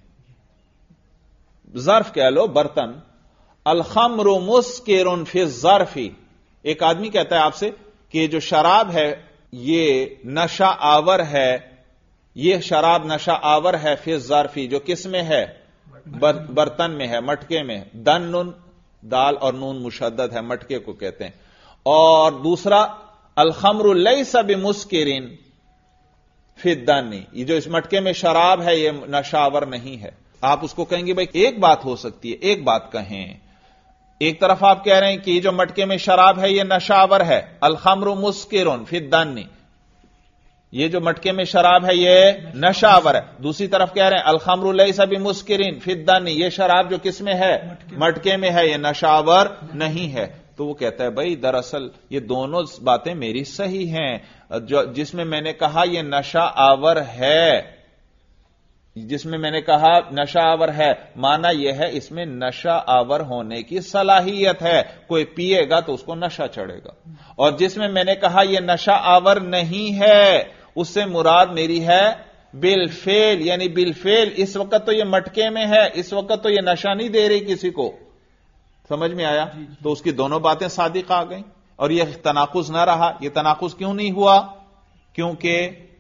ظرف کہہ لو برتن. الخمر مسکر فی الظرف، ایک آدمی کہتا ہے آپ سے کہ جو شراب ہے یہ نشہ آور ہے، یہ شراب نشہ آور ہے فی الظرف، جو کس میں ہے؟ برتن میں ہے، مٹکے میں. دن دال اور نون مشدد ہے، مٹکے کو کہتے ہیں. اور دوسرا الخمر لیس بمسکر فی الدن، یہ جو اس مٹکے میں شراب ہے یہ نشہ آور نہیں ہے. آپ اس کو کہیں گے بھائی ایک بات ہو سکتی ہے، ایک بات کہیں. ایک طرف آپ کہہ رہے ہیں کہ جو مٹکے میں شراب ہے یہ نشہ آور ہے، الخمر مسکر فی الدن، یہ جو مٹکے میں شراب ہے یہ نشہ آور ہے. دوسری طرف کہہ رہے ہیں الخمر لیس بمسکر فی الدن، یہ شراب جو کس میں ہے؟ مٹکے میں ہے، یہ نشہ آور نہیں ہے. تو وہ کہتا ہے بھائی دراصل یہ دونوں باتیں میری صحیح ہیں. جس میں نے کہا یہ نشہ آور ہے، جس میں نے کہا نشہ آور ہے، مانا یہ ہے اس میں نشہ آور ہونے کی صلاحیت ہے، کوئی پیے گا تو اس کو نشہ چڑھے گا. اور جس میں نے کہا یہ نشہ آور نہیں ہے، اس سے مراد میری ہے بالفعل، یعنی بالفعل اس وقت تو یہ مٹکے میں ہے، اس وقت تو یہ نشہ نہیں دے رہی کسی کو. سمجھ میں آیا؟ تو اس کی دونوں باتیں صادق آ گئیں، اور یہ تناقض نہ رہا. یہ تناقض کیوں نہیں ہوا؟ کیونکہ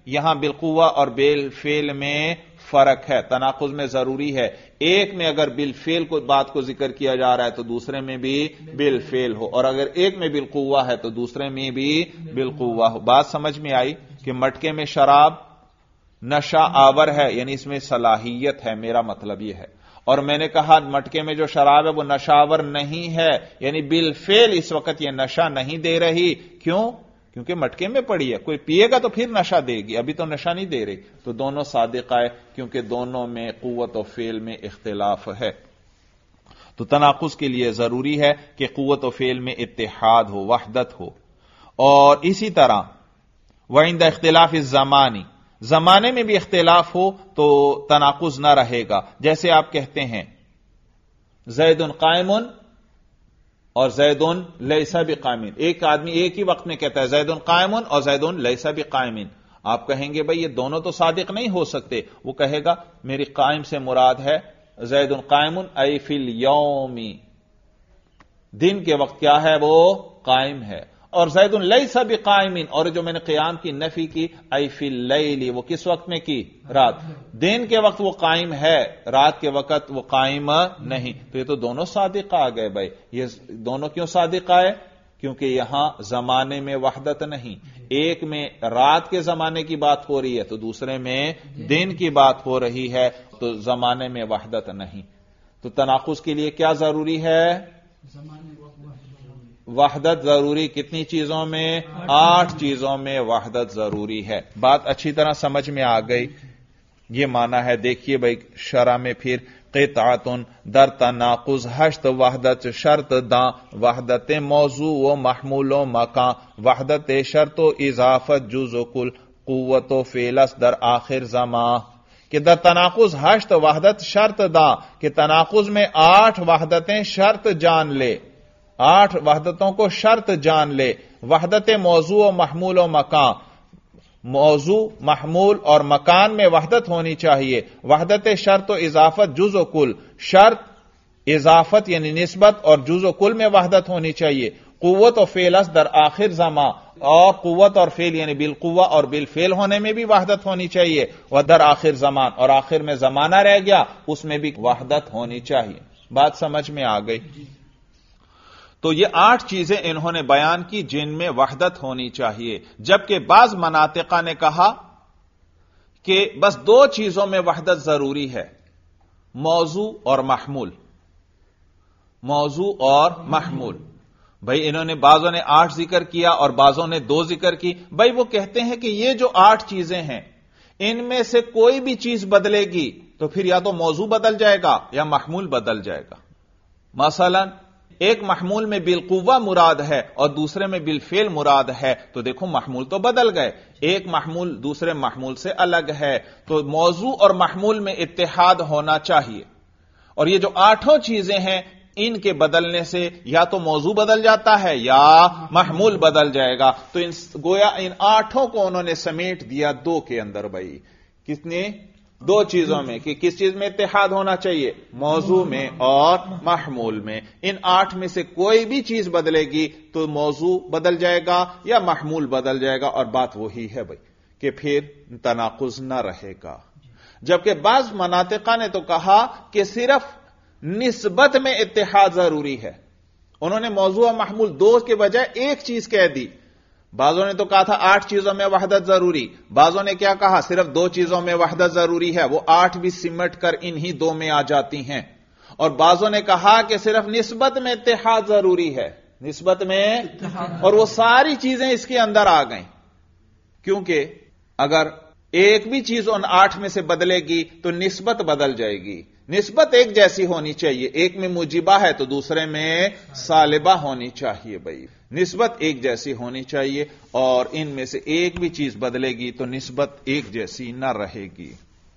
یہاں بالقوہ اور بالفعل میں فرق ہے، تناقض میں ضروری ہے۔ ایک میں اگر بالفعل کو بات کو ذکر کیا جا رہا ہے تو دوسرے میں بھی بالفعل ہو، اور اگر ایک میں بالقوہ ہے تو دوسرے میں بھی بالقوہ ہو۔ بات سمجھ میں آئی کہ مٹکے میں شراب نشہ آور ہے، یعنی اس میں صلاحیت ہے، میرا مطلب یہ ہے۔ اور میں نے کہا مٹکے میں جو شراب ہے وہ نشہ آور نہیں ہے، یعنی بالفعل اس وقت یہ نشہ نہیں دے رہی۔ کیوں؟ کیونکہ مٹکے میں پڑی ہے، کوئی پیے گا تو پھر نشہ دے گی، ابھی تو نشہ نہیں دے رہی۔ تو دونوں صادقہ ہے کیونکہ دونوں میں قوت و فعل میں اختلاف ہے۔ تو تناقض کے لیے ضروری ہے کہ قوت و فعل میں اتحاد ہو، وحدت ہو۔ اور اسی طرح وعند اختلاف الزمانی، زمانے میں بھی اختلاف ہو تو تناقض نہ رہے گا۔ جیسے آپ کہتے ہیں زید قائم اور زید لیس بقائم، ایک آدمی ایک ہی وقت میں کہتا ہے زید قائم اور زید لیس بقائم، آپ کہیں گے بھئی یہ دونوں تو صادق نہیں ہو سکتے۔ وہ کہے گا میری قائم سے مراد ہے زید قائم ای فی الیوم، دن کے وقت کیا ہے وہ قائم ہے، اور زید لیس بقائم، اور جو میں نے قیام کی نفی کی ای فی اللیل، وہ کس وقت میں کی؟ رات۔ دن کے وقت وہ قائم ہے، رات کے وقت وہ قائم نہیں، تو یہ تو دونوں صادقہ آ گئے بھائی۔ یہ دونوں کیوں صادقہ ہے؟ کیونکہ یہاں زمانے میں وحدت نہیں، ایک میں رات کے زمانے کی بات ہو رہی ہے تو دوسرے میں دن کی بات ہو رہی ہے، تو زمانے میں وحدت نہیں۔ تو تناقض کے لیے کیا ضروری ہے؟ وحدت ضروری۔ کتنی چیزوں میں؟ 8 چیزوں میں وحدت ضروری ہے۔ بات اچھی طرح سمجھ میں آ گئی؟ یہ معنی ہے، دیکھیے بھائی شرح میں پھر قطعتن در تناقض ہشت وحدت شرط داں، وحدت موضوع و محمول و مکان، وحدت شرط و اضافت جز و کل، قوت و فعلس در آخر زمان۔ کہ در تناقض ہشت وحدت شرط داں، کہ تناقض میں 8 وحدتیں شرط جان لے، 8 وحدتوں کو شرط جان لے۔ وحدت موضوع و محمول و مکان، موضوع، محمول اور مکان میں وحدت ہونی چاہیے۔ وحدت شرط و اضافت جز و کل، شرط، اضافت یعنی نسبت اور جز و کل میں وحدت ہونی چاہیے۔ قوت و فعلس در آخر زمان، اور قوت اور فعل یعنی بالقوہ اور بالفعل ہونے میں بھی وحدت ہونی چاہیے۔ و در آخر زمان، اور آخر میں زمانہ رہ گیا اس میں بھی وحدت ہونی چاہیے۔ بات سمجھ میں آ گئی؟ تو یہ 8 چیزیں انہوں نے بیان کی جن میں وحدت ہونی چاہیے، جبکہ بعض مناطقہ نے کہا کہ بس 2 چیزوں میں وحدت ضروری ہے، موضوع اور محمول۔ موضوع اور محمول، بھائی انہوں نے بعضوں نے 8 ذکر کیا اور بعضوں نے 2 ذکر کی۔ بھائی وہ کہتے ہیں کہ یہ جو 8 چیزیں ہیں ان میں سے کوئی بھی چیز بدلے گی تو پھر یا تو موضوع بدل جائے گا یا محمول بدل جائے گا۔ مثلا ایک محمول میں بالقوہ مراد ہے اور دوسرے میں بالفعل مراد ہے، تو دیکھو محمول تو بدل گئے، ایک محمول دوسرے محمول سے الگ ہے، تو موضوع اور محمول میں اتحاد ہونا چاہیے۔ اور یہ جو 8 چیزیں ہیں ان کے بدلنے سے یا تو موضوع بدل جاتا ہے یا محمول بدل جائے گا۔ تو گویا ان 8 کو انہوں نے سمیٹ دیا 2 کے اندر۔ بھائی کتنے؟ 2 چیزوں میں، کہ کس چیز میں اتحاد ہونا چاہیے؟ موضوع میں اور محمول میں۔ ان 8 میں سے کوئی بھی چیز بدلے گی تو موضوع بدل جائے گا یا محمول بدل جائے گا، اور بات وہی ہے بھائی کہ پھر تناقض نہ رہے گا۔ جبکہ بعض مناطقہ نے تو کہا کہ صرف نسبت میں اتحاد ضروری ہے، انہوں نے موضوع اور محمول 2 کے بجائے ایک چیز کہہ دی۔ بعضوں نے تو کہا تھا 8 چیزوں میں وحدت ضروری، بعضوں نے کیا کہا صرف 2 چیزوں میں وحدت ضروری ہے، وہ 8 بھی سمٹ کر انہی 2 میں آ جاتی ہیں۔ اور بعضوں نے کہا کہ صرف نسبت میں اتحاد ضروری ہے، نسبت میں، اور وہ ساری چیزیں اس کے اندر آ گئیں، کیونکہ اگر ایک بھی چیز ان 8 میں سے بدلے گی تو نسبت بدل جائے گی۔ نسبت ایک جیسی ہونی چاہیے، ایک میں موجبہ ہے تو دوسرے میں سالبہ ہونی چاہیے۔ بھائی نسبت ایک جیسی ہونی چاہیے، اور ان میں سے ایک بھی چیز بدلے گی تو نسبت ایک جیسی نہ رہے گی۔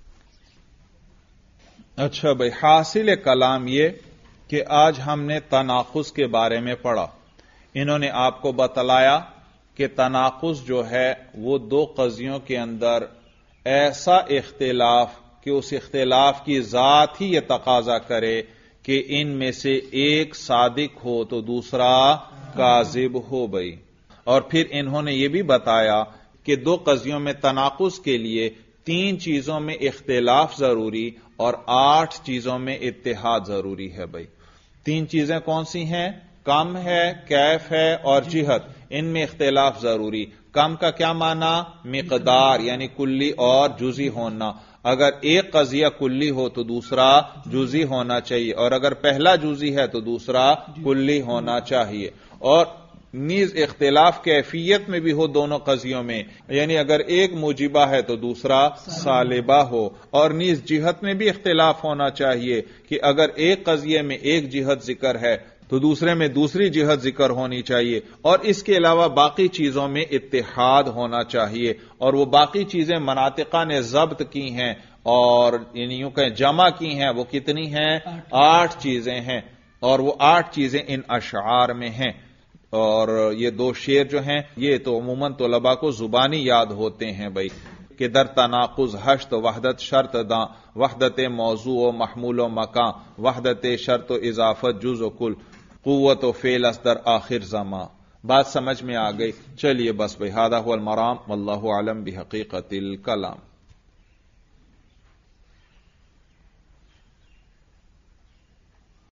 اچھا بھائی، حاصل کلام یہ کہ آج ہم نے تناقض کے بارے میں پڑھا۔ انہوں نے آپ کو بتلایا کہ تناقض جو ہے وہ 2 قضیوں کے اندر ایسا اختلاف کہ اس اختلاف کی ذات ہی یہ تقاضا کرے کہ ان میں سے ایک صادق ہو تو دوسرا کاذب ہو۔ بھائی اور پھر انہوں نے یہ بھی بتایا کہ دو قضیوں میں تناقض کے لیے 3 چیزوں میں اختلاف ضروری اور 8 چیزوں میں اتحاد ضروری ہے بھائی. 3 چیزیں کون سی ہیں؟ کم ہے، کیف ہے اور جہت. ان میں اختلاف ضروری. کم کا کیا معنی؟ مقدار، یعنی کلی اور جزئی ہونا. اگر ایک قضیہ کلی ہو تو دوسرا جزئی ہونا چاہیے، اور اگر پہلا جزئی ہے تو دوسرا کلی ہونا چاہیے. اور نیز اختلاف کیفیت میں بھی ہو دونوں قضیوں میں، یعنی اگر ایک موجبہ ہے تو دوسرا سالبہ ہو. اور نیز جہت میں بھی اختلاف ہونا چاہیے کہ اگر ایک قضیے میں ایک جہت ذکر ہے تو دوسرے میں دوسری جہت ذکر ہونی چاہیے. اور اس کے علاوہ باقی چیزوں میں اتحاد ہونا چاہیے. اور وہ باقی چیزیں مناطقہ نے ضبط کی ہیں اور یعنی یوں کہیں جمع کی ہیں، وہ کتنی ہیں؟ 8 چیزیں ہیں. اور وہ 8 چیزیں ان اشعار میں ہیں. اور یہ 2 شعر جو ہیں یہ تو عموماً طلباء کو زبانی یاد ہوتے ہیں بھائی، کہ در تناقض ہشت وحدت شرط داں، وحدت موضوع و محمول و مکان، وحدت شرط و اضافت جز و کل، قوت و فعل اس در آخر زمان. بات سمجھ میں آ گئی؟ چلیے بس بھائی، ھذا ھو المرام واللہ اعلم بحقیقت الکلام.